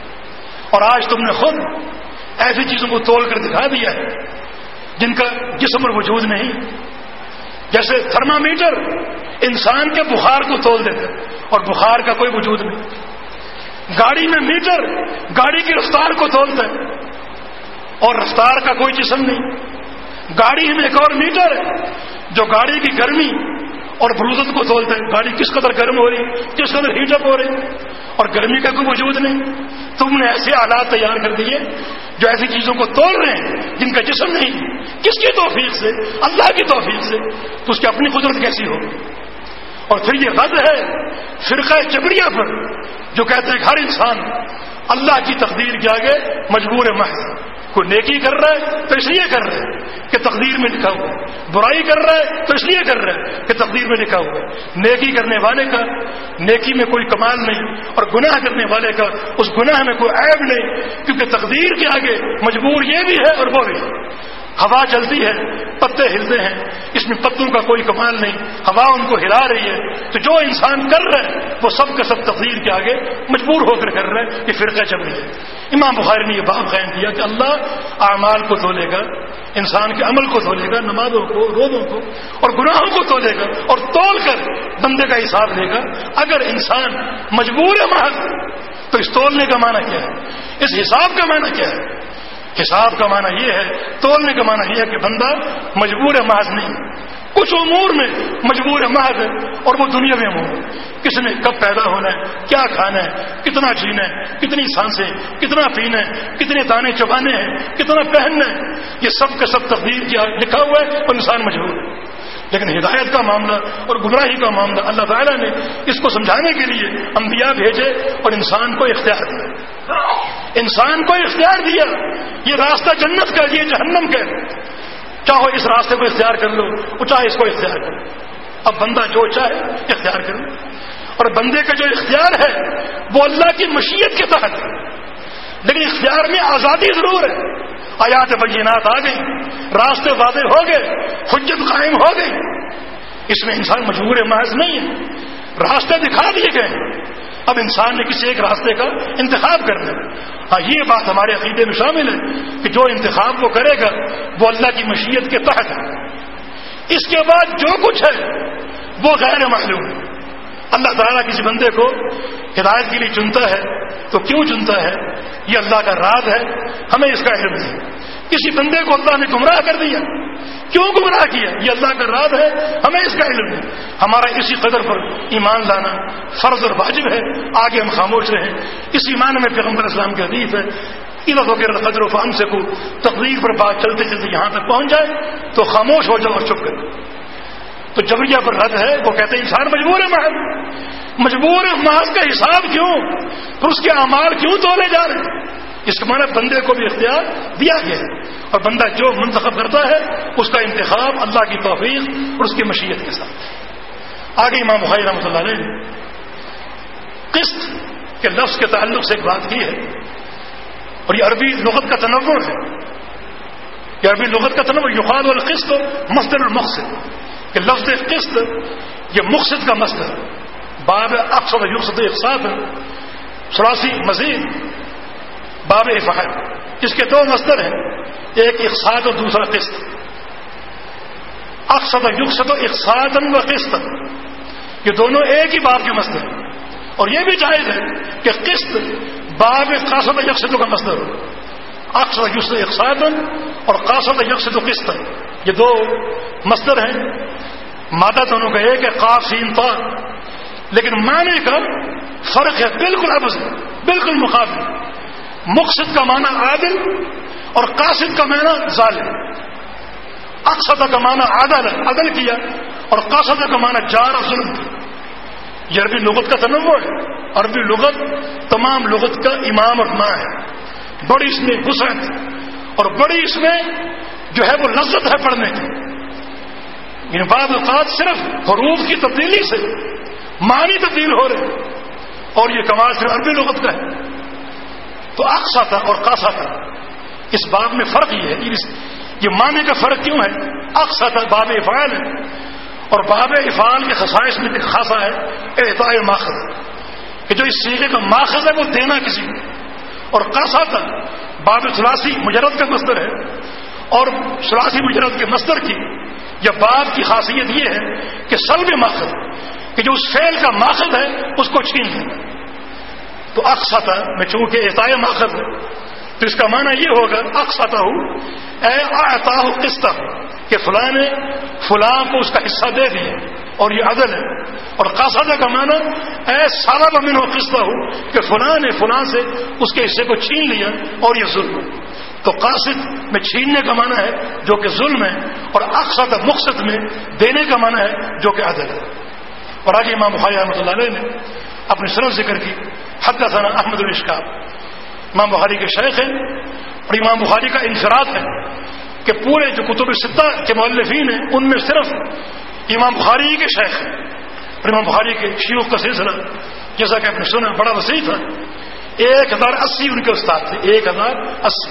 اور آج تم نے خود ایسی چیزوں کو تول کر دکھا دیا ہے جن کا جسم اور وجود نہیں. جیسے تھرمامیٹر انسان کے بخار کو تول دیتا اور بخار کا کوئی وجود نہیں. گاڑی میں میٹر گاڑی کی رفتار کو تولتا ہے اور رفتار کا کوئی جسم نہیں. گاڑی میں ایک اور میٹر ہے جو گاڑی کی گرمی اور برودت کو تولتا ہے. گاڑی کس قدر گرم ہو رہی ہے, کس قدر ہیٹ اپ ہو رہی ہے, اور گرمی کا کوئی وجود نہیں. تم نے ایسے آلات تیار کر دیے جو ایسی چیزوں کو تول رہے ہیں جن کا جسم نہیں. کس کی توفیق سے؟ اللہ کی توفیق سے. تو اس کی اپنی قدرت کیسی ہوگی؟ اور پھر یہ رد ہے فرقہ جبریہ پر جو کہتے ہیں کہ ہر انسان اللہ کی تقدیر کے آگے مجبور محض. کوئی نیکی کر رہا ہے تو اس لیے کر رہا ہے کہ تقدیر میں لکھا ہوا ہے, برائی کر رہا ہے تو اس لیے کر رہا ہے کہ تقدیر میں لکھا ہوا ہے. نیکی کرنے والے کا نیکی میں کوئی کمال نہیں اور گناہ کرنے والے کا اس گناہ میں کوئی عیب نہیں, کیونکہ تقدیر کے آگے مجبور یہ بھی ہے اور وہ بھی. ہوا چلتی ہے, پتے ہلتے ہیں, اس میں پتوں کا کوئی کمال نہیں, ہوا ان کو ہلا رہی ہے. تو جو انسان کر رہا ہے وہ سب کا سب تقدیر کے آگے مجبور ہو کر کر رہا ہے. یہ فرقہ جبری ہے. امام بخاری نے یہ باب قائم کیا کہ اللہ اعمال کو تولے گا, انسان کے عمل کو تولے گا, نمازوں کو, روزوں کو اور گناہوں کو تولے گا, اور تول کر بندے کا حساب لے گا. اگر انسان مجبور ہے محض تو اس تولنے کا معنی کیا ہے, اس حساب کا معنی کیا ہے؟ حساب کا معنی یہ ہے, تولنے کا معنی یہ ہے کہ بندہ مجبور ہے محض نہیں, کچھ امور میں مجبور محض ہے اور وہ دنیا میں امور، کس نے کب پیدا ہونا ہے، کیا کھانا ہے، کتنا جینا ہے، کتنی سانسیں، کتنا پینا ہے، کتنے دانے چبانے ہیں، کتنا پہننا ہے، یہ سب کا سب تقدیر کیا لکھا ہوا ہے اور انسان مجبور ہے۔ لیکن ہدایت کا معاملہ اور گمراہی کا معاملہ اللہ تعالیٰ نے اس کو سمجھانے کے لیے انبیاء بھیجے اور انسان کو اختیار دیا، انسان کو اختیار دیا، یہ راستہ جنت کا، یہ جہنم کا، چاہو اس راستے کو اختیار کر لو اور چاہے اس کو اختیار کر لو۔ اب بندہ جو چاہے اختیار کر لو، اور بندے کا جو اختیار ہے وہ اللہ کی مشیت کے تحت ہے، لیکن اختیار میں آزادی ضرور ہے۔ آیات بینات آ گئی، راستے واضح ہو گئے، حجت قائم ہو گئی، اس میں انسان مجبور محض نہیں ہے، راستے دکھا دیے گئے، اب انسان نے کسی ایک راستے کا انتخاب کرنا ہے۔ ہاں یہ بات ہمارے عقیدے میں شامل ہے کہ جو انتخاب وہ کرے گا وہ اللہ کی مشیت کے تحت ہے، اس کے بعد جو کچھ ہے وہ غیر معلوم ہے۔ اللہ تعالیٰ کسی بندے کو ہدایت کے لیے چنتا ہے تو کیوں چنتا ہے یہ اللہ کا راز ہے، ہمیں اس کا علم نہیں۔ کسی بندے کو اللہ نے گمراہ کر دیا، کیوں گمراہ کیا یہ اللہ کا راز ہے، ہمیں اس کا علم نہیں۔ ہمارا اسی قدر پر ایمان لانا فرض اور واجب ہے، آگے ہم خاموش رہیں۔ اس ایمان میں پیغمبر اسلام کی حدیث ہے، ادھر وغیرہ قدر و فہم سے کو تقریر پر بات چلتے چلتے یہاں تک پہنچ جائے تو خاموش ہو جاؤ اور چپ کر۔ تو جبریہ پر رد ہے، وہ کہتے ہیں انسان مجبور ہے محض، مجبور ہے محض کا حساب کیوں، پھر اس کے اعمال کیوں تولے جا رہے ہیں؟ اس کا معنی بندے کو بھی اختیار دیا گیا ہے، اور بندہ جو منتخب کرتا ہے اس کا انتخاب اللہ کی توفیق اور اس کی مشیت کے ساتھ۔ آگے امام بخاری رحمۃ اللہ علیہ نے قسط کے لفظ کے تعلق سے ایک بات کی ہے، اور یہ عربی لغت کا تنوع ہے، یہ عربی لغت کا تنوع، یقال القسط مصدر المقصد، کہ لفظ قسط یہ مقصد کا مصدر، باب اقصد یقصد اقساط ثلاثی مزید باب افعال، اس کے دو مصدر ہیں، ایک اقساط اور دوسرا قسط۔ اقصد یقصد اقساطا و قسطا، یہ دونوں ایک ہی باب کے مصدر ہیں، اور یہ بھی جائز ہے کہ قسط باب قاصد یقصد کا مصدر ہو، اقصد یقصد اقساطا اور قاصد یقصد قسطا، یہ دو مصدر ہیں، مادہ دونوں کا ایک ہے، قاف سین طا، لیکن معنی کا فرق ہے، بالکل ابز ہے، بالکل مقابل۔ مقصد کا معنی عادل اور قاصد کا معنی ظالم، اقصد کا معنی عدل عدل کیا اور قاصد کا معنی جار اور ظلم کیا۔ یہ عربی لغت کا تنوع ہے، عربی لغت تمام لغت کا امام اور ماں ہے، بڑی اس میں وسعت اور بڑی اس میں جو ہے وہ لذت ہے پڑھنے کی۔ ان بعض اوقات صرف حروف کی تبدیلی سے معنی تبدیل ہو رہے اور یہ کمال صرف عربی لغت کا ہے۔ تو اقصد اور قاصد اس باب میں فرق یہ ہے، یہ معنی کا فرق کیوں ہے؟ اقصد باب افعال ہے، اور باب افعال کے خصائص میں خاصا ہے اعطاء ماخذ، کہ جو اس صیغے کا ماخذ ہے وہ دینا کسی کو، اور قاصد باب ثلاثی مجرد کا مصدر ہے، اور ثلاثی مجرد کے مصدر کی یا باب کی خاصیت یہ ہے کہ سلب ماخذ، کہ جو اس فعل کا ماخذ ہے اس کو چھین لینا۔ تو اقصد میں چونکہ اعطاء ماخذ ہے تو اس کا معنی یہ ہوگا اقصدہ اے اعطاہ قسطہ، کہ فلاں نے فلاں کو اس کا حصہ دے دیا اور یہ عدل ہے، اور قاصدہ کا معنی اے سالب منہ قسطہ، کہ فلاں نے فلاں سے اس کے حصے کو چھین لیا اور یہ ظلم ہے۔ تو قاصد میں چھیننے کا معنی ہے جو کہ ظلم ہے، اور اقصد مقصد میں دینے کا معنی ہے جو کہ عدل ہے۔ اور آگے امام بخاری رحمۃ اللہ علیہ نے اپنی سند ذکر کی، حدثنا احمد بن اشکاب، امام بخاری کے شیخ ہیں، اور امام بخاری کا انفراد ہے کہ پورے جو کتب ستہ کے مؤلفین ہیں ان میں صرف امام بخاری کے شیخ ہیں، اور امام بخاری کے شیوخ کا سلسلہ جیسا کہ آپ نے سنا بڑا وسیع تھا، ایک ہزار اسی ان کے استاد تھے، ایک ہزار اسی۔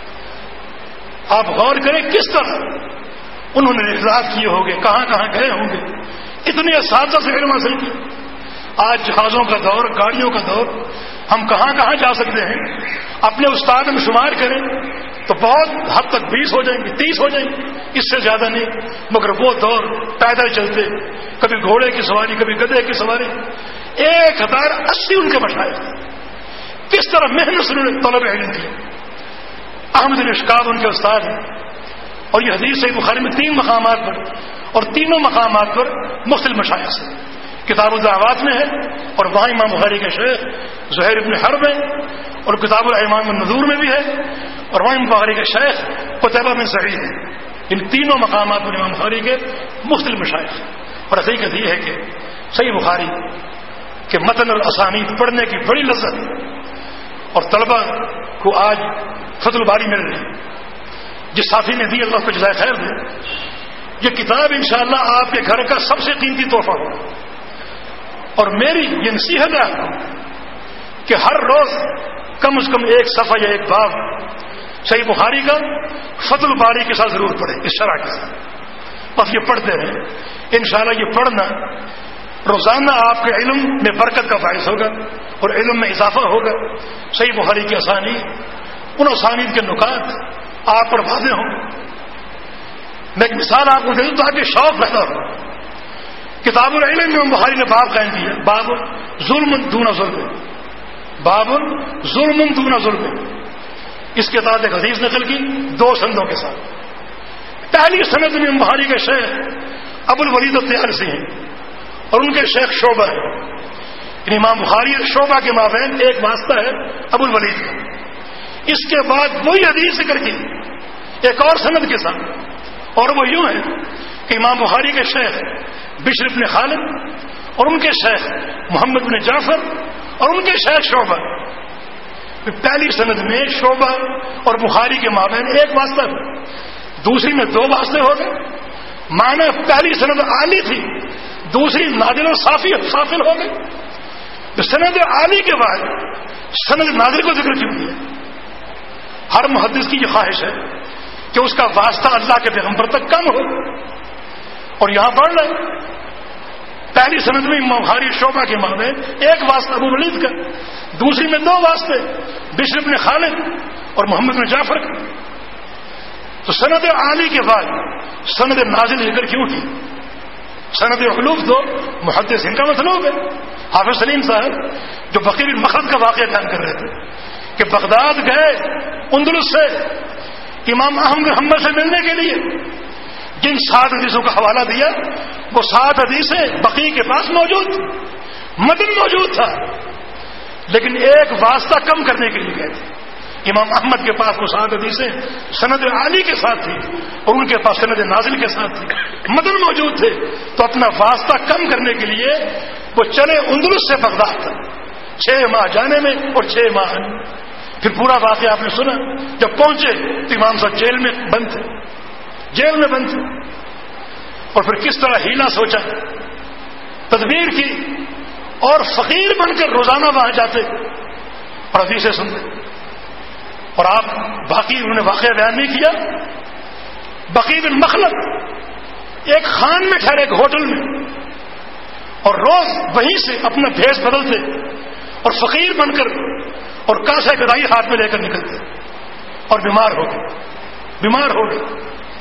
آپ غور کریں کس طرح انہوں نے اخلاق کیے ہوں گے، کہاں کہاں گئے ہوں گے، اتنے اساتذہ سے علم حاصل کیا۔ آج جہازوں کا دور، گاڑیوں کا دور، ہم کہاں کہاں جا سکتے ہیں، اپنے استاد میں شمار کریں تو بہت حد تک بیس ہو جائیں گے، تیس ہو جائیں گے، اس سے زیادہ نہیں۔ مگر وہ دور پیدل چلتے، کبھی گھوڑے کی سواری، کبھی گدھے کی سواری، ایک ہزار اسی ان کے مشائخ، کس طرح محنت سے انہوں نے طلب علم کی۔ احمد بن اشکاب ان کے استاد ہیں، اور یہ حدیث صحیح بخاری میں تین مقامات پر اور تینوں مقامات پر مختلف مشائخ سے کتاب الدعوات میں ہے، اور وہاں امام بخاری کے شیخ زہیر ابن حرب ہے، اور کتاب الایمان والنذور میں بھی ہے، اور وہاں امام بخاری کے شیخ قتیبہ بن سعید ہے۔ ان تینوں مقامات پر امام بخاری کے مختلف مشائخ، اور حقیقت یہ ہے کہ صحیح بخاری کہ متن اور اسانید پڑھنے کی بڑی لذت، اور طلبہ کو آج فتح الباری مل رہی ہے، جس ساتھی نے دی اللہ کو جزائے خیر دے۔ یہ کتاب انشاءاللہ آپ کے گھر کا سب سے قیمتی تحفہ ہوگا، اور میری یہ نصیحت ہے کہ ہر روز کم از کم ایک صفحہ یا ایک باب صحیح بخاری کا فتح الباری کے ساتھ ضرور پڑھیں، اس شرح کے ساتھ، بس یہ پڑھتے رہیں۔ انشاءاللہ یہ پڑھنا روزانہ آپ کے علم میں برکت کا باعث ہوگا اور علم میں اضافہ ہوگا۔ صحیح بخاری کی اسانید، ان اسانید کے نکات آپ پر واضح ہوں گے۔ میں ایک مثال آپ کو دے دوں تاکہ شوق پیدا ہو۔ کتاب العلم میں بخاری نے باب قائم کیا، باب ظلم دون ظلم، باب ظلم دون ظلم۔ اس کے تحت ایک حدیث نقل کی دو سندوں کے ساتھ۔ پہلی سند میں بخاری کے شیخ ابو الولید الطیالسی ہیں اور ان کے شیخ شعبہ ہیں، یعنی امام بخاری شعبہ کے مابین ایک واسطہ ہے ابو الولید کا۔ اس کے بعد وہی حدیث ذکر کی ایک اور سند کے ساتھ، اور وہ یوں ہے کہ امام بخاری کے شیخ بشر بن خالد اور ان کے شیخ محمد بن جعفر اور ان کے شیخ شعبہ۔ پہلی سند میں شعبہ اور بخاری کے مابین ایک واسطہ ہے، دوسری میں دو واسطے ہو گئے۔ معنی پہلی سند عالی تھی، دوسری نادر و صافی صافل ہو گئی۔ تو سند عالی کے بعد سند نادر کو ذکر کیوں کیا؟ ہر محدث کی یہ خواہش ہے کہ اس کا واسطہ اللہ کے پیغمبر تک کم ہو، اور یہاں پڑھ رہے پہلی سند میں امام بخاری شعبہ کے مابین ایک واسطہ ابو ولید کا، دوسری میں دو واسطے بشر بن خالد اور محمد بن جعفر کا۔ تو سند عالی کے بعد سند نازل ذکر کیوں کی؟ سند علوف تو محدث ان کا مطلوب ہے۔ حافظ سلیم صاحب جو بقیع بن مخلد کا واقعہ بیان کر رہے تھے کہ بغداد گئے اندلس سے امام احمد بن حنبل سے ملنے کے لیے، جن سات حدیثوں کا حوالہ دیا وہ سات حدیثیں بقیع کے پاس موجود تھی، متن موجود تھا، لیکن ایک واسطہ کم کرنے کے لیے گئے تھے۔ امام احمد کے پاس وہ سات حدیثیں سند عالی کے ساتھ تھی اور ان کے پاس سند نازل کے ساتھ تھی، متن موجود تھے، تو اپنا واسطہ کم کرنے کے لیے وہ چلے اندلس سے بغداد تک، چھ ماہ جانے میں اور چھ ماہ آنے۔ پھر پورا واقعہ آپ نے سنا، جب پہنچے تو امام صاحب جیل میں بند تھے، جیل میں بند تھے، اور پھر کس طرح ہیلا سوچا، تدبیر کی، اور فقیر بن کر روزانہ وہاں جاتے اور حدیثیں سنتے۔ اور آپ باقی انہوں نے واقعہ بیان نہیں کیا، بقیع بن مخلد ایک خان میں ٹھہرے، ایک ہوٹل میں، اور روز وہیں سے اپنا بھیس بدلتے اور فقیر بن کر اور کاسہ گدائی ہاتھ میں لے کر نکلتے، اور بیمار ہو گئے بیمار ہو گئے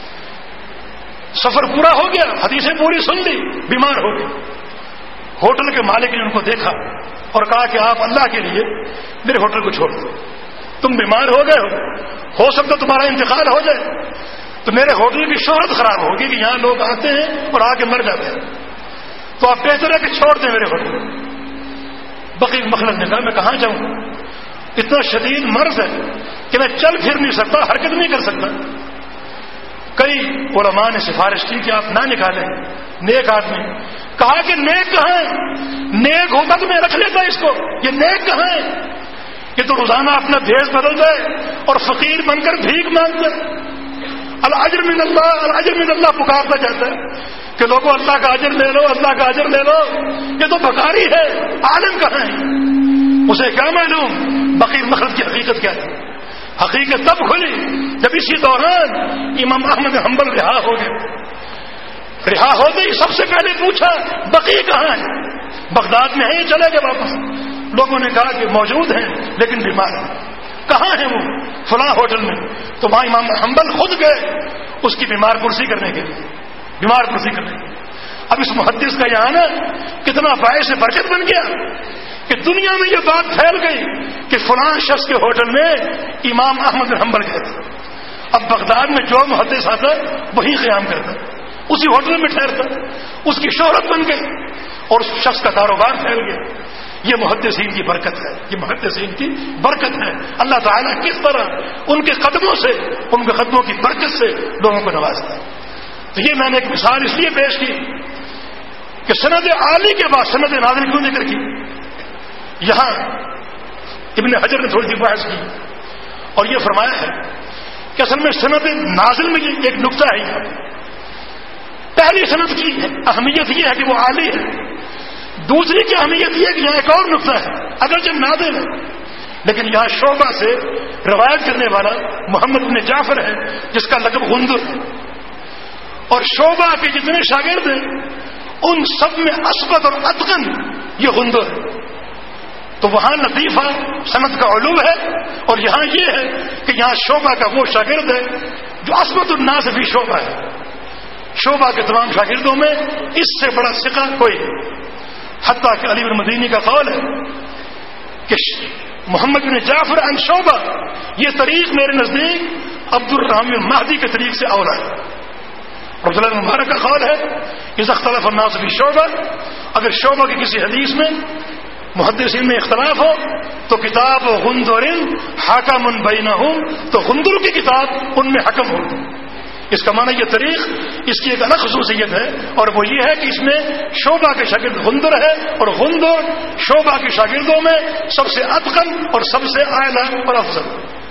سفر پورا ہو گیا، حدیثیں پوری سن لی، بیمار ہو گئے۔ ہوٹل کے مالک نے ان کو دیکھا اور کہا کہ آپ اللہ کے لیے میرے ہوٹل کو چھوڑ دو، تم بیمار ہو گئے ہو ہو سکتا تمہارا انتقال ہو جائے، تو میرے ہوٹل کی شہرت خراب ہوگی کہ یہاں لوگ آتے ہیں اور آ کے مر جاتے ہیں، تو آپ بہتر ہے کہ چھوڑ دیں میرے ہوٹل۔ بقیع مخلد نے کہا میں کہاں جاؤں، اتنا شدید مرض ہے کہ میں چل پھر نہیں سکتا، حرکت نہیں کر سکتا۔ کئی علماء نے سفارش کی کہ آپ نہ نکالیں، نیک آدمی۔ کہا کہ نیک کہاں ہے، نیک ہوتا تو میں رکھ لیتا اس کو، یہ نیک کہاں ہے، یہ تو روزانہ اپنا بھیس بدل جائے اور فقیر بن کر بھیک مانگتا ہے۔ الاجر من اللہ، الاجر من اللہ پکارتا جاتا ہے کہ لوگوں اللہ کا اجر لے لو، اللہ کا اجر لے لو، یہ تو بکاری ہے، عالم کہاں ہے؟ اسے کیا معلوم بقیع مخلد کی حقیقت کیا ہے؟ حقیقت تب کھلی جب اسی دوران امام احمد بن حنبل رہا ہو گئے۔ رہا ہوتے ہی سب سے پہلے پوچھا بقیع کہاں ہے، بغداد میں ہے، چلے گئے واپس۔ لوگوں نے کہا کہ موجود ہیں لیکن بیمار ہیں۔ کہاں ہیں وہ؟ فلاں ہوٹل میں۔ تو وہاں امام حنبل خود گئے اس کی بیمار پرسی کرنے کے لیے، بیمار پرسی کرنے کے لیے۔ اب اس محدث کا یہاں نا کتنا باعث برکت بن گیا کہ دنیا میں یہ بات پھیل گئی کہ فلاں شخص کے ہوٹل میں امام احمد بن حنبل گئے تھے، اب بغداد میں جو محدث آتا وہیں قیام کرتا، اسی ہوٹل میں ٹھہرتا، اس کی شہرت بن گئی اور اس شخص کا کاروبار پھیل گیا. یہ محدثین کی برکت ہے، یہ محدثین کی برکت ہے. اللہ تعالیٰ کس طرح ان کے قدموں سے، ان کے قدموں کی برکت سے لوگوں کو نوازتا ہے. تو یہ میں نے ایک مثال اس لیے پیش کی کہ سند عالی کے بعد سند نازل کیوں ذکر کی. یہاں ابن حجر نے تھوڑی سی بحث کی اور یہ فرمایا ہے کہ اصل میں سند نازل میں ایک نقطہ ہے. یہاں پہلی سند کی اہمیت یہ ہے کہ وہ عالی ہے، دوسری کی اہمیت یہ ہے کہ یہاں ایک اور نقطہ ہے اگرچہ نازل ہے لیکن یہاں شعبہ سے روایت کرنے والا محمد بن جعفر ہے جس کا لقب غندر ہے، اور شعبہ کے جتنے شاگرد ہیں ان سب میں اسبت اور اتقن یہ غندر ہے. تو وہاں لطیفہ سند کا علوم ہے اور یہاں یہ ہے کہ یہاں شعبہ کا وہ شاگرد ہے جو اسبت الناس بھی شعبہ ہے. شعبہ کے تمام شاگردوں میں اس سے بڑا ثقہ کوئی ہے. حتیٰ کہ علی بن مدینی کا قول ہے کہ محمد بن جعفر عن شعبہ یہ طریق میرے نزدیک عبد الرحمن مہدی کے طریق سے اولا ہے. عبداللہ بن مبارک کا قول ہے اذا اختلف الناس فی شعبہ، اگر شعبہ کی کسی حدیث میں محدثین میں اختلاف ہو تو کتاب غندر حکم بینہم، تو غندر کی کتاب ان میں حکم ہو. اس کا معنی یہ طریق اس کی ایک الگ خصوصیت ہے اور وہ یہ ہے کہ اس میں شعبہ کے شاگرد غندر ہے اور غندر شعبہ کے شاگردوں میں سب سے اتقن اور سب سے اعلیٰ اور افضل.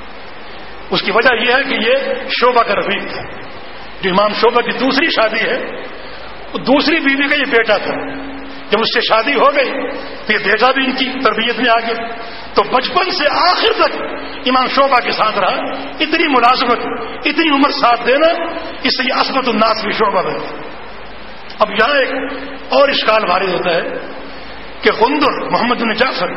اس کی وجہ یہ ہے کہ یہ شعبہ کا رفیق تھا. جو امام شعبہ کی دوسری شادی ہے دوسری بیوی کا یہ بیٹا تھا. جب اس سے شادی ہو گئی تو یہ بیٹا بھی ان کی تربیت میں آ گیا. تو بچپن سے آخر تک امام شعبہ کے ساتھ رہا. اتنی ملازمت، اتنی عمر ساتھ دینا، اس سے یہ اسبت الناس بھی شعبہ بن گیا. اب یہاں ایک اور اشکال وارد ہوتا ہے کہ غندر محمد بن جعفر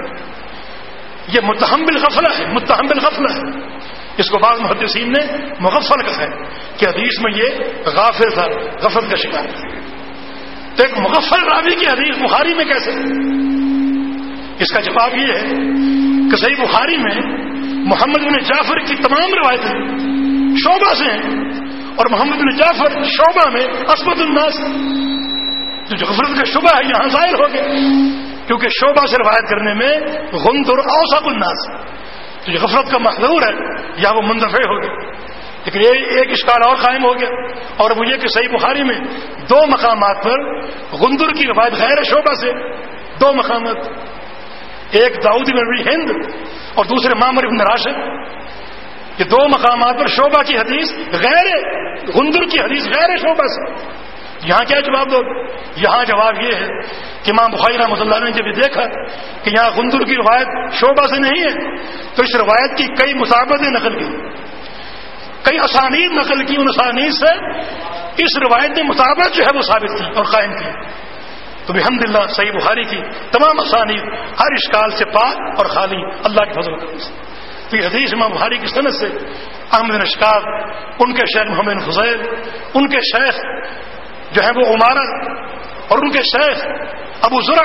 یہ متہم بالغفلہ ہے، متہم بالغفلہ ہے. اس کو بعض محدثین نے مغفل کہا ہے کہ حدیث میں یہ غافل تھا، غفلت کا شکار تھا. تو ایک مغفل راوی کی حدیث بخاری میں کیسے؟ اس کا جواب یہ ہے کہ صحیح بخاری میں محمد بن جعفر کی تمام روایتیں شعبہ سے ہیں اور محمد بن جعفر شعبہ میں اسبت الناس. جو غفلت کا شبہ ہے یہاں ظاہر ہو گیا کیونکہ شعبہ سے روایت کرنے میں غندر اوثق الناس. تو جو غفلت کا محذور ہے یا وہ مندفع ہو گیا. لیکن یہ ایک اشکال اور قائم ہو گیا اور وہ یہ کہ صحیح بخاری میں دو مقامات پر غندر کی روایت غیر شعبہ سے، دو مقامات، ایک داؤد بن ہند اور دوسرے معمر بن راشد. یہ دو مقامات پر شعبہ کی حدیث غیر غندر کی حدیث غیر شعبہ سے. یہاں کیا جواب دو؟ یہاں جواب یہ ہے کہ امام بخاری رحمۃ اللہ نے جب یہ دیکھا کہ یہاں غندر کی روایت شعبہ سے نہیں ہے تو اس روایت کی کئی مطابقتیں نقل کی، کئی اسانید نقل کی. ان اسانید سے اس روایت نے مطابقت جو ہے وہ ثابت کی اور قائم کی. تو بحمدللہ صحیح بخاری کی تمام اسانید ہر اشکال سے پاک اور خالی اللہ کے فضل و کرم سے. تو یہ حدیث امام بخاری کی سند سے احمد بن اشکاب، ان کے شیخ محمد بن فضیل، ان کے شیخ جو ہے وہ عمارہ اور ان کے شیخ ابو زرع.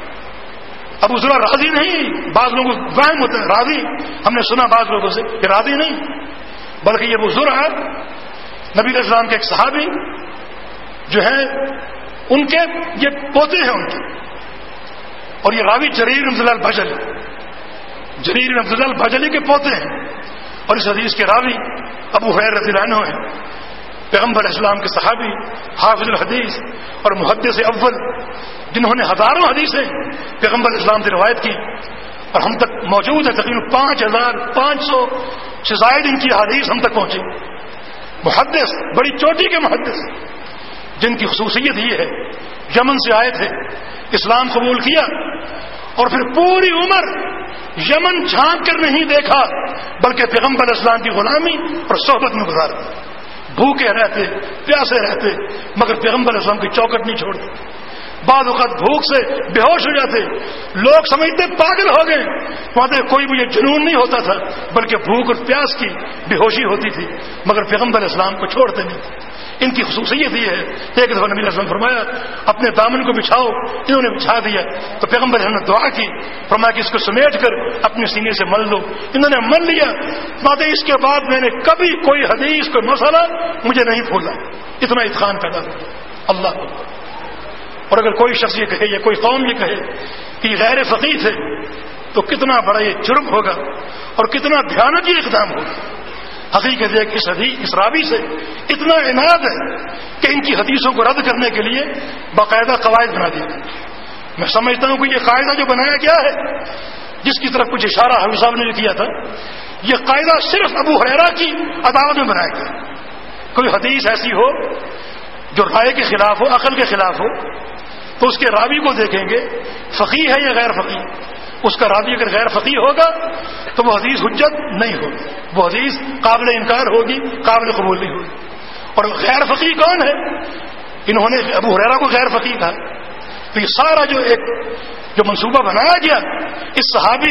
ابو زرع راضی نہیں، بعض لوگوں کو وہم ہوتا ہے راضی، ہم نے سنا بعض لوگوں سے کہ راضی نہیں بلکہ یہ ابو زرع نبی علیہ السلام کے ایک صحابی جو ہے ان کے یہ پوتے ہیں ان کے، اور یہ راوی جریر بن عبداللہ البجلی، جریر بن عبداللہ البجلی کے پوتے ہیں. اور اس حدیث کے راوی ابو ہریرہ رضی اللہ عنہ ہیں، پیغمبر اسلام کے صحابی، حافظ الحدیث اور محدث اول، جنہوں نے ہزاروں حدیثیں پیغمبر اسلام سے روایت کی اور ہم تک موجود ہے. تقریباً پانچ ہزار پانچ سو سے زائد ان کی حدیث ہم تک پہنچی. محدث، بڑی چوٹی کے محدث، جن کی خصوصیت یہ ہے یمن سے آئے تھے، اسلام قبول کیا اور پھر پوری عمر یمن جھانک کر نہیں دیکھا بلکہ پیغمبر اسلام کی غلامی اور صحبت میں گزارتے، بھوکے رہتے، پیاسے رہتے مگر پیغمبر اسلام کی چوکٹ نہیں چھوڑتے. بعض اوقات بھوک سے بے ہوش ہو جاتے، لوگ سمجھتے پاگل ہو گئے، وہاں کوئی بھی یہ جنون نہیں ہوتا تھا بلکہ بھوک اور پیاس کی بے ہوشی ہوتی تھی مگر پیغمبر اسلام کو چھوڑتے نہیں تھے. ان کی خصوصیت یہ ہے کہ ایک دفعہ نبی علیہ السلام فرمایا اپنے دامن کو بچھاؤ، انہوں نے بچھا دیا تو پیغمبر نے دعا کی، فرمایا کہ اس کو سمیٹ کر اپنے سینے سے مل لو، انہوں نے مل لیا، بات اس کے بعد میں نے کبھی کوئی حدیث کوئی مسئلہ مجھے نہیں بھولا، اتنا اتقان پیدا ہو اللہ۔ اور اگر کوئی شخص یہ کہے یا کوئی قوم یہ کہے کہ یہ غیر فقیہ تھے تو کتنا بڑا یہ جرم ہوگا اور کتنا بھیانک یہ اقدام ہوگا۔ حقیقت ہے کہ اس حدیث اس راوی سے اتنا عناد ہے کہ ان کی حدیثوں کو رد کرنے کے لیے باقاعدہ قواعد بنا دیا گیا۔ میں سمجھتا ہوں کہ یہ قاعدہ جو بنایا گیا ہے، جس کی طرف کچھ اشارہ حافظ صاحب نے کیا تھا، یہ قاعدہ صرف ابو ہریرہ کی عدالت میں بنایا گیا۔ کوئی حدیث ایسی ہو جو رائے کے خلاف ہو، عقل کے خلاف ہو، تو اس کے راوی کو دیکھیں گے فقیہ ہے یا غیر فقیہ۔ اس کا راوی اگر غیر فقیہ ہوگا تو وہ حدیث حجت نہیں ہوگی، وہ حدیث قابل انکار ہوگی، قابل قبول نہیں ہوگی۔ اور غیر فقیہ کون ہے؟ انہوں نے ابو ہریرہ کو غیر فقیہ کہا۔ تو یہ سارا جو ایک جو منصوبہ بنایا گیا اس صحابی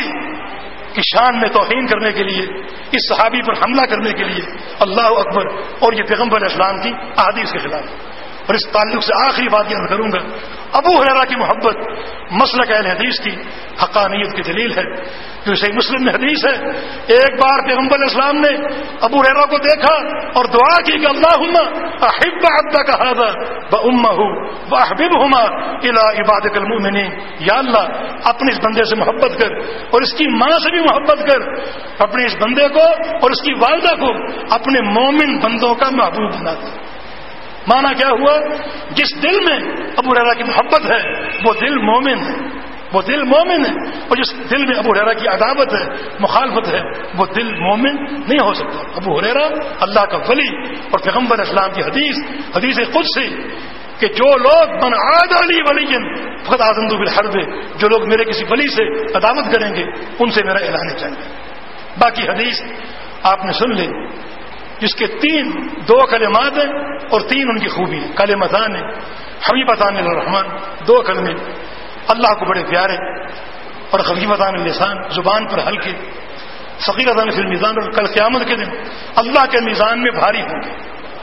کی شان میں توہین کرنے کے لیے، اس صحابی پر حملہ کرنے کے لیے، اللہ اکبر، اور یہ پیغمبر اسلام کی احادیث کے خلاف۔ اور اس تعلق سے آخری بات یہ کروں گا، ابو ہریرہ کی محبت مسلک اہل حدیث کی حقانیت کی دلیل ہے، جو صحیح مسلم میں حدیث ہے، ایک بار پیغمبر اسلام نے ابو ہریرہ کو دیکھا اور دعا کی کہ اللہم احب عبدک ھذا وامہ واحببہما الی عبادک المؤمنین، یا اللہ اپنے اس بندے سے محبت کر اور اس کی ماں سے بھی محبت کر، اپنے اس بندے کو اور اس کی والدہ کو اپنے مومن بندوں کا محبوب بنا دے۔ مانا کیا ہوا؟ جس دل میں ابو ہریرہ کی محبت ہے وہ دل مومن ہے، وہ دل مومن ہے، اور جس دل میں ابو ہریرہ کی عداوت ہے، مخالفت ہے، وہ دل مومن نہیں ہو سکتا۔ ابو ہریرہ اللہ کا ولی اور پیغمبر اسلام کی حدیث حدیث قدسی کہ جو لوگ من عاد علی ولی فقد آذنت بالحرب، جو لوگ میرے کسی ولی سے عداوت کریں گے ان سے میرا اعلان چاہیے۔ باقی حدیث آپ نے سن لی، جس کے تین دو کلمات ہیں اور تین ان کی خوبی ہیں، کلمتان حبیبتان الرحمن، دو کلمے اللہ کو بڑے پیارے، اور خفیفتان اللسان، زبان پر ہلکے، ثقیلتان فی المیزان، اور کل قیامت کے دن اللہ کے میزان میں بھاری ہوں گے۔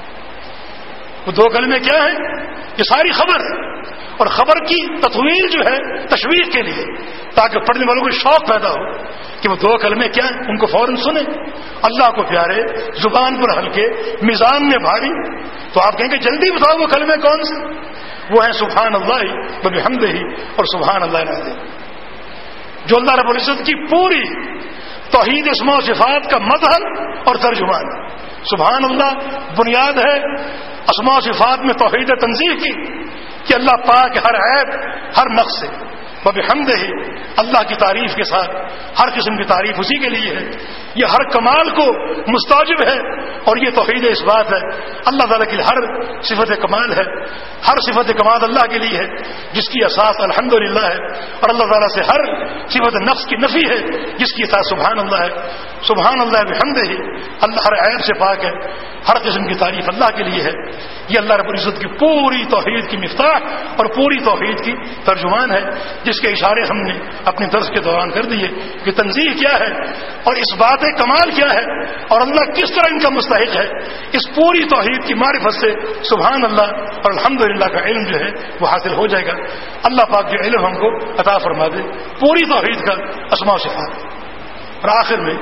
وہ دو کلمے کیا ہیں؟ یہ ساری خبر ہے، اور خبر کی تطویل جو ہے تشویق کے لیے، تاکہ پڑھنے والوں کو شوق پیدا ہو کہ وہ دو کلمے کیا ہیں، ان کو فوراً سنیں۔ اللہ کو پیارے، زبان پر ہلکے، میزان میں بھاری، تو آپ کہیں گے جلدی بتاؤ وہ کلمے کون سے؟ وہ ہیں سبحان اللہ وبحمدہ اور سبحان اللہ العظیم، جو اللہ رب العزت کی پوری توحید اسماء و صفات کا مظہر اور ترجمان ہے۔ سبحان اللہ بنیاد ہے اسماء و صفات میں توحید تنزیہ کی، کہ اللہ پاک ہر عیب ہر نقص سے، وبحمدہ اللہ کی تعریف کے ساتھ، ہر قسم کی تعریف اسی کے لیے ہے، یہ ہر کمال کو مستوجب ہے، اور یہ توحید اس بات ہے اللہ تعالیٰ کی ہر صفت کمال ہے، ہر صفت کمال اللہ کے لیے ہے جس کی اساس الحمدللہ ہے، اور اللہ تعالیٰ سے ہر صفت نقص کی نفی ہے جس کی اساس سبحان اللہ ہے۔ سبحان اللہ بحمدہ، اللہ ہر عیب سے پاک ہے، ہر قسم کی تعریف اللہ کے لیے ہے۔ یہ اللہ رب العزت کی پوری توحید کی مفتاح اور پوری توحید کی ترجمان ہے، جس کے اشارے ہم نے اپنے درس کے دوران کر دیے کہ تنزیہ کیا ہے اور اس بات کمال کیا ہے، اور اللہ کس طرح ان کا مستحق ہے۔ اس پوری توحید کی معرفت سے سبحان اللہ اور الحمدللہ کا علم جو ہے وہ حاصل ہو جائے گا۔ اللہ پاک جو علم ہم کو عطا فرما دے پوری توحید کا، اسماء و صفات۔ اور آخر میں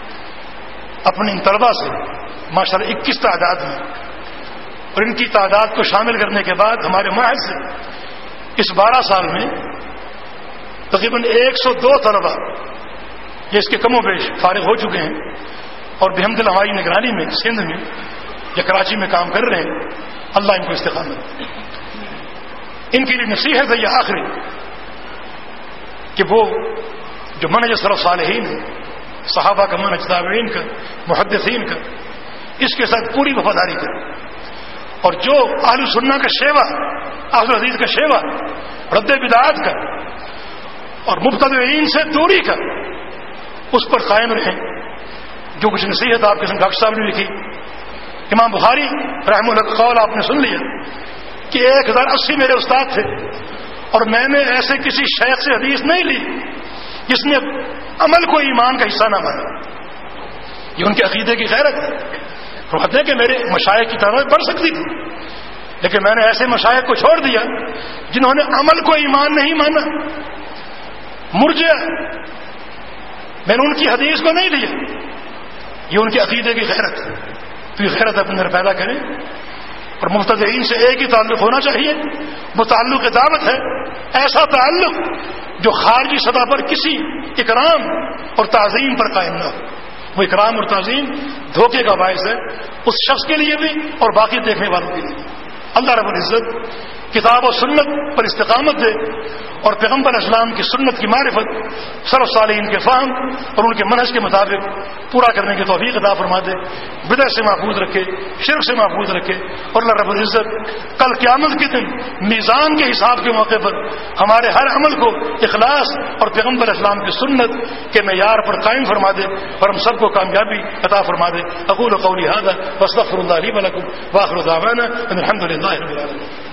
اپنے ان طلبہ سے ماشاءاللہ اکیس تعداد میں، اور ان کی تعداد کو شامل کرنے کے بعد ہمارے معہد سے اس بارہ سال میں تقریباً ایک سو دو طلبہ یہ اس کے کم و بیش فارغ ہو چکے ہیں، اور بحمد اللہ ہماری نگرانی میں سندھ میں یا کراچی میں کام کر رہے ہیں۔ اللہ ان کو استقامت۔ ان کے لیے نصیحت ہے یہ آخری کہ وہ جو منہج سلف صالحین ہے، صحابہ کا منہج، تابعین کا، محدثین کا، اس کے ساتھ پوری وفاداری کریں، اور جو اہل سنہ کا شیوا، اہل حدیث کا شیوا، رد بدعات کا اور مبتدعین سے دوری کا، اس پر قائم رہیں۔ جو کچھ نصیحت آپ کے ڈاکٹر صاحب نے لکھی، امام بخاری رحمہ اللہ کا قول آپ نے سن لیا کہ ایک ہزار اسی میرے استاد تھے، اور میں نے ایسے کسی شیخ سے حدیث نہیں لی جس نے عمل کو ایمان کا حصہ نہ مانا۔ یہ ان کے عقیدے کی غیرت ہے۔ فرماتے ہیں کہ میرے مشائخ کی تعداد بڑھ سکتی تھی، لیکن میں نے ایسے مشائخ کو چھوڑ دیا جنہوں نے عمل کو ایمان نہیں مانا، مرجع، میں نے ان کی حدیث کو نہیں لیا، یہ ان کے عقیدے کی غیرت ہے، تو یہ غیرت اپنے اندر پیدا کریں، اور مبتدعین سے ایک ہی تعلق ہونا چاہیے، وہ تعلق دعوت ہے، ایسا تعلق جو خارجی سطح پر کسی اکرام اور تعظیم پر قائم نہ ہو، وہ اکرام اور تعظیم دھوکے کا باعث ہے اس شخص کے لیے بھی اور باقی دیکھنے والوں کے لیے۔ اللہ رب العزت کتاب و سنت پر استقامت دے اور پیغمبر اسلام کی سنت کی معرفت، سلف صالحین کے فہم اور ان کے منہج کے مطابق پورا کرنے کی توفیق عطا فرما دے، بدعت سے محفوظ رکھے، شرک سے محفوظ رکھے، اور اللہ رب العزت کل قیامت کے دن میزان کے حساب کے موقع پر ہمارے ہر عمل کو اخلاص اور پیغمبر اسلام کی سنت کے معیار پر قائم فرما دے اور ہم سب کو کامیابی عطا فرما دے۔ اقول قولی ھذا واستغفر اللہ لی ولکم واخر دعوانا ان الحمد للہ رب العالمین۔